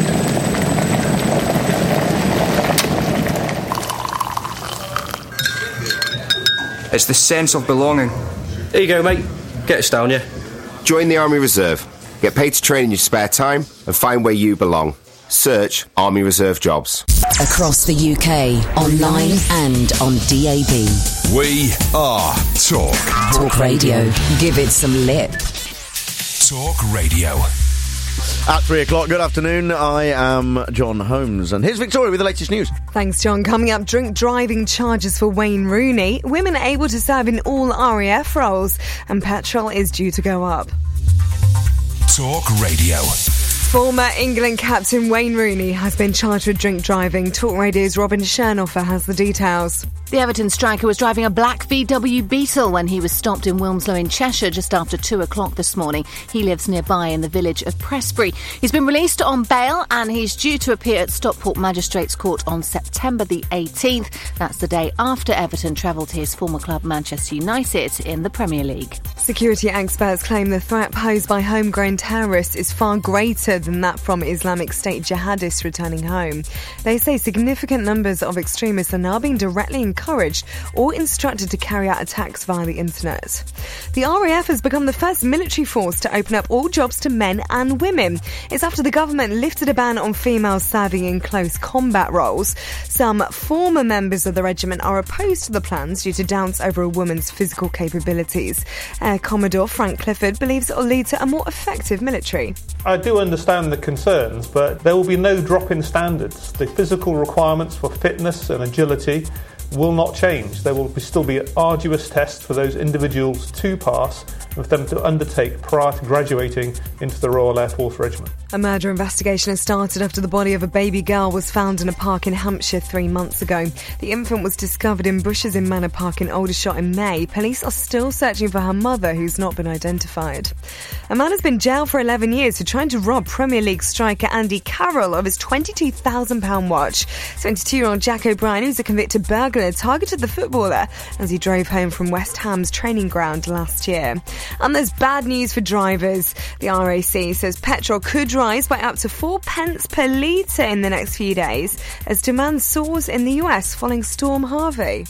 It's the sense of belonging. There you go, mate. Get us down, yeah? Join the Army Reserve. Get paid to train in your spare time and find where you belong. Search Army Reserve Jobs. Across the U K, online and on D A B. We are Talk. Talk Radio. Give it some lip. Talk Radio. At three o'clock, good afternoon. I am John Holmes, and here's Victoria with the latest news. Thanks, John. Coming up, drink driving charges for Wayne Rooney. Women are able to serve in all R A F roles, and petrol is due to go up. Talk Radio. Former England captain Wayne Rooney has been charged with drink driving. Talk Radio's Robin Chernoff has the details. The Everton striker was driving a black V W Beetle when he was stopped in Wilmslow in Cheshire just after two o'clock this morning. He lives nearby in the village of Prestbury. He's been released on bail and he's due to appear at Stockport Magistrates Court on September the eighteenth. That's the day after Everton travelled to his former club Manchester United in the Premier League. Security experts claim the threat posed by homegrown terrorists is far greater than that from Islamic State jihadists returning home. They say significant numbers of extremists are now being directly encouraged or instructed to carry out attacks via the internet. The R A F has become the first military force to open up all jobs to men and women. It's after the government lifted a ban on females serving in close combat roles. Some former members of the regiment are opposed to the plans due to doubts over a woman's physical capabilities. Air Commodore Frank Clifford believes it will lead to a more effective military. I do understand the concerns, but there will be no drop in standards. The physical requirements for fitness and agility will not change. There will be, still be arduous tests for those individuals to pass and for them to undertake prior to graduating into the Royal Air Force Regiment. A murder investigation has started after the body of a baby girl was found in a park in Hampshire three months ago. The infant was discovered in bushes in Manor Park in Aldershot in May. Police are still searching for her mother, who's not been identified. A man has been jailed for eleven years for trying to rob Premier League striker Andy Carroll of his twenty-two thousand pounds watch. twenty-two-year-old Jack O'Brien, who's a convicted burglar, targeted the footballer as he drove home from West Ham's training ground last year. And there's bad news for drivers. The R A C says petrol could rise by up to four pence per litre in the next few days as demand soars in the U S following Storm Harvey.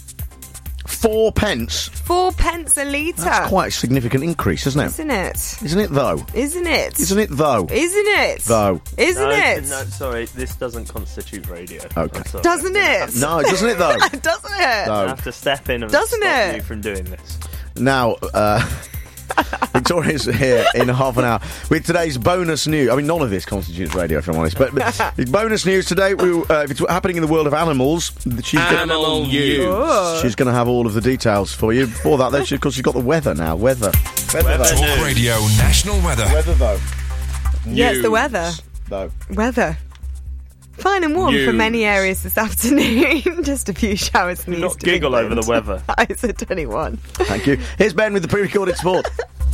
Four pence? Four pence a litre. That's quite a significant increase, isn't it? Isn't it? Isn't it, though? Isn't it? Isn't it, though? Isn't it? Though. Isn't no, it? No, sorry, this doesn't constitute radio. Okay. Doesn't it? No, doesn't it, though? Doesn't it? No. I have to step in and Doesn't stop it? you from doing this. Now, uh... Victoria's here in half an hour with today's bonus news. I mean, none of this constitutes radio, if I'm honest. But, but bonus news today, we, uh, if it's happening in the world of animals, she's Animal news. She's going to have all of the details for you. Before that, though, because she's got the weather now. Weather. Weather, weather Talk news. Radio National Weather. Weather, though. Yes, the weather. Though. Weather. Fine and warm News. for many areas this afternoon. Just a few showers in the Not east giggle of England. over the weather. Eyes at twenty-one. Thank you. Here's Ben with the pre-recorded sport.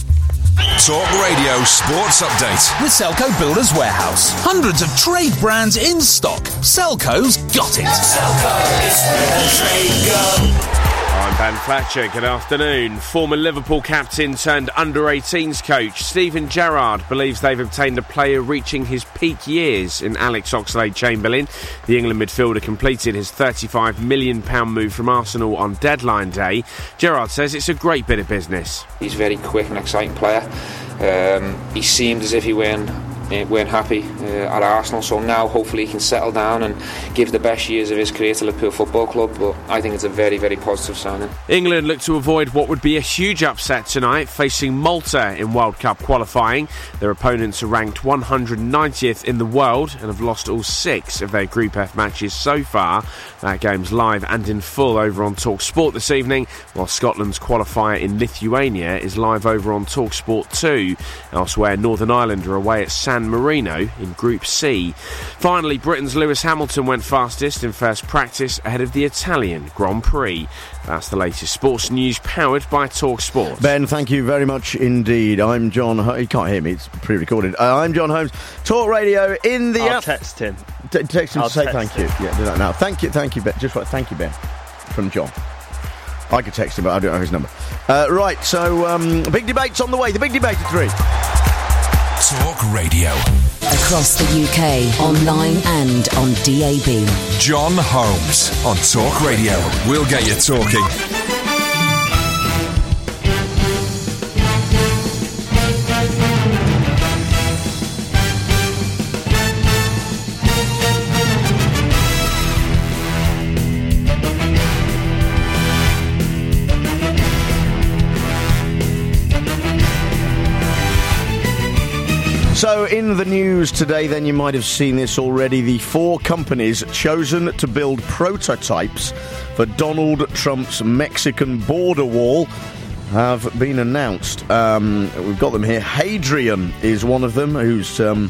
Talk Radio Sports Update. With Selco Builders Warehouse. Hundreds of trade brands in stock. Selco's got it. Selco is where the trade go. I'm Ben Fletcher, good afternoon. Former Liverpool captain turned under eighteens coach Steven Gerrard believes they've obtained a player reaching his peak years in Alex Oxlade-Chamberlain. The England midfielder completed his thirty-five million pounds move from Arsenal on deadline day. Gerrard says it's a great bit of business. He's a very quick and exciting player. Um, he seemed as if he weren't Uh, weren't happy uh, at Arsenal, so now hopefully he can settle down and give the best years of his career to Liverpool Football Club. But I think it's a very, very positive signing. England look to avoid what would be a huge upset tonight, facing Malta in World Cup qualifying. Their opponents are ranked one hundred ninetieth in the world and have lost all six of their Group F matches so far. That game's live and in full over on Talk Sport this evening, while Scotland's qualifier in Lithuania is live over on Talk Sport two. Elsewhere, Northern Ireland are away at San San Marino in Group C. Finally, Britain's Lewis Hamilton went fastest in first practice ahead of the Italian Grand Prix. That's the latest sports news powered by Talk Sport. Ben, thank you very much indeed. I'm John. Ho- you can't hear me; it's pre-recorded. Uh, I'm John Holmes. Talk Radio in the. I'll app- text him. T- text him I'll to say text thank him. you. Yeah, do that now. Thank you, thank you, Ben. Just right, thank you, Ben, from John. I could text him, but I don't know his number. Uh, right, so um, big debate's on the way. The big debate at three. Talk Radio. Across the U K, online and on D A B. John Holmes on Talk Radio. We'll get you talking. So, in the news today, then, you might have seen this already. The four companies chosen to build prototypes for Donald Trump's Mexican border wall have been announced. Um, we've got them here. Hadrian is one of them, who's um,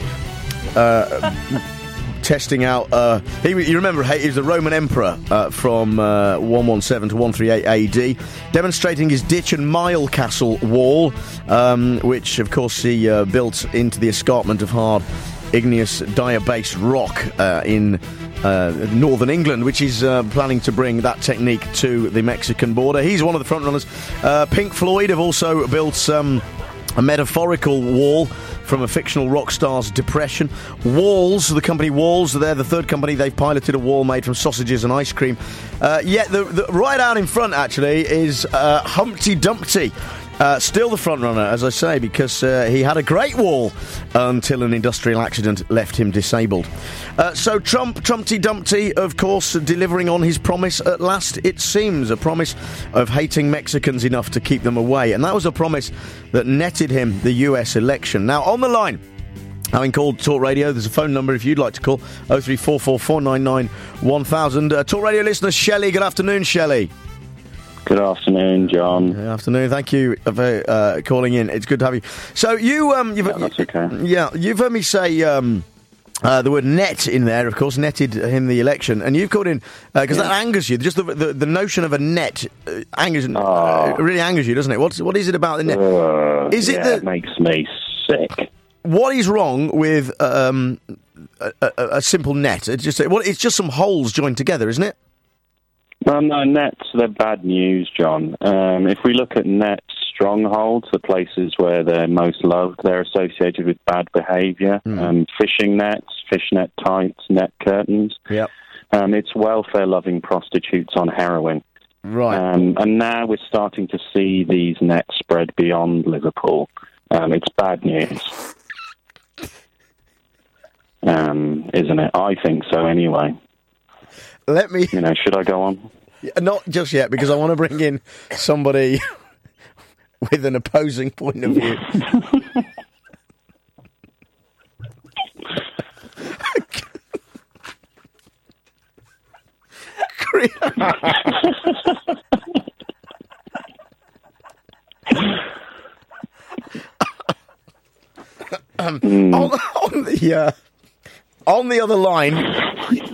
uh, testing out. Uh, he, you remember, he was the Roman emperor uh, from uh, one seventeen to one thirty-eight A D, demonstrating his ditch and mile castle wall, um, which, of course, he uh, built into the escarpment of hard igneous diabase rock uh, in uh, northern England, which is uh, planning to bring that technique to the Mexican border. He's one of the frontrunners. Uh, Pink Floyd have also built um, a metaphorical wall from a fictional rock star's depression. Walls, the company Walls, they're the third company. They've piloted a wall made from sausages and ice cream. Uh, yet, the, the, right out in front, actually, is uh, Humpty Dumpty. Uh, still the front runner, as I say, because uh, he had a great wall until an industrial accident left him disabled. Uh, so Trump, Trumpty Dumpty, of course, delivering on his promise at last, it seems, a promise of hating Mexicans enough to keep them away. And that was a promise that netted him the U S election. Now, on the line, having called Talk Radio, there's a phone number if you'd like to call, oh three four four, four nine nine, one thousand. Uh, Talk Radio listener Shelley, good afternoon, Shelley. Good afternoon, John. Good afternoon. Thank you for uh, calling in. It's good to have you. So you, um, you've, yeah, that's okay. Yeah, you've heard me say um, uh, the word net in there. Of course, netted him the election, and you've called in because uh, yeah. that angers you. Just the the, the notion of a net uh, angers, oh. uh, really angers you, doesn't it? What's what is it about the net? Uh, is it yeah, that it makes me sick? What is wrong with um, a, a, a simple net? It's just well, it's just some holes joined together, isn't it? Well, no, nets, they're bad news, John. Um, if we look at net strongholds, the places where they're most loved, they're associated with bad behaviour. Mm. Um, fishing nets, fishnet tights, net curtains. Yep. Um, it's welfare-loving prostitutes on heroin. Right. Um, and now we're starting to see these nets spread beyond Liverpool. Um, it's bad news. Um, isn't it? I think so, anyway. Let me... You know, should I go on? Not just yet, because I want to bring in somebody with an opposing point of view. um, mm. on, on the uh, on the other line...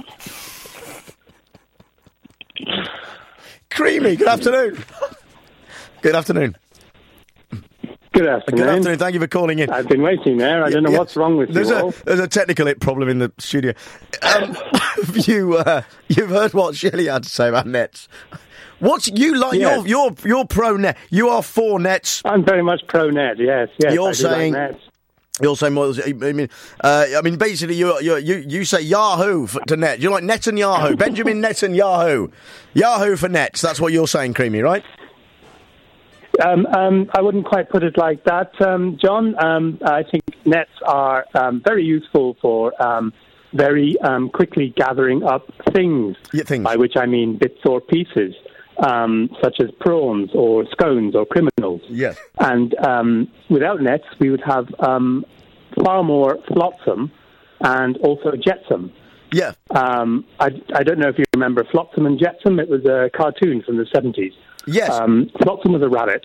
Creamy, good afternoon. Good afternoon. Good afternoon. Good afternoon. Thank you for calling in. I've been waiting there. I don't know yeah, what's wrong with there's you a, all. There's a technical problem in the studio. Um, you, uh, you've heard what Shelley had to say about nets. What's you like? Yes. You're you're you're pro net. You are for nets. I'm very much pro net. Yes, yes. You're I saying. Do like nets. You're saying more. I mean, uh, I mean, basically, you you you you say Yahoo for, to net. You're like Netanyahu, Benjamin Netanyahu, Yahoo for nets. That's what you're saying, Creamy, right? Um, um, I wouldn't quite put it like that, um, John. Um, I think nets are um, very useful for um, very um, quickly gathering up things, yeah, things, by which I mean bits or pieces. Um, such as prawns or scones or criminals. Yes. And um, without nets, we would have um, far more flotsam and also jetsam. Yeah. Um, I, I don't know if you remember Flotsam and Jetsam. It was a cartoon from the seventies. Yes. Um, Flotsam was a rabbit,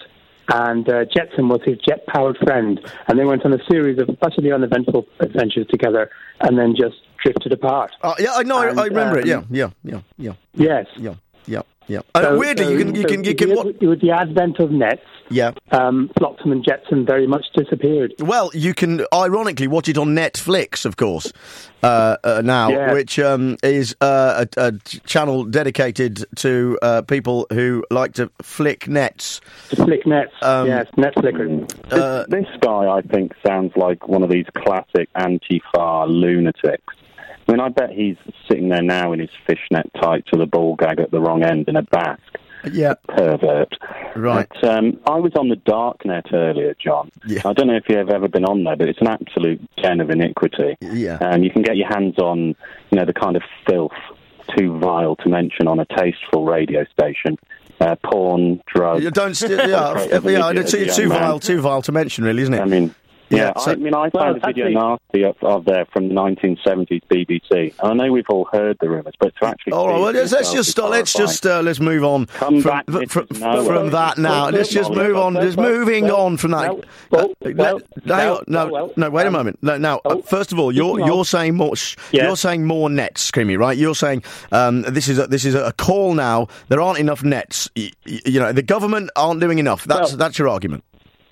and uh, Jetson was his jet-powered friend, and they went on a series of utterly uneventful adventures together, and then just drifted apart. Uh, yeah, I know. And, I remember um, it. Yeah, yeah, yeah, yeah. Yes. Yeah, yeah, yeah. So, Uh, weirdly, so, you can, you so can, you can. with, What? with the advent of nets, Yeah. um, Flotsam and Jetsam very much disappeared. Well, you can ironically watch it on Netflix, of course, uh, uh, now, Yeah. which um, is uh, a, a channel dedicated to uh, people who like to flick nets. To flick nets, Um, yes, net flickers. This, this guy, I think, sounds like one of these classic Antifa lunatics. I mean, I bet he's sitting there now in his fishnet tights with a ball gag at the wrong end in a basque. Yeah. Pervert. Right. But, um, I was on the darknet earlier, John. Yeah. I don't know if you've ever been on there, but it's an absolute den of iniquity. Yeah. And you can get your hands on, you know, the kind of filth too vile to mention on a tasteful radio station. Uh, porn, drugs. You don't. St- yeah, yeah. yeah it's, it's too vile, too vile to mention, really, isn't it? I mean. Yeah, Yeah, so- I mean, I Well, found a video actually- nasty of, of there from the nineteen seventies B B C. I know we've all heard the rumours, but to actually... All right, see well, it let's, let's yourself just is start. Let's horrifying. just uh, let's move on Come from back, from, Mister from, No. from that now. Well, Let's just well, move on. well, Just well, moving well, on from that. well, well, Uh, well, no, hang well, on, no, well, no. Wait a um, moment. No, now, uh, oh, first of all, you're moving on. you're saying more. Sh- Yes. You're saying more nets, Screamy, right? You're saying um, this is a, this is a call now. There aren't enough nets. Y- y- you know, the government aren't doing enough. That's Well- that's your argument.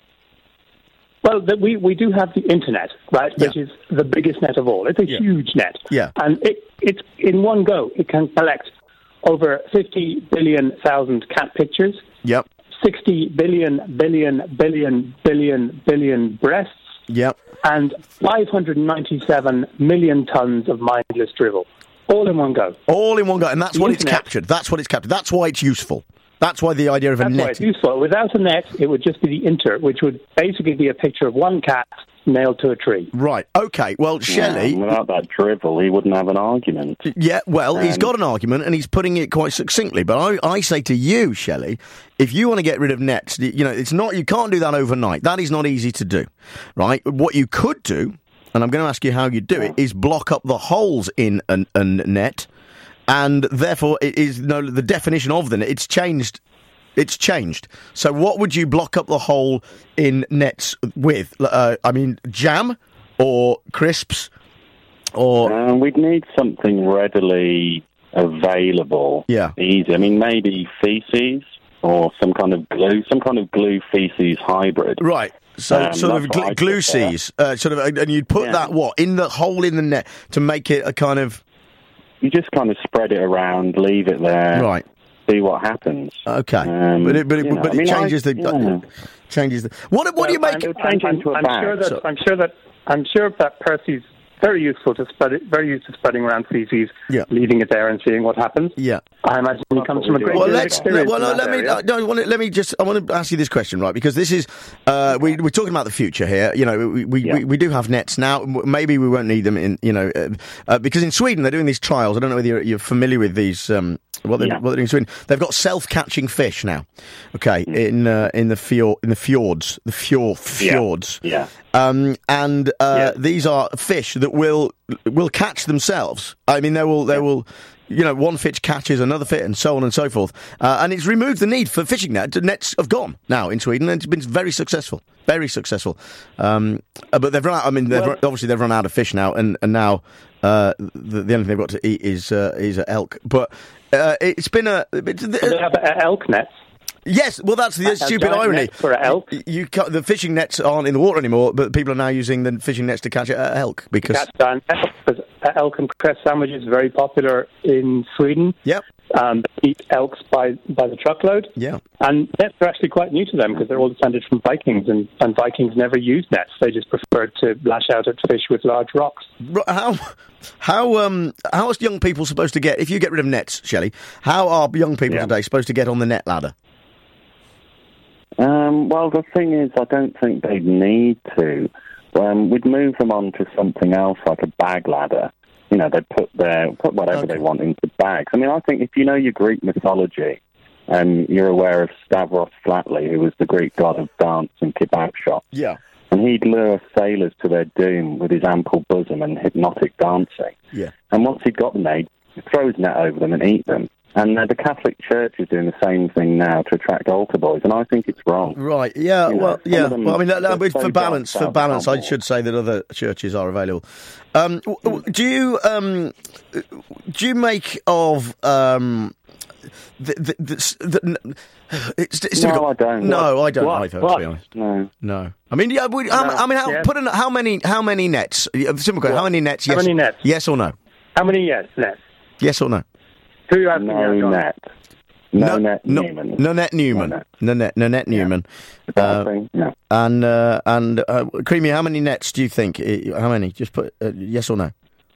Well, the, we, we do have the internet, right, Yeah. which is the biggest net of all. It's a Yeah. huge net. Yeah. And it, it's in one go, it can collect over fifty billion thousand cat pictures, Yep. sixty billion, billion, billion, billion, billion breasts, Yep. and five hundred ninety-seven million tons of mindless drivel. All in one go. All in one go, and that's The what it's internet- captured. That's what it's captured. That's why it's useful. That's why the idea of a That's why net. it's useful. Without a net, it would just be the inter, which would basically be a picture of one cat nailed to a tree. Right. Okay. Well, Shelley. Yeah, without that drivel, he wouldn't have an argument. Yeah, well, he's Um, got an argument and he's putting it quite succinctly. But I, I say to you, Shelley, if you want to get rid of nets, you know, it's not, you can't do that overnight. That is not easy to do, right? What you could do, and I'm going to ask you how you do it, is block up the holes in a, a net, and therefore it is no the definition of the net. It's changed. It's changed. So what would you block up the hole in nets with? Uh, I mean, jam or crisps or... Um, we'd need something readily available. Yeah. Easy. I mean, maybe feces or some kind of glue, some kind of glue feces hybrid. Right. So Um, sort of that's gl- what I'd glue prefer. seas, uh, sort of, and you'd put Yeah. that, what, in the hole in the net to make it a kind of... You just kind of spread it around, leave it there. Right. See what happens. Okay. Um, but it, but it, you know, but I it mean, changes I- the... yeah. Changes the... What, what do you Well, make... I'm, change I'm, into a I'm bag, sure that so- I'm sure that I'm sure that Percy's very useful to spread it, very used to spreading around feces, Yeah. leaving it there and seeing what happens. Yeah. I imagine he comes from a great Well, deal of let's. experience. Well, no, in that let me. area. Uh, no, I wanna- let me just. I want to ask you this question, right? Because this is. Uh, we, we're talking about the future here. You know, we we, Yeah. we we do have nets now. M- Maybe we won't need them in. You know, uh, uh, because in Sweden they're doing these trials. I don't know whether you're, you're familiar with these. Um, what they're, Yeah. what they're doing in Sweden. They've got self-catching fish now. Okay, in uh, in the fjord, in the fjords, the fjord fjords. Yeah. Um, and uh, these are fish that will will catch themselves. I mean, they will they will, you know, one fish catches another fish, and so on and so forth. Uh, and it's removed the need for fishing nets. Nets have gone now in Sweden, and it's been very successful, very successful. Um, uh, but they've run out. I mean, they've Well- run, obviously they've run out of fish now, and and now uh, the, the only thing they've got to eat is uh, is elk. But uh, it's been a. It's, Do they have uh, elk nets? Yes, well, that's the A stupid giant irony. net for an elk? You, you ca- the fishing nets aren't in the water anymore, but people are now using the fishing nets to catch uh, elk because. Catch down elk, because elk and cress sandwiches are very popular in Sweden. Yep. Um, they eat elks by by the truckload. Yeah. And nets are actually quite new to them because they're all descended from Vikings, and, and Vikings never used nets. They just preferred to lash out at fish with large rocks. Ro- How how um how are young people supposed to get if you get rid of nets, Shelley? How are young people Yeah. today supposed to get on the net ladder? Um, well, the thing is, I don't think they'd need to. Um, we'd move them on to something else, like a bag ladder. You know, they'd put their put whatever Okay. they want into bags. I mean, I think if you know your Greek mythology, and you're aware of Stavros Flatley, who was the Greek god of dance and kebab shops, Yeah. and he'd lure sailors to their doom with his ample bosom and hypnotic dancing. Yeah. And once he'd got them, they'd throw his net over them and eat them. And uh, the Catholic Church is doing the same thing now to attract altar boys, and I think it's wrong. Right, yeah, You know, well, some yeah. of them Well, I mean, that, that, are for so balance, dark for out, balance, I can't should say that other churches are available. Um, w- w- do you um, do you make of um, the, the, the, the, it's, it's No, difficult. I don't. No, What? I don't What? either. What? To be honest, no, no. I mean, yeah, we, um, No. I mean, how, Yeah. put in, how many how many nets? Uh, Simple question. How many nets? How Yes, many nets? Yes or no? How many yes, nets? Yes or no? Who are you asking no now, John? net. No, net no, Newman. Nanette Newman. No net. Nanette, Nanette Newman. Uh, no. And uh, and uh, Creamy, how many nets do you think? Uh, How many? Just put uh, yes or no.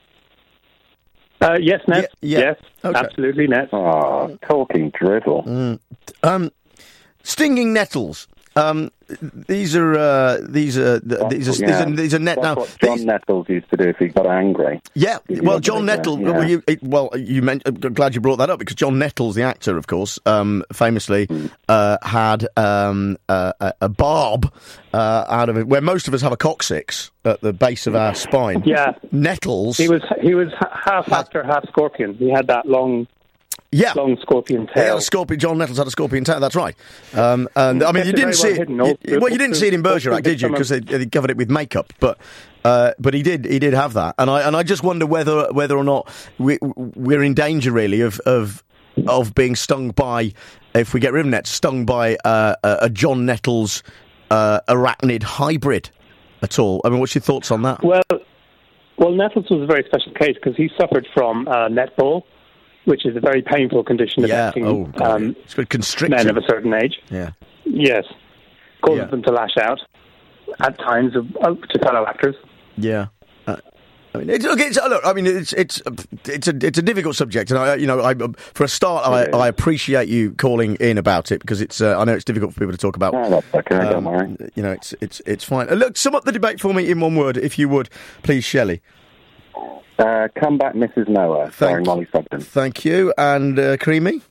Uh, yes, nets. Yeah, yeah. Yes, Okay. absolutely nets. Oh, talking drivel. Mm. Um, stinging nettles. Um, these are uh, these are th- these are, Yeah. these are these are net That's now. what John Nettles used to do if he got angry. Yeah, He'd well, look John at it, Nettle. yeah. Well, you, it, well, you meant. I'm glad you brought that up because John Nettles, the actor, of course, um, famously uh, had um, uh, a, a barb uh, out of it, where most of us have a coccyx at the base of our spine. Yeah. Nettles. He was he was h- half actor, half scorpion. He had that long, yeah, long scorpion He had tail. a scorpion. John Nettles had a scorpion tail. That's right. Um, and I mean, Kept you it didn't very see well it. hidden all you- through- well, you didn't all see it in through- all Bergerac, through did you? the Because they, they covered it with makeup. But uh, but he did. He did have that. And I and I just wonder whether whether or not we, we're in danger really of of of being stung by, if we get rid of nets, stung by uh, a, a John Nettles uh, arachnid hybrid at all. I mean, what's your thoughts on that? Well, well, Nettles was a very special case because he suffered from uh, netball, which is a very painful condition Yeah. affecting Oh, God. um, It's got constricting. men of a certain age. Yeah. Yes, causes Yeah. them to lash out at times of, of, to fellow actors. Yeah. Uh, I mean, it's, okay, it's, uh, look, I mean, it's it's it's a it's a difficult subject, and I, you know, I, for a start, I, I appreciate you calling in about it because it's uh, I know it's difficult for people to talk about. No, that's okay, don't worry. You know, it's it's it's fine. Uh, look, sum up the debate for me in one word, if you would, please, Shelley. Uh, come back, Missus Noah, starring Molly Sugden. Thank you, and uh, Creamy.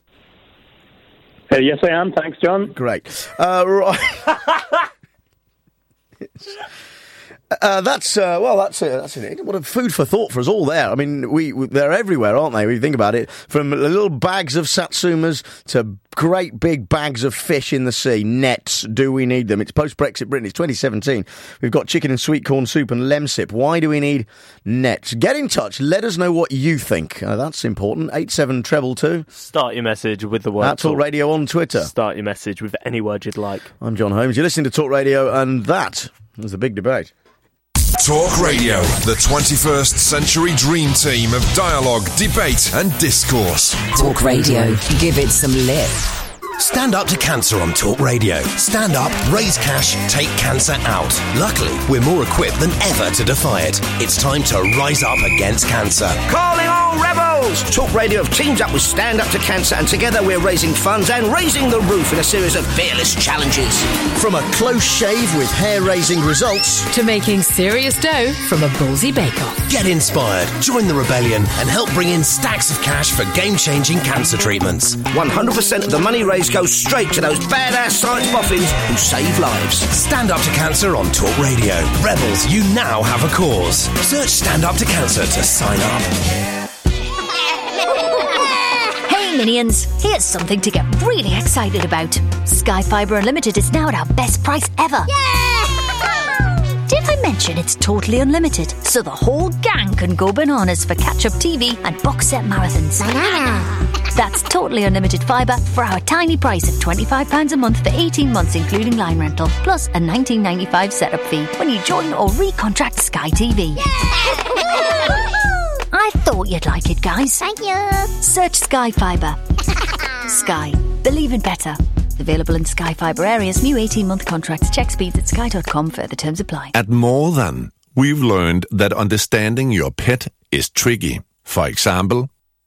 Uh, yes, I am. Thanks, John. Great. Uh, right. Uh, that's uh, well. That's uh, that's it. What a food for thought for us all. There. I mean, we, we they're everywhere, aren't they? When you think about it, from little bags of satsumas to great big bags of fish in the sea. Nets. Do we need them? It's post-Brexit Britain. It's twenty seventeen. We've got chicken and sweet corn soup and lemsip. Why do we need nets? Get in touch. Let us know what you think. Uh, that's important. Eight seven treble two. Start your message with the word At Talk Radio on Twitter. Start your message with any word you'd like. I'm John Holmes. You're listening to Talk Radio, and that was the big debate. Talk Radio, the twenty-first century dream team of dialogue, debate and discourse. Talk Radio. Give it some lip. Stand up to cancer on Talk Radio. Stand up, raise cash, take cancer out. Luckily, we're more equipped than ever to defy it. It's time to rise up against cancer. Calling all rebels! Talk Radio have teamed up with Stand Up to Cancer, and together we're raising funds and raising the roof in a series of fearless challenges. From a close shave with hair-raising results to making serious dough from a ballsy bake-off. Get inspired, join the rebellion, and help bring in stacks of cash for game-changing cancer treatments. one hundred percent of the money raised goes straight to those badass science boffins who save lives. Stand Up to Cancer on Talk Radio. Rebels, you now have a cause. Search Stand Up to Cancer to sign up. Hey Minions, here's something to get really excited about. Sky Fibre Unlimited is now at our best price ever. Did I mention it's totally unlimited, so the whole gang can go bananas for catch-up T V and box set marathons? That's totally unlimited fibre for our tiny price of twenty-five pounds a month for eighteen months including line rental, plus a nineteen ninety-five setup fee when you join or recontract Sky T V. I thought you'd like it, guys. Thank you. Search Sky Fibre. Sky. Believe in better. Available in Sky Fibre areas. New eighteen-month contracts. Check speeds at sky dot com. Further terms apply. At More Than, we've learned that understanding your pet is tricky. For example,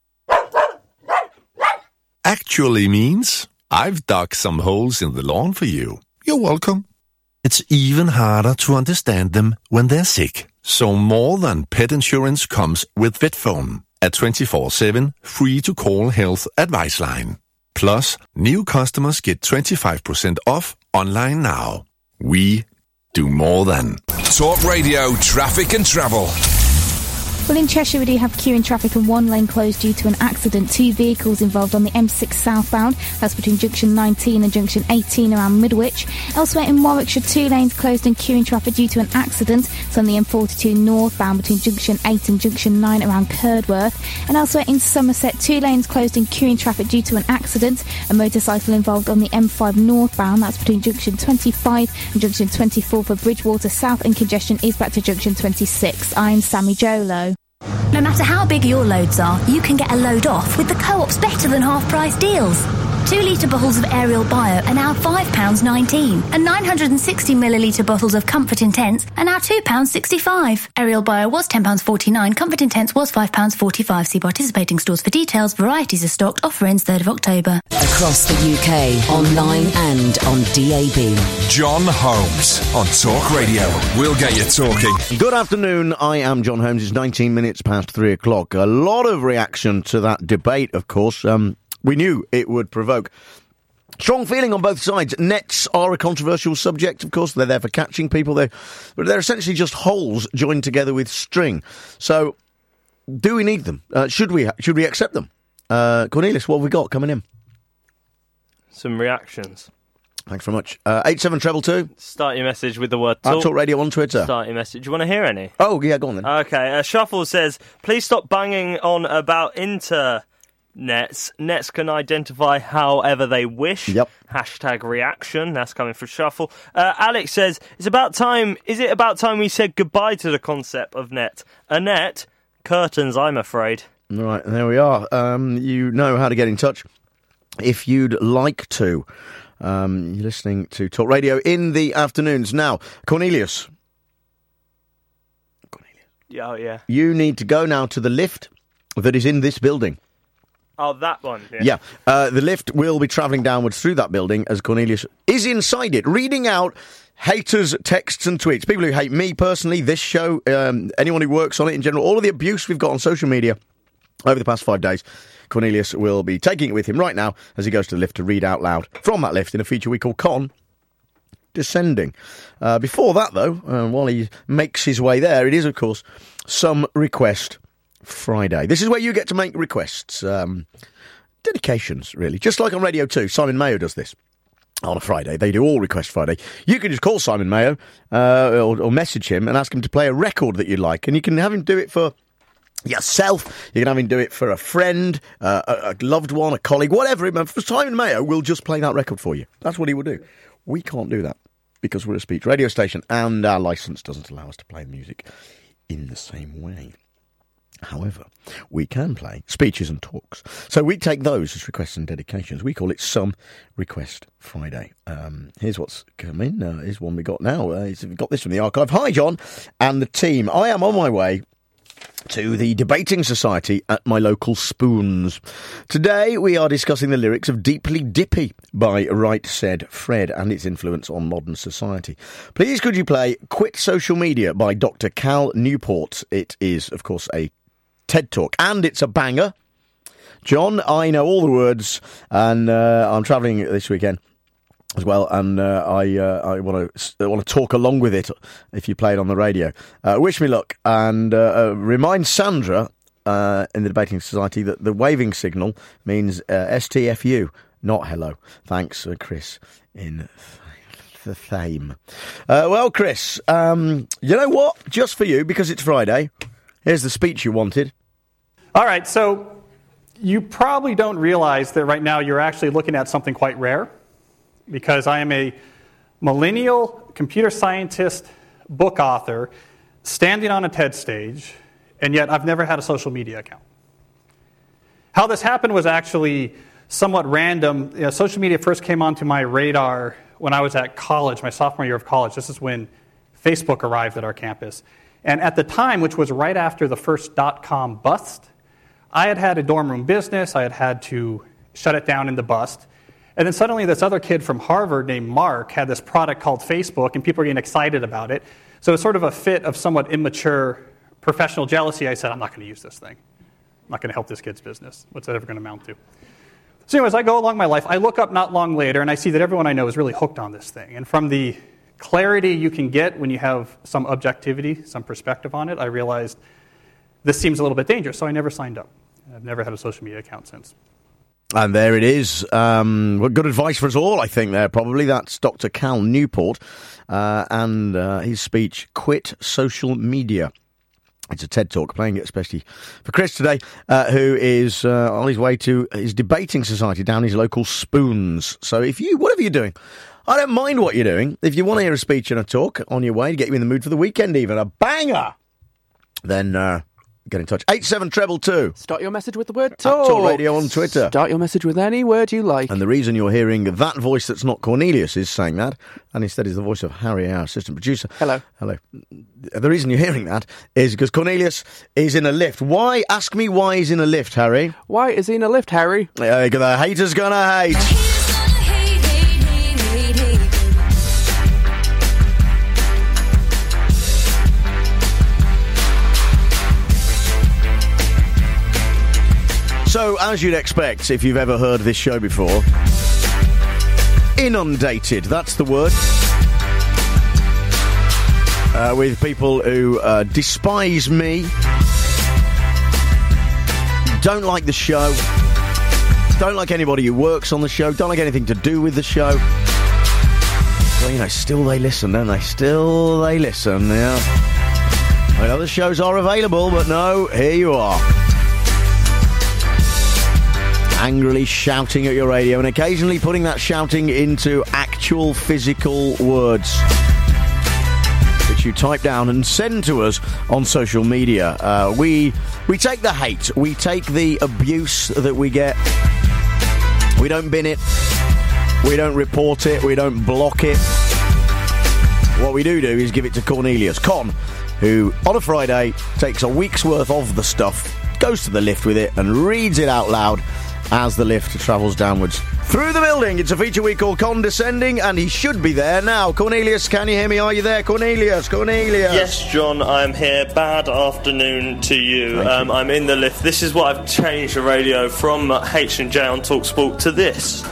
actually means I've dug some holes in the lawn for you. You're welcome. It's even harder to understand them when they're sick. So More Than Pet Insurance comes with VetPhone, a twenty-four seven free-to-call health advice line. Plus, new customers get twenty-five percent off online now. We do more than. Talk Radio, traffic and travel. Well, in Cheshire, we do have queuing traffic and one lane closed due to an accident. Two vehicles involved on the M six southbound. That's between junction nineteen and junction eighteen around Midwich. Elsewhere in Warwickshire, two lanes closed and queuing traffic due to an accident. It's on the M forty-two northbound between junction eight and junction nine around Curdworth. And elsewhere in Somerset, two lanes closed and queuing traffic due to an accident. A motorcycle involved on the M five northbound. That's between junction twenty-five and junction twenty-four for Bridgewater South, and congestion is back to junction twenty-six. I'm Sammy Jolo. No matter how big your loads are, you can get a load off with the Co-op's better than half-price deals. Two litre bottles of Ariel Bio are now five pounds nineteen, and nine hundred sixty millilitre bottles of Comfort Intense are now two pounds sixty-five. Ariel Bio was ten pounds forty-nine, Comfort Intense was five pounds forty-five. See participating stores for details. Varieties are stocked. Offer ends third of October. Across the U K, online and on D A B. John Holmes on Talk Radio. We'll get you talking. Good afternoon, I am John Holmes. It's nineteen minutes past three o'clock. A lot of reaction to that debate, of course. Um, we knew it would provoke strong feeling on both sides. Nets are a controversial subject, of course. They're there for catching people. They're, but they're essentially just holes joined together with string. So, do we need them? Uh, should we Should we accept them? Uh, Cornelius, what have we got coming in? Some reactions. Thanks very much. Uh, eight seven treble two. Start your message with the word talk. Talk Radio on Twitter. Start your message. Do you want to hear any? Oh, yeah, go on then. Okay. Uh, Shuffle says, please stop banging on about internets. Nets can identify however they wish. Yep. Hashtag reaction. That's coming from Shuffle. Uh, Alex says, it's about time. Is it about time we said goodbye to the concept of net? A net? Curtains, I'm afraid. Right, there we are. Um, you know how to get in touch if you'd like to. Um, you're listening to Talk Radio in the afternoons. Now, Cornelius. Cornelius. Yeah, oh, yeah. You need to go now to the lift that is in this building. Oh, that one. Yeah. yeah. Uh, the lift will be travelling downwards through that building as Cornelius is inside it, reading out haters' texts and tweets. People who hate me personally, this show, um, anyone who works on it in general, all of the abuse we've got on social media over the past five days. Cornelius will be taking it with him right now as he goes to the lift to read out loud from that lift in a feature we call Con Descending. Uh, before that, though, uh, while he makes his way there, it is, of course, Some Request Friday. This is where you get to make requests. Um, dedications, really. Just like on Radio two, Simon Mayo does this. On a Friday, they do all Request Friday. You can just call Simon Mayo uh, or, or message him and ask him to play a record that you like, and you can have him do it for yourself. You can have him do it for a friend, uh, a, a loved one, a colleague, whatever. Simon Mayo will just play that record for you. That's what he will do. We can't do that because we're a speech radio station and our licence doesn't allow us to play music in the same way. However, we can play speeches and talks. So we take those as requests and dedications. We call it Some Request Friday. Um, here's what's come in. Uh, here's one we got now. Uh, we've got this from the archive. Hi, John and the team. I am on my way to the Debating Society at my local Spoons. Today we are discussing the lyrics of Deeply Dippy by Right Said Fred and its influence on modern society. Please could you play Quit Social Media by Doctor Cal Newport. It is, of course, a TED Talk, and it's a banger. John, I know all the words, and uh, I'm travelling this weekend as well, and uh, I uh, I want to want to talk along with it if you play it on the radio. Uh, wish me luck, and uh, uh, remind Sandra uh, in the Debating Society that the waving signal means uh, S T F U, not hello. Thanks, uh, Chris in the Thame. Uh, well, Chris, um, you know what? Just for you, because it's Friday, here's the speech you wanted. All right, so you probably don't realize that right now you're actually looking at something quite rare, because I am a millennial computer scientist, book author, standing on a TED stage, and yet I've never had a social media account. How this happened was actually somewhat random. You know, social media first came onto my radar when I was at college, my sophomore year of college. This is when Facebook arrived at our campus. And at the time, which was right after the first dot-com bust, I had had a dorm room business. I had had to shut it down in the bust. And then suddenly this other kid from Harvard named Mark had this product called Facebook, and people were getting excited about it. So it was sort of a fit of somewhat immature professional jealousy. I said, I'm not going to use this thing. I'm not going to help this kid's business. What's that ever going to amount to? So anyways, I go along my life. I look up not long later, and I see that everyone I know is really hooked on this thing. And from the clarity you can get when you have some objectivity, some perspective on it, I realized this seems a little bit dangerous, so I never signed up. I've never had a social media account since. And there it is. Um, well, good advice for us all, I think, there, probably. That's Doctor Cal Newport uh, and uh, his speech, Quit Social Media. It's a TED Talk, playing it especially for Chris today, uh, who is uh, on his way to his debating society down his local Spoons. So if you, whatever you're doing, I don't mind what you're doing. If you want to hear a speech and a talk on your way to get you in the mood for the weekend, even a banger, then uh, get in touch. eight seven two two. Start your message with the word talk. Talk Radio on Twitter. Start your message with any word you like. And the reason you're hearing that voice that's not Cornelius is saying that, and instead is the voice of Harry, our assistant producer. Hello. Hello. The reason you're hearing that is because Cornelius is in a lift. Why? Ask me why he's in a lift, Harry. Why is he in a lift, Harry? Uh, the hater's gonna hate. So, as you'd expect, if you've ever heard this show before, inundated, that's the word, uh, with people who uh, despise me, don't like the show, don't like anybody who works on the show, don't like anything to do with the show. Well, you know, still they listen, don't they? Still they listen, yeah. I mean, other shows are available, but no, here you are. Angrily shouting at your radio and occasionally putting that shouting into actual physical words which you type down and send to us on social media. Uh, we we take the hate, we take the abuse that we get. We don't bin it, we don't report it, we don't block it. What we do do is give it to Cornelius Con, who on a Friday takes a week's worth of the stuff, goes to the lift with it and reads it out loud as the lift travels downwards through the building. It's a feature we call Condescending, and he should be there now. Cornelius, can you hear me? Are you there, Cornelius? Cornelius? Yes, John, I'm here. Bad afternoon to you. Um, I'm in the lift. This is what I've changed the radio from H and J on TalkSport to this.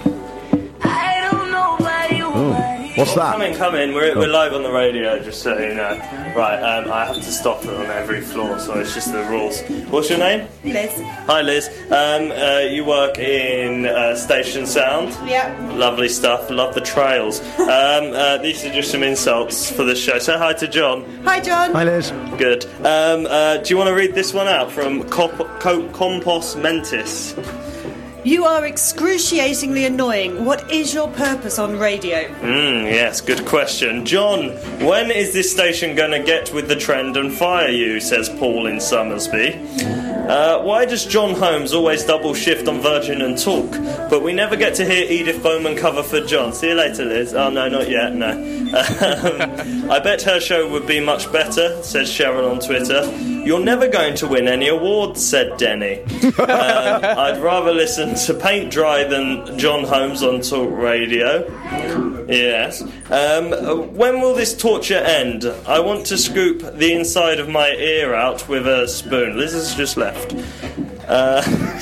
What's that? Come in, come in. We're, we're live on the radio, just so you know. Right, um, I have to stop it on every floor, so it's just the rules. What's your name? Liz. Hi, Liz. Um, uh, you work in uh, Station Sound. Yeah. Lovely stuff. Love the trails. Um, uh, these are just some insults for the show. Say hi to John. Hi, John. Hi, Liz. Good. Um, uh, do you want to read this one out from Cop- Co- Compos Mentis? You are excruciatingly annoying. What is your purpose on radio? Mm, yes, good question. John, when is this station going to get with the trend and fire you, says Paul in Summersby. Uh, why does John Holmes always double shift on Virgin and Talk, but we never get to hear Edith Bowman cover for John? See you later, Liz. Oh, no, not yet, no. Um, I bet her show would be much better, says Sharon on Twitter. You're never going to win any awards, said Denny. Um, I'd rather listen to Paint Dry than John Holmes on Talk Radio. Yes. Um, when will this torture end? I want to scoop the inside of my ear out with a spoon. Liz has just left. Uh,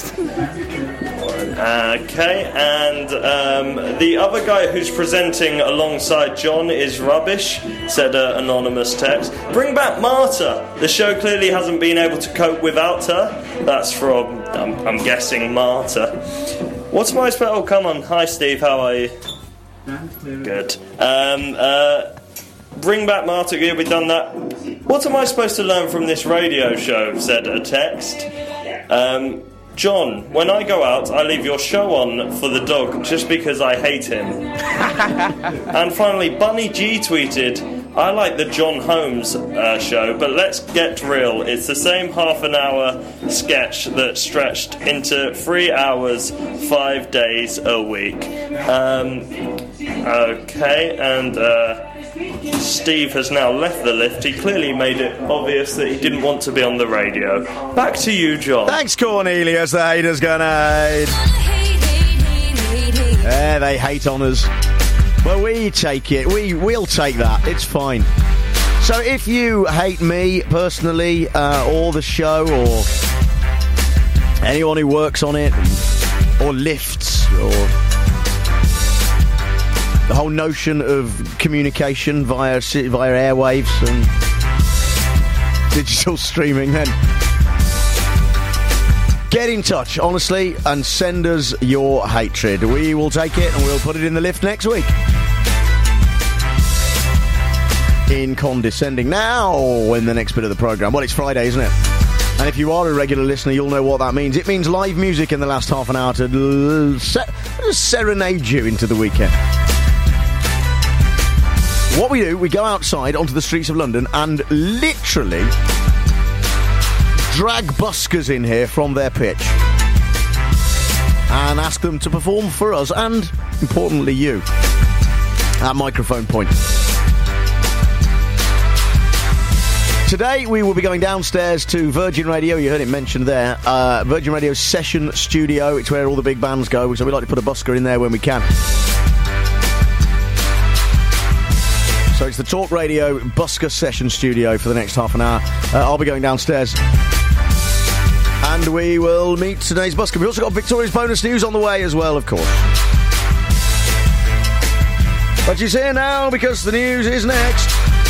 okay, and um, the other guy who's presenting alongside John is rubbish, said an anonymous text. Bring back Marta. The show clearly hasn't been able to cope without her. That's from, I'm, I'm guessing, Marta. What's my spell? Oh, come on. Hi, Steve. How are you? Good. Um, uh, bring back Marta. Yeah, we've done that. What am I supposed to learn from this radio show? Said a text. Um, John, when I go out, I leave your show on for the dog just because I hate him. And finally, Bunny G tweeted, I like the John Holmes uh, show, but let's get real. It's the same half an hour sketch that stretched into three hours, five days a week. Um, okay, and uh, Steve has now left the lift. He clearly made it obvious that he didn't want to be on the radio. Back to you, John. Thanks, Cornelius. The haters gonna hate. Yeah, they hate on us. Well, we take it. We, we'll take that. It's fine. So if you hate me personally, uh, or the show, or anyone who works on it, or lifts, or the whole notion of communication via via airwaves, and digital streaming then. Get in touch, honestly, and send us your hatred. We will take it and we'll put it in the lift next week. In condescending now in the next bit of the programme. Well, it's Friday, isn't it? And if you are a regular listener, you'll know what that means. It means live music in the last half an hour to l- se- serenade you into the weekend. What we do, we go outside onto the streets of London and literally drag buskers in here from their pitch and ask them to perform for us and, importantly, you at microphone point. Today we will be going downstairs to Virgin Radio. You heard it mentioned there. Uh, Virgin Radio Session Studio. It's where all the big bands go, so we like to put a busker in there when we can. So it's the Talk Radio Busker Session Studio for the next half an hour. Uh, I'll be going downstairs. And we will meet today's busker. We've also got Victoria's bonus news on the way as well, of course. But she's here now because the news is next.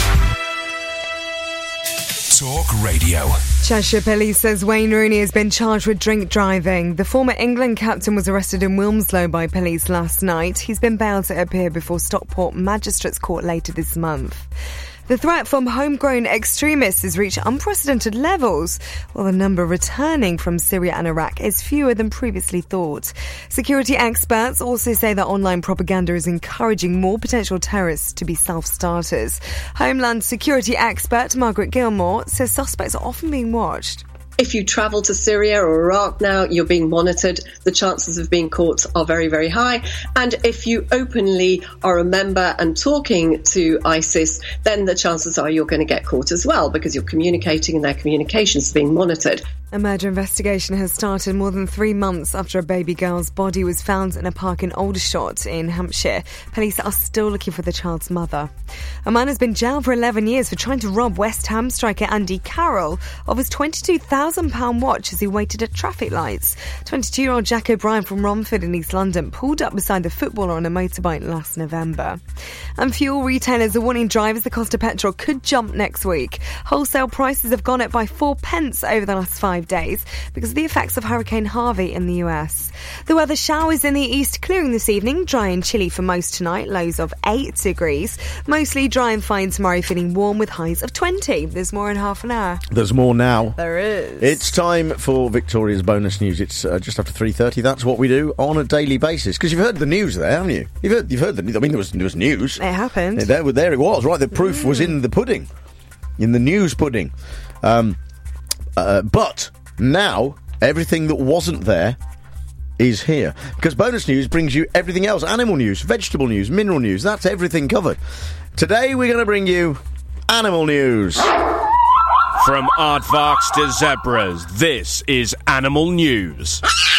Talk Radio. Cheshire Police says Wayne Rooney has been charged with drink driving. The former England captain was arrested in Wilmslow by police last night. He's been bailed to appear before Stockport Magistrates Court later this month. The threat from homegrown extremists has reached unprecedented levels, while the number returning from Syria and Iraq is fewer than previously thought. Security experts also say that online propaganda is encouraging more potential terrorists to be self-starters. Homeland Security expert Margaret Gilmore says suspects are often being watched. If you travel to Syria or Iraq now, you're being monitored. The chances of being caught are very, very high. And if you openly are a member and talking to ISIS, then the chances are you're going to get caught as well because you're communicating and their communications are being monitored. A murder investigation has started more than three months after a baby girl's body was found in a park in Aldershot in Hampshire. Police are still looking for the child's mother. A man has been jailed for eleven years for trying to rob West Ham striker Andy Carroll of his twenty-two thousand pounds watch as he waited at traffic lights. twenty-two-year-old Jack O'Brien from Romford in East London pulled up beside the footballer on a motorbike last November. And fuel retailers are warning drivers the cost of petrol could jump next week. Wholesale prices have gone up by four pence over the last five days because of the effects of Hurricane Harvey in the U S. The weather, showers in the east clearing this evening, dry and chilly for most tonight, lows of eight degrees. Mostly dry and fine tomorrow, feeling warm with highs of twenty. There's more in half an hour. There's more now. There is. It's time for Victoria's bonus news. It's uh, just after three thirty. That's what we do on a daily basis. Because you've heard the news there, haven't you? You've heard, you've heard the news. I mean, there was, there was news. It happened. There, there it was, right? The proof mm. was in the pudding. In the news pudding. Um, uh, but now, everything that wasn't there is here. Because bonus news brings you everything else. Animal news, vegetable news, mineral news. That's everything covered. Today we're going to bring you animal news. From aardvarks to zebras, this is Animal News.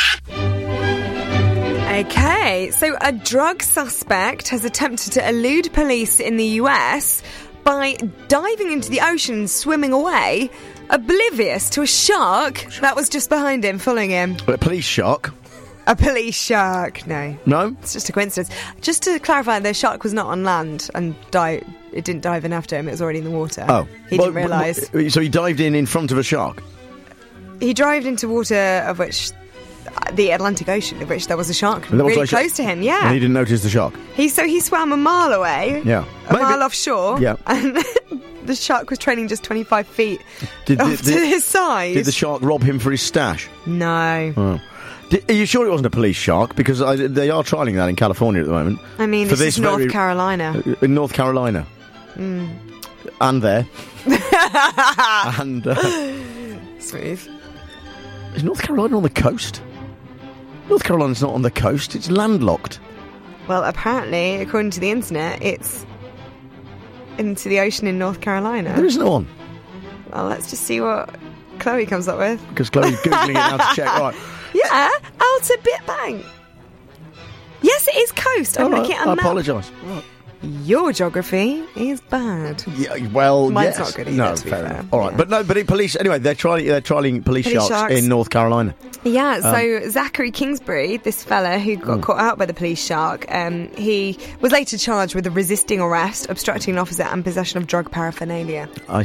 Okay, so a drug suspect has attempted to elude police in the U S by diving into the ocean and swimming away, oblivious to a shark that was just behind him, following him. A police shark? A police shark, no. No? It's just a coincidence. Just to clarify, the shark was not on land and died. It didn't dive in after him, it was already in the water. Oh. He well, didn't realise. Well, so he dived in in front of a shark? He dived into water of which... the Atlantic Ocean, of which there was a shark really like close sh- to him, yeah. And he didn't notice the shark? He So he swam a mile away, yeah, a Maybe. mile offshore, yeah. and the shark was trailing just twenty-five feet did, off did, to did, his side. Did the shark rob him for his stash? No. Oh. Did, are you sure it wasn't a police shark? Because I, they are trialling that in California at the moment. I mean, for this, this is North very, Carolina. In North Carolina. Mm. And there. and... Uh, Smooth. Is North Carolina on the coast? North Carolina's not on the coast, it's landlocked. Well, apparently, according to the internet, it's into the ocean in North Carolina. There isn't one. Well, let's just see what Chloe comes up with. Because Chloe's Googling it now to check. Right. Yeah, Outer Bitbank. Yes, it is coast. I'm oh, looking at a I map. apologise. Your geography is bad. Yeah, well, mine's yes. not good either, no, to be fair fair. enough. All right, yeah. but no, but it, police anyway. They're trying. They're trialing police, police sharks, sharks in North Carolina. Yeah. So Um, Zachary Kingsbury, this fella who got mm. caught out by the police shark, um, he was later charged with resisting arrest, obstructing an officer, and possession of drug paraphernalia. I see.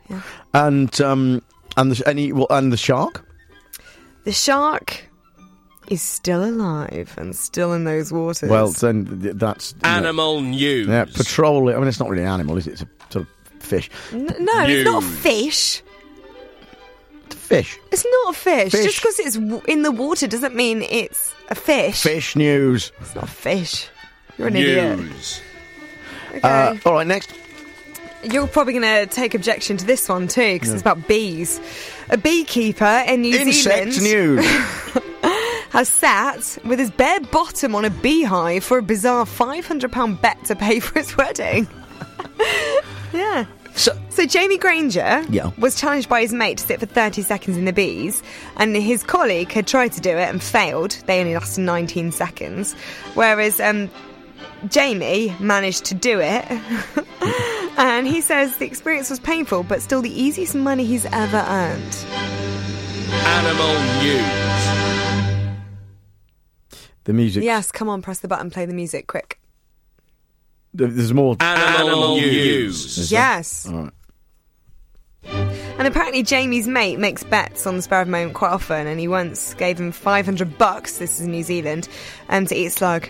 Yeah. And um, and the any well, and the shark. The shark is still alive and still in those waters. Well, then th- that's Animal know, news. Yeah, patrol. I mean, it's not really an animal, is it? It's a sort of fish. N- no, News. it's not a fish. It's a fish. It's not a fish. Fish. Just because it's w- in the water doesn't mean it's a fish. Fish news. It's not a fish. You're an idiot. News. Okay. Uh, all right, next. You're probably going to take objection to this one too, because Yeah. it's about bees. A beekeeper in New Insect Zealand news. has sat with his bare bottom on a beehive for a bizarre five hundred pounds bet to pay for his wedding. yeah. So, so Jamie Granger Yeah. was challenged by his mate to sit for thirty seconds in the bees, and his colleague had tried to do it and failed. They only lasted nineteen seconds, whereas um, Jamie managed to do it. And he says the experience was painful, but still the easiest money he's ever earned. Animal news. The music. Yes, come on, press the button, play the music, quick. There's more. Animal news. Is there? Yes. All right. And apparently Jamie's mate makes bets on the spur of the moment quite often, and he once gave him five hundred bucks, this is in New Zealand, um, to eat slug.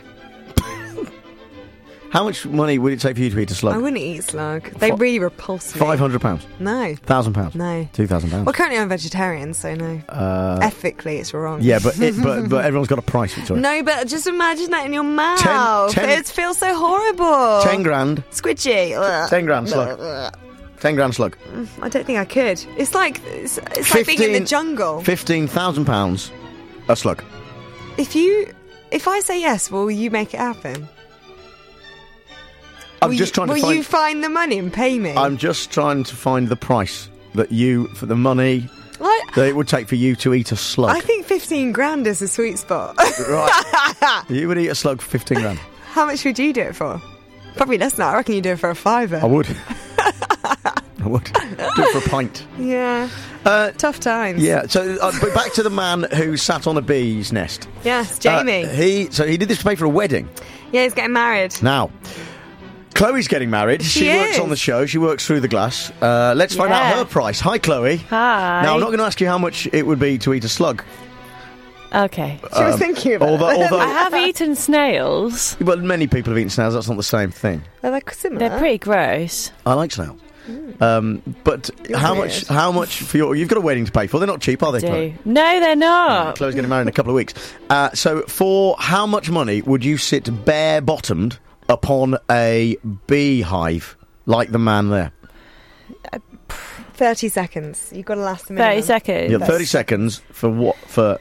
How much money would it take for you to eat a slug? I wouldn't eat slug. They Fi- really repulse me. Five hundred pounds. No. Thousand pounds. No. Two thousand pounds. Well, currently I'm vegetarian, so no. Uh, Ethically, it's wrong. yeah, but, it, but but everyone's got a price, Victoria. No, but just imagine that in your mouth. ten- It feels so horrible. Ten grand. Squidgy. Ugh. Ten grand slug. Ugh. Ten grand slug. I don't think I could. It's like it's, it's like being in the jungle. Fifteen thousand pounds. A slug. If you, if I say yes, will you make it happen? I'm will just you, trying to will find. you find the money and pay me? I'm just trying to find the price that you for the money I, that it would take for you to eat a slug. I think fifteen grand is a sweet spot. Right. You would eat a slug for fifteen grand. How much would you do it for? Probably less than that. I reckon you'd do it for a fiver. I would. I would. Do it for a pint. Yeah. Uh, Tough times. Yeah. So, uh, but back to the man who sat on a bee's nest. Yes, Jamie. Uh, he so he did this to pay for a wedding. Yeah, he's getting married. Now, Chloe's getting married. She She, works is. on the show. She works through the glass. Uh, let's find Yeah. out her price. Hi, Chloe. Hi. Now, I'm not going to ask you how much it would be to eat a slug. Okay. She was Um, thinking about although, it. although, I have eaten snails. Well, many people have eaten snails. That's not the same thing. Are they similar? They're pretty gross. I like snails. Um, but You're how weird. much? How much for your? You've got a wedding to pay for. They're not cheap, are they, Do. Chloe? No, they're not. Chloe's getting married in a couple of weeks. Uh, so, for how much money would you sit bare-bottomed upon a beehive like the man there? thirty seconds. You've got to last a minute. thirty seconds. Yeah, thirty seconds for what? For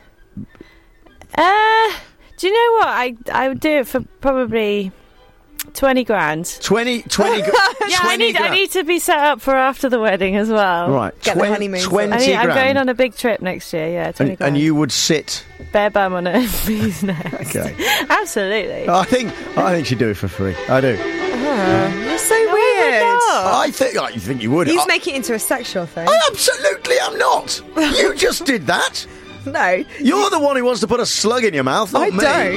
Uh, do you know what? I I would do it for probably twenty grand. twenty, twenty, Yeah, I need I need to be set up for after the wedding as well. Right, Get the twen- honeymoon twenty I need, I'm grand. going on a big trip next year. Yeah, twenty and, grand. and you would sit. bare bum on a bee's nest. Okay. Absolutely. I think I think she'd do it for free. I do. Uh, you're so No, I would weird. not. I think I think you would. He's I, making it into a sexual thing. I absolutely am not. You just did that. No. You're the one who wants to put a slug in your mouth, not I me.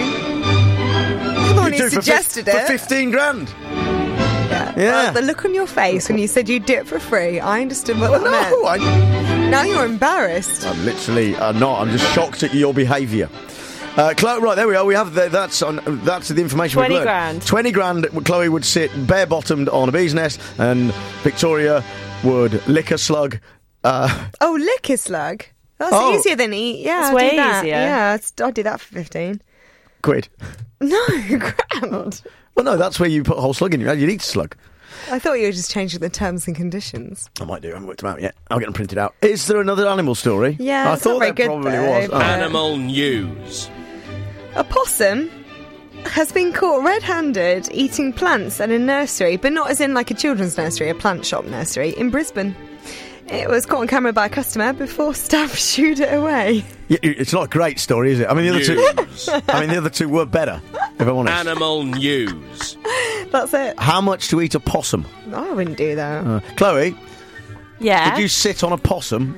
don't. You're the one You who do for fif- suggested for it. fifteen grand. Yeah. Yeah. Well, the look on your face when you said you'd do it for free, I understood what Well, that no, meant. I, Now you're embarrassed. I'm literally uh, not. I'm just shocked at your behaviour. Uh, Chloe, right there we are. We have the, that's on, that's the information. twenty we've learned. grand. Twenty grand. Chloe would sit bare bottomed on a bee's nest, and Victoria would lick a slug. Uh, Oh, lick a slug. That's Oh. easier than eat. Yeah, It's I'll way do that. easier. Yeah, it's- I'll do that for fifteen. quid. No, grand. Well, no, that's where you put a whole slug in your. You'd eat a slug. I thought you were just changing the terms and conditions. I might do. I haven't worked them out yet. I'll get them printed out. Is there another animal story? Yeah, I it's thought not very there good, probably though, was. but- Oh. Animal news. A possum has been caught red-handed eating plants at a nursery, but not as in like a children's nursery, a plant shop nursery in Brisbane. It was caught on camera by a customer before staff shooed it away. Yeah, it's not a great story, is it? I mean, the other News. two. I mean, the other two were better. If I'm honest. Animal news. That's it. How much to eat a possum? I wouldn't do that. Uh, Chloe, Yeah. would you sit on a possum?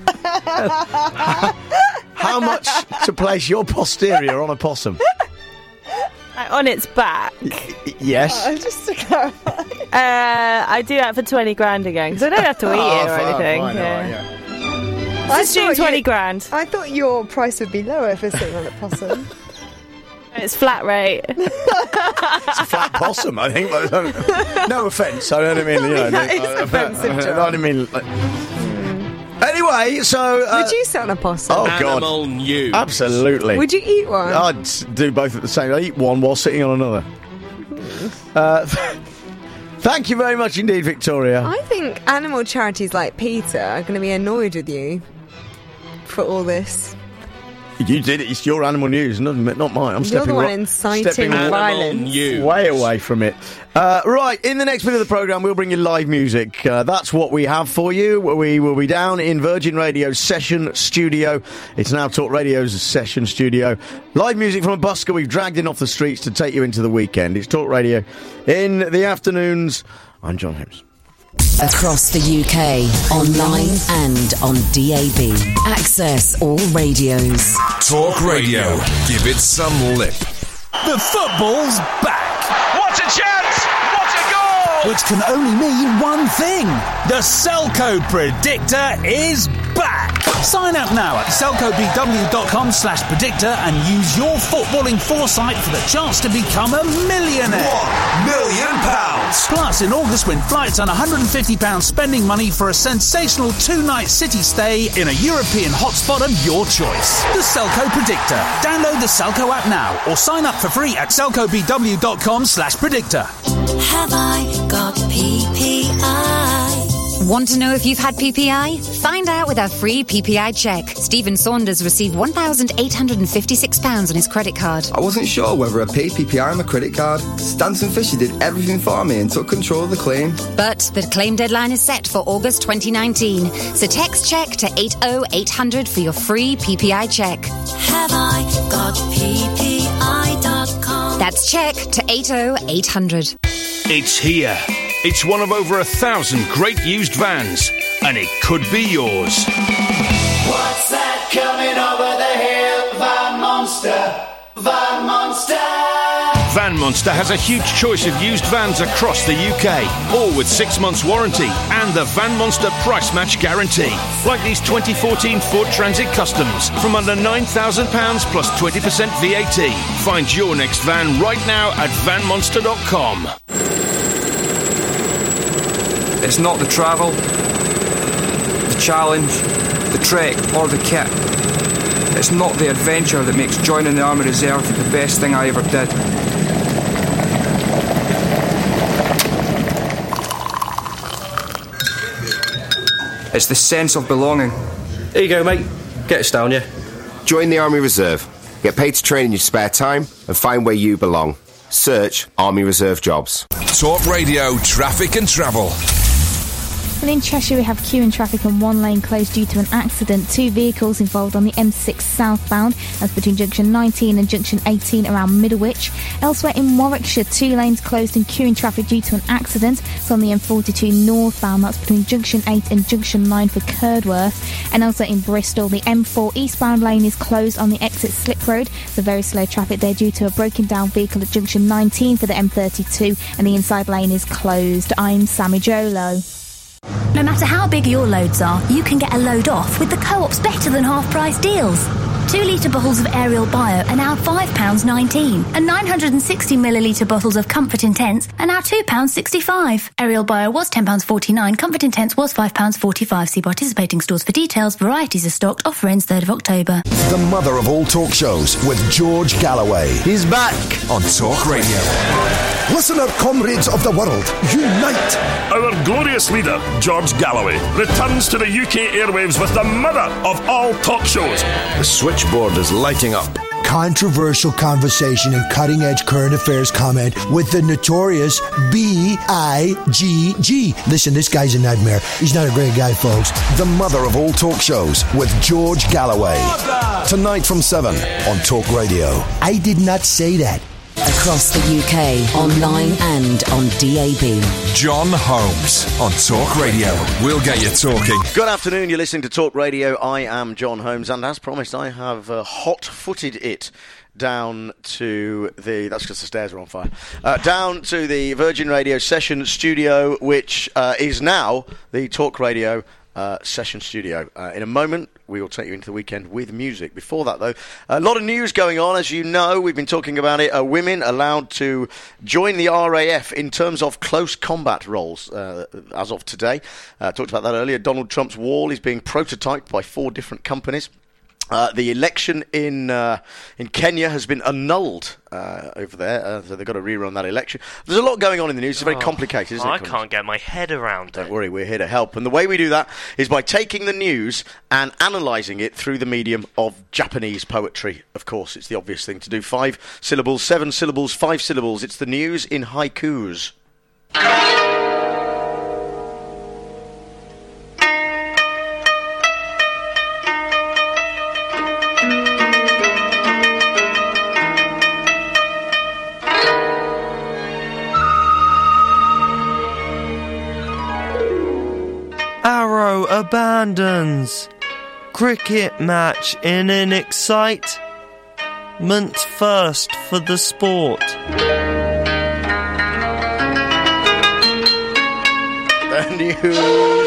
How much to place your posterior on a possum? Like, on its back. Yes. Uh, just to clarify. Uh, I do that for twenty grand again, because I don't have to eat Oh, it or fine, anything. fine, yeah. alright, yeah. Let's assume thought twenty you- grand. I thought your price would be lower for sitting on a possum. It's flat rate. It's a flat possum, I think. But, um, no offence, I don't mean, you know. That is uh, offensive, I John. don't mean. Like, anyway, so. Uh, Would you sit on a possum? Oh, God. Animal news. Absolutely. Would you eat one? I'd s- do both at the same. I eat one while sitting on another. Uh, thank you very much indeed, Victoria. I think animal charities like Peter are going to be annoyed with you for all this. You did it. It's your animal news, not, not mine. I'm You're stepping the one ri- inciting stepping wa- violence. way away from it. Uh, right, in the next bit of the programme, we'll bring you live music. Uh, that's what we have for you. We will be down in Virgin Radio's session studio. It's now Talk Radio's session studio. Live music from a busker we've dragged in off the streets to take you into the weekend. It's Talk Radio in the afternoons. I'm John Holmes. Across the U K, online and on D A B. Access all radios. Talk Radio. Give it some lip. The football's back. What a chance! What a goal! Which can only mean one thing. The Selco Predictor is back. Sign up now at selcobw.com slash predictor and use your footballing foresight for the chance to become a millionaire. One million pounds. Plus, in August, win flights and one hundred fifty pounds spending money for a sensational two-night city stay in a European hotspot of your choice. The Selco Predictor. Download the Selco app now or sign up for free at selcobw.com slash predictor. Have I got P P I? Want to know if you've had P P I? Find out with our free P P I check. Stephen Saunders received one thousand eight hundred fifty-six pounds on his credit card. I wasn't sure whether I paid P P I on my credit card. Stanton Fisher did everything for me and took control of the claim. But the claim deadline is set for August twenty nineteen. So text check to eight oh eight hundred for your free P P I check. Have I got P P I dot com? That's check to eight oh eight hundred. It's here. It's one of over a thousand great used vans, and it could be yours. What's that coming over the hill? Van Monster, Van Monster. Van Monster has a huge choice of used vans across the U K, all with six months warranty and the Van Monster price match guarantee. Like these twenty fourteen Ford Transit Customs from under nine thousand pounds plus twenty percent V A T. Find your next van right now at van monster dot com. It's not the travel, the challenge, the trek or the kit. It's not the adventure that makes joining the Army Reserve the best thing I ever did. It's the sense of belonging. Here you go, mate. Get us down, yeah? Join the Army Reserve. Get paid to train in your spare time and find where you belong. Search Army Reserve Jobs. Talk Radio Traffic and Travel. And in Cheshire, we have queuing traffic and one lane closed due to an accident. Two vehicles involved on the M six southbound. That's between junction nineteen and junction eighteen around Middlewich. Elsewhere in Warwickshire, two lanes closed and queuing traffic due to an accident. It's on the M forty-two northbound. That's between junction eight and junction nine for Curdworth. And also in Bristol, the M four eastbound lane is closed on the exit Slip Road. So very slow traffic there due to a broken down vehicle at junction nineteen for the M thirty-two. And the inside lane is closed. I'm Sammy Jolo. No matter how big your loads are, you can get a load off with the Co-op's better than half-price deals. Two litre bottles of Ariel Bio are now five pounds nineteen, and nine hundred sixty millilitre bottles of Comfort Intense are now two pounds sixty-five. Ariel Bio was ten pounds forty-nine, Comfort Intense was five pounds forty-five. See participating stores for details. Varieties are stocked. Offer ends third of October. The mother of all talk shows with George Galloway. He's back on Talk Radio. Listen up, comrades of the world. Unite! Our glorious leader, George Galloway, returns to the U K airwaves with the mother of all talk shows. The switchboard is lighting up. Controversial conversation and cutting-edge current affairs comment with the notorious B I G G. Listen, this guy's a nightmare. He's not a great guy, folks. The mother of all talk shows with George Galloway. Tonight from seven on Talk Radio. I did not say that. Across the U K, online and on D A B. John Holmes on Talk Radio. We'll get you talking. Good afternoon, you're listening to Talk Radio. I am John Holmes, and as promised, I have uh, hot-footed it down to the... That's because the stairs are on fire. Uh, down to the Virgin Radio Session Studio, which uh, is now the Talk Radio uh, Session Studio. Uh, in a moment, we will take you into the weekend with music. Before that, though, a lot of news going on. As you know, we've been talking about it. Uh, women allowed to join the R A F in terms of close combat roles uh, as of today. Uh, talked about that earlier. Donald Trump's wall is being prototyped by four different companies. Uh, the election in uh, in Kenya has been annulled uh, over there, uh, so they've got to rerun that election. There's a lot going on in the news. It's very Oh, complicated, isn't it? I can't get my head around it. Don't worry, we're here to help. And the way we do that is by taking the news and analysing it through the medium of Japanese poetry. Of course, it's the obvious thing to do. Five syllables, seven syllables, five syllables. It's the news in haikus. Arrow abandons. Cricket match in an excitement first for the sport. The news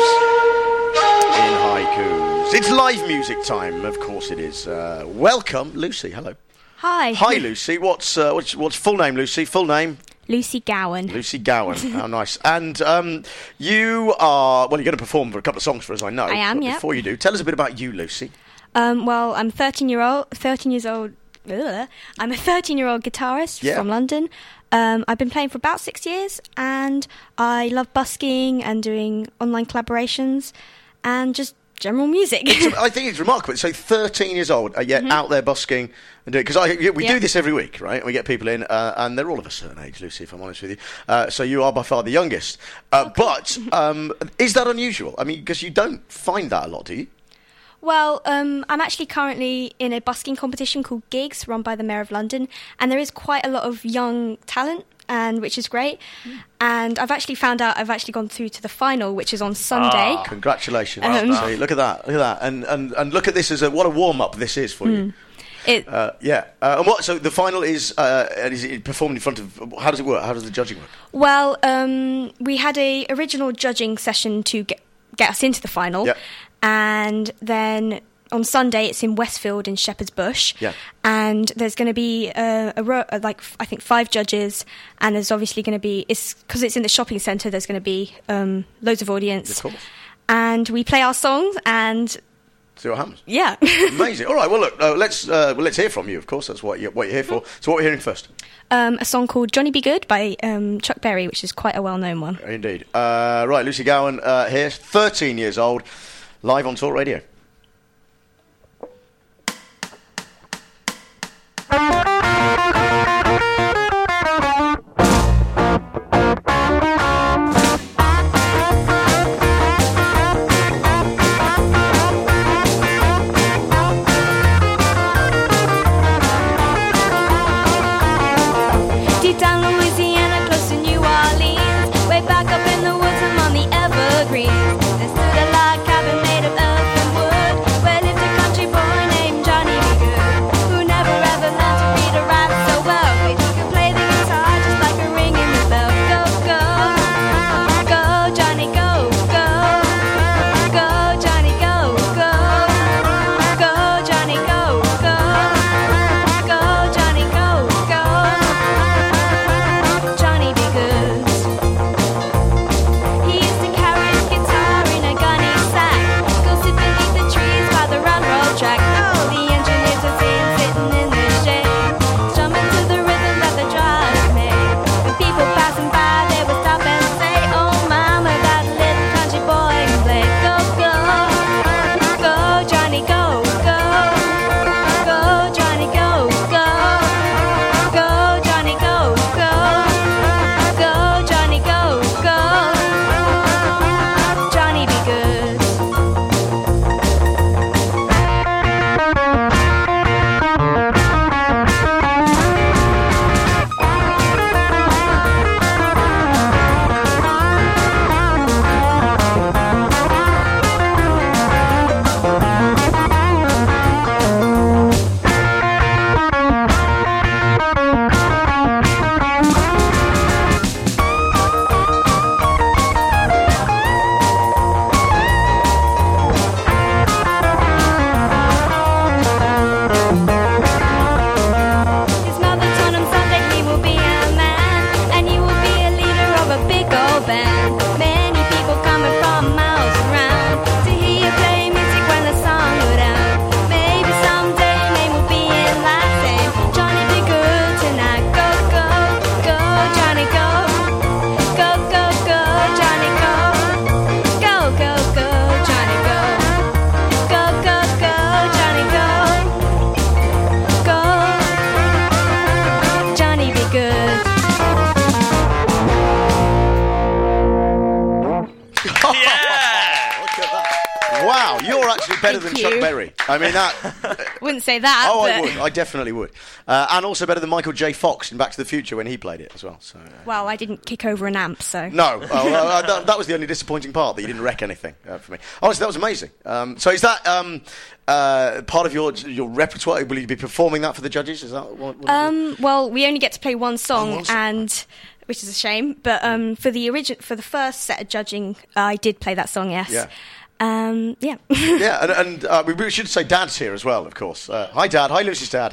in haikus. It's live music time, of course it is. Uh, welcome, Lucy. Hello. Hi. Hi, Lucy. What's uh, what's what's full name, Lucy? Full name. Lucy Gowan. Lucy Gowan. How nice. And um, you are, well, you're going to perform for a couple of songs for us, I know. I am, But yeah. Before you do, tell us a bit about you, Lucy. Um, well, I'm thirteen year old. Thirteen years old. Ugh. I'm a thirteen-year-old guitarist Yeah. from London. Um, I've been playing for about six years, and I love busking and doing online collaborations and just general music. It's, I think it's remarkable. So thirteen years old, uh, yet Mhm. out there busking and doing. Because I we Yeah. do this every week, right? We get people in, uh, and they're all of a certain age, Lucy. If I'm honest with you, uh, so you are by far the youngest. Uh, But um, is that unusual? I mean, because you don't find that a lot, do you? Well, um, I'm actually currently in a busking competition called Gigs, run by the Mayor of London, and there is quite a lot of young talent, and which is great. And I've actually found out I've actually gone through to the final, which is on Sunday. Ah, congratulations! Um, See, look at that! Look at that! And and and look at this as a what a warm up this is for you. Hmm. It, Uh, yeah, uh, and what? So the final is uh, is it performed in front of? How does it work? How does the judging work? Well, um, we had a original judging session to get get us into the final, Yep. and then on Sunday it's in Westfield in Shepherd's Bush, Yeah. and there's going to be a, a row, uh, like f- I think five judges, and there's obviously going to be it's because it's in the shopping centre. There's going to be um, loads of audience, Of course. and we play our songs and. See what happens. Yeah. Amazing. All right. Well, look. Uh, let's uh, well, let's hear from you. Of course, that's what you're, what you're here for. So, what we're hearing first? Um, a song called Johnny Be Good by um, Chuck Berry, which is quite a well-known one. Indeed. Uh, right, Lucy Gowan uh, here, thirteen years old, live on Talk Radio. Deep down Louisiana, close to New Orleans, way back up in the woods among the evergreens, there stood a log cabin made of earth and wood. better than Thank Chuck you. Berry. I mean, that... Wouldn't say that. Oh, but... I would. I definitely would. Uh, and also better than Michael J. Fox in Back to the Future when he played it as well. So, uh, Well, I didn't kick over an amp, so... No. Oh, well, uh, that, that was the only disappointing part, that you didn't wreck anything uh, for me. Honestly, that was amazing. Um, so is that um, uh, part of your your repertoire? Will you be performing that for the judges? Is that what, what Um, well, we only get to play one song, Oh, one song. and which is a shame. But um, for the origin, for the first set of judging, I did play that song. Yes. Yeah. Um, yeah. Yeah, and, and uh, we should say Dad's here as well, of course. Uh, hi, Dad. Hi, Lucy's dad.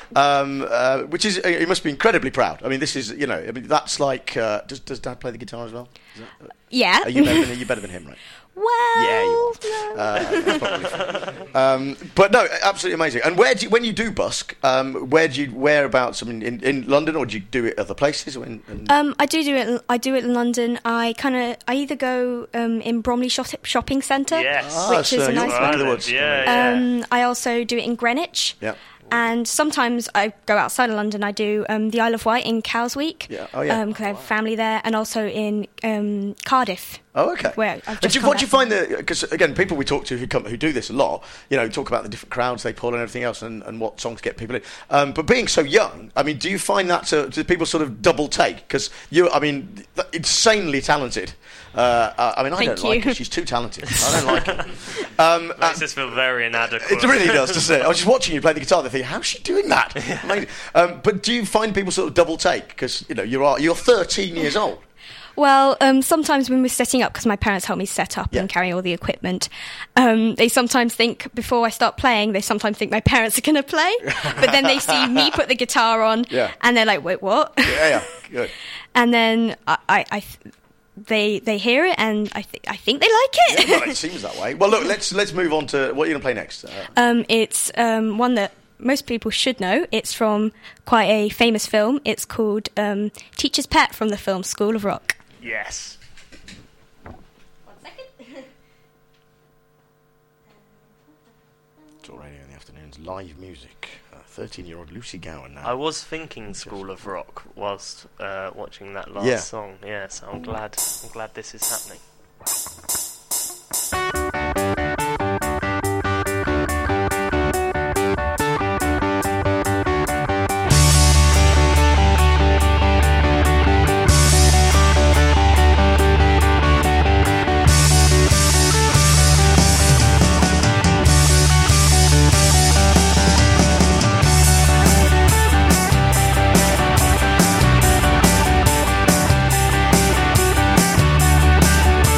Um, uh, which is, uh, he must be incredibly proud. I mean, this is, you know, I mean, that's like, uh, does, does Dad play the guitar as well? Is that, uh, Yeah. Are you better than, are you better than him, right? Well, yeah, you are. Uh, that's probably fair. um, but no, absolutely amazing. And where do you, when you do busk, um, where do you whereabouts? I mean, in, in London, or do you do it other places? Or in, in... Um, I do do it. I do it in London. I kind of. I either go um, in Bromley shop- Shopping Centre, Yes. Ah, which so is a you're nice right one. in the woods. Yeah, yeah. Um, I also do it in Greenwich. Yeah. And sometimes I go outside of London. I do um, the Isle of Wight in Cowsweek. Yeah. Oh, yeah. Because I have family there, and also in um, Cardiff. Oh, okay. Where I've And just do you, come what do you back find that? Because again, people we talk to who come who do this a lot, you know, talk about the different crowds they pull and everything else, and, and what songs get people in. Um, but being so young, I mean, do you find that to, do people sort of double take? Because you, I mean, insanely talented. Uh, uh, I mean, I Thank don't like you. her. She's too talented. I don't like her. Um, Makes uh, us feel very inadequate. It really does, doesn't it? I was just watching you play the guitar. They think, how's she doing that? Amazing. Um, but do you find people sort of double take? Because you know, you are you're thirteen years old. Well, um, sometimes when we're setting up, because my parents help me set up Yeah. and carry all the equipment, um, they sometimes think, before I start playing, they sometimes think my parents are going to play, but then they see me put the guitar on, Yeah. and they're like, wait, what? Yeah, yeah, good. And then I, I, I th- they they hear it, and I, th- I think they like it. Yeah, well, it seems that way. Well, look, let's let's move on to what you're going to play next. Uh, um, it's um, one that most people should know. It's from quite a famous film. It's called um, Teacher's Pet, from the film School of Rock. Yes. Talk Radio in the Afternoons, live music. thirteen-year-old Lucy Gowan now. I was thinking School of Rock whilst uh, watching that last Yeah. song. Yeah, so I'm glad. I'm glad this is happening. Thank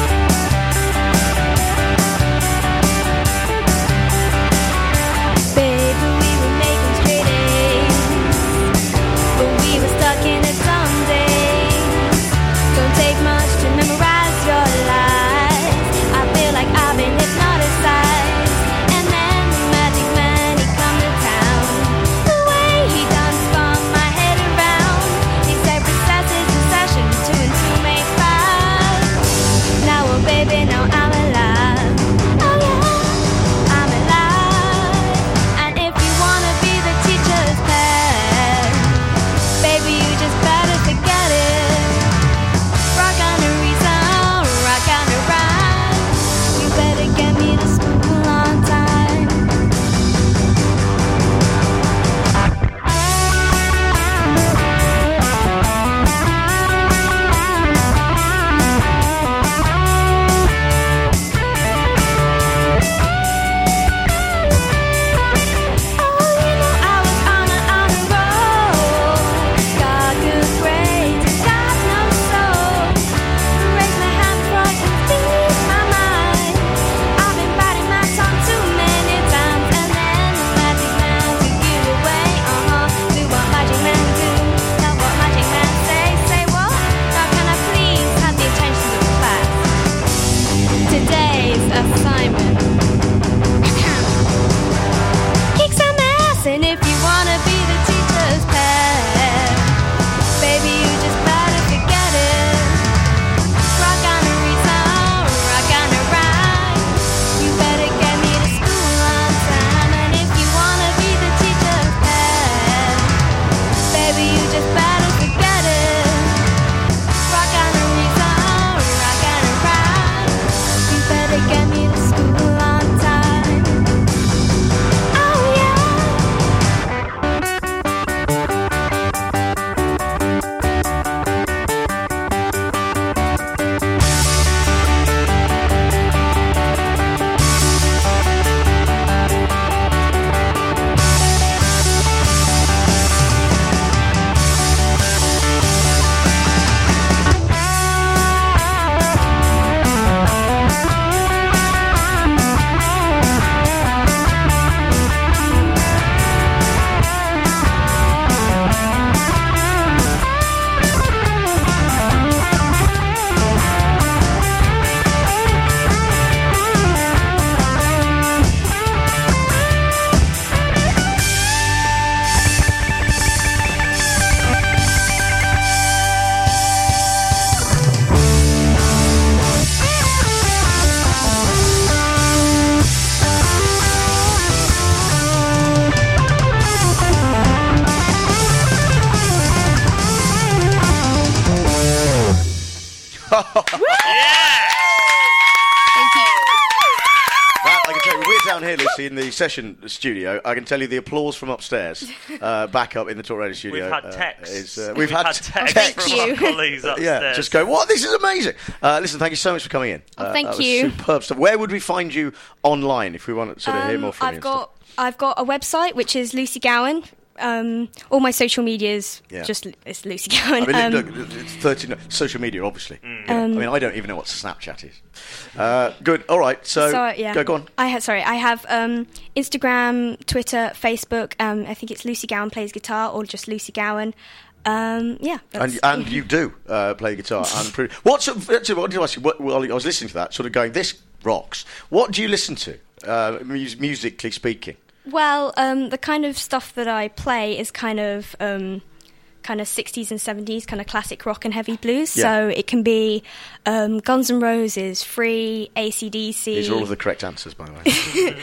down here, Lucy, in the session studio, I can tell you the applause from upstairs, uh, back up in the Talk Radio studio. We've had uh, texts. Is, uh, we've, we've had, had texts texts from our colleagues upstairs. Yeah, just go, what? This is amazing. Uh, listen, thank you so much for coming in. Oh, Uh, thank that was you. Superb stuff. Where would we find you online if we want to sort of hear Um, more from I've you? and got I've got a website which is Lucy Gowan. Um, all my social medias, Yeah. just it's Lucy Gowan. stuff? I mean, um, look, it's thirteen, social media, obviously. You know, Um, I mean, I don't even know what Snapchat is. Uh, good. All right. So, so, yeah. go, go on. I have sorry. I have um, Instagram, Twitter, Facebook. Um, I think it's Lucy Gowan Plays Guitar or just Lucy Gowan. Um, yeah, that's, And, and you do uh, play guitar. And pretty, what sort of, actually, what did I ask you? What, well, I was listening to that, sort of going, this rocks. What do you listen to, uh, mus- musically speaking? Well, um, the kind of stuff that I play is kind of um, kind of sixties and seventies, kind of classic rock and heavy blues. Yeah. So it can be um, Guns N' Roses, Free, A C D C. These are all of the correct answers, by the way.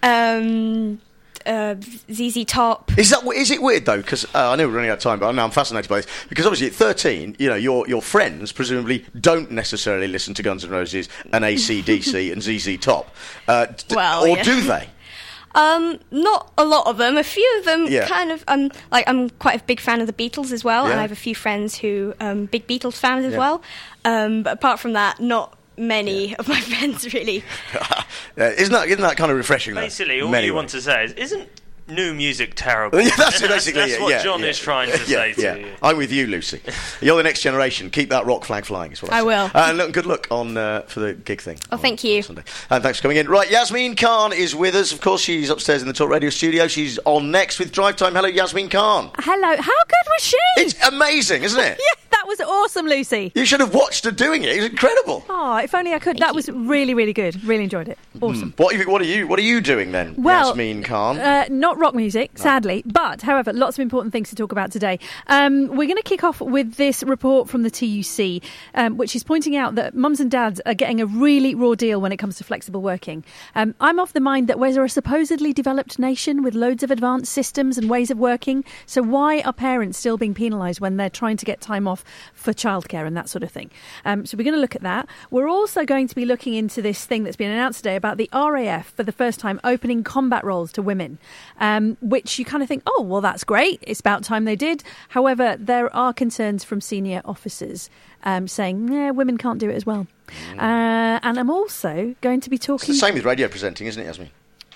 um, uh, Z Z Top. Is that is it weird though? Because uh, I know we're running out of time, but now I'm fascinated by this. Because obviously at thirteen, you know, your your friends presumably don't necessarily listen to Guns N' Roses and A C D C and Z Z Top, uh, d- Well, or yeah. do they? Um, not a lot of them. A few of them Yeah. kind of. Um, like I'm quite a big fan of the Beatles as well, Yeah. and I have a few friends who um big Beatles fans as Yeah. well. Um, but apart from that, not many of my friends really. Uh, isn't that isn't that kind of refreshing? Though, Basically, all in many you ways? want to say is, isn't new music terrible? Yeah, that's it, basically. That's yeah, what yeah, John yeah. is trying to yeah, say to yeah. you. I'm with you, Lucy. You're the next generation. Keep that rock flag flying. Is what I, I say. will. Uh, and look, good luck on uh, for the gig thing. Oh, thank you. Sunday. And thanks for coming in. Right, Yasmin Khan is with us. Of course, she's upstairs in the Talk Radio studio. She's on next with Drive Time. Hello, Yasmin Khan. Hello. How good was she? It's amazing, isn't it? Yeah, that was awesome, Lucy. You should have watched her doing it. It was incredible. Oh, if only I could. That was really, really good. Really enjoyed it. Awesome. Hmm. What, are you, what are you? What are you doing then, Well, Yasmin Khan? Uh, not rock music, sadly, but however, lots of important things to talk about today. Um, we're going to kick off with this report from the T U C, um, which is pointing out that mums and dads are getting a really raw deal when it comes to flexible working. Um, I'm of the mind that we're a supposedly developed nation with loads of advanced systems and ways of working, so why are parents still being penalised when they're trying to get time off for childcare and that sort of thing? Um, so we're going to look at that. We're also going to be looking into this thing that's been announced today about the R A F for the first time opening combat roles to women, um, which you kind of think, oh, well, that's great. It's about time they did. However, there are concerns from senior officers um, saying, yeah, women can't do it as well. Uh, and I'm also going to be It's talking... the same with radio presenting, isn't it, Yasmin?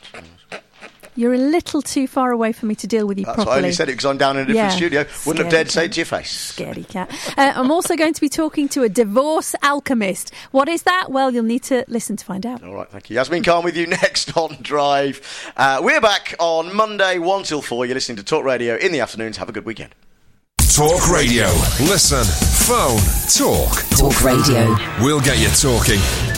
You're a little too far away for me to deal with you That's properly. why I only said it because I'm down in a different Yeah. studio. Wouldn't have dared Scaredy say it cat. to your face. Scaredy cat. Uh, I'm also going to be talking to a divorce alchemist. What is that? Well, you'll need to listen to find out. All right, thank you. Yasmin Khan with you next on Drive. Uh, we're back on Monday, one till four. You're listening to Talk Radio in the afternoons. Have a good weekend. Talk Radio. Listen, phone, talk. Talk Radio. We'll get you talking.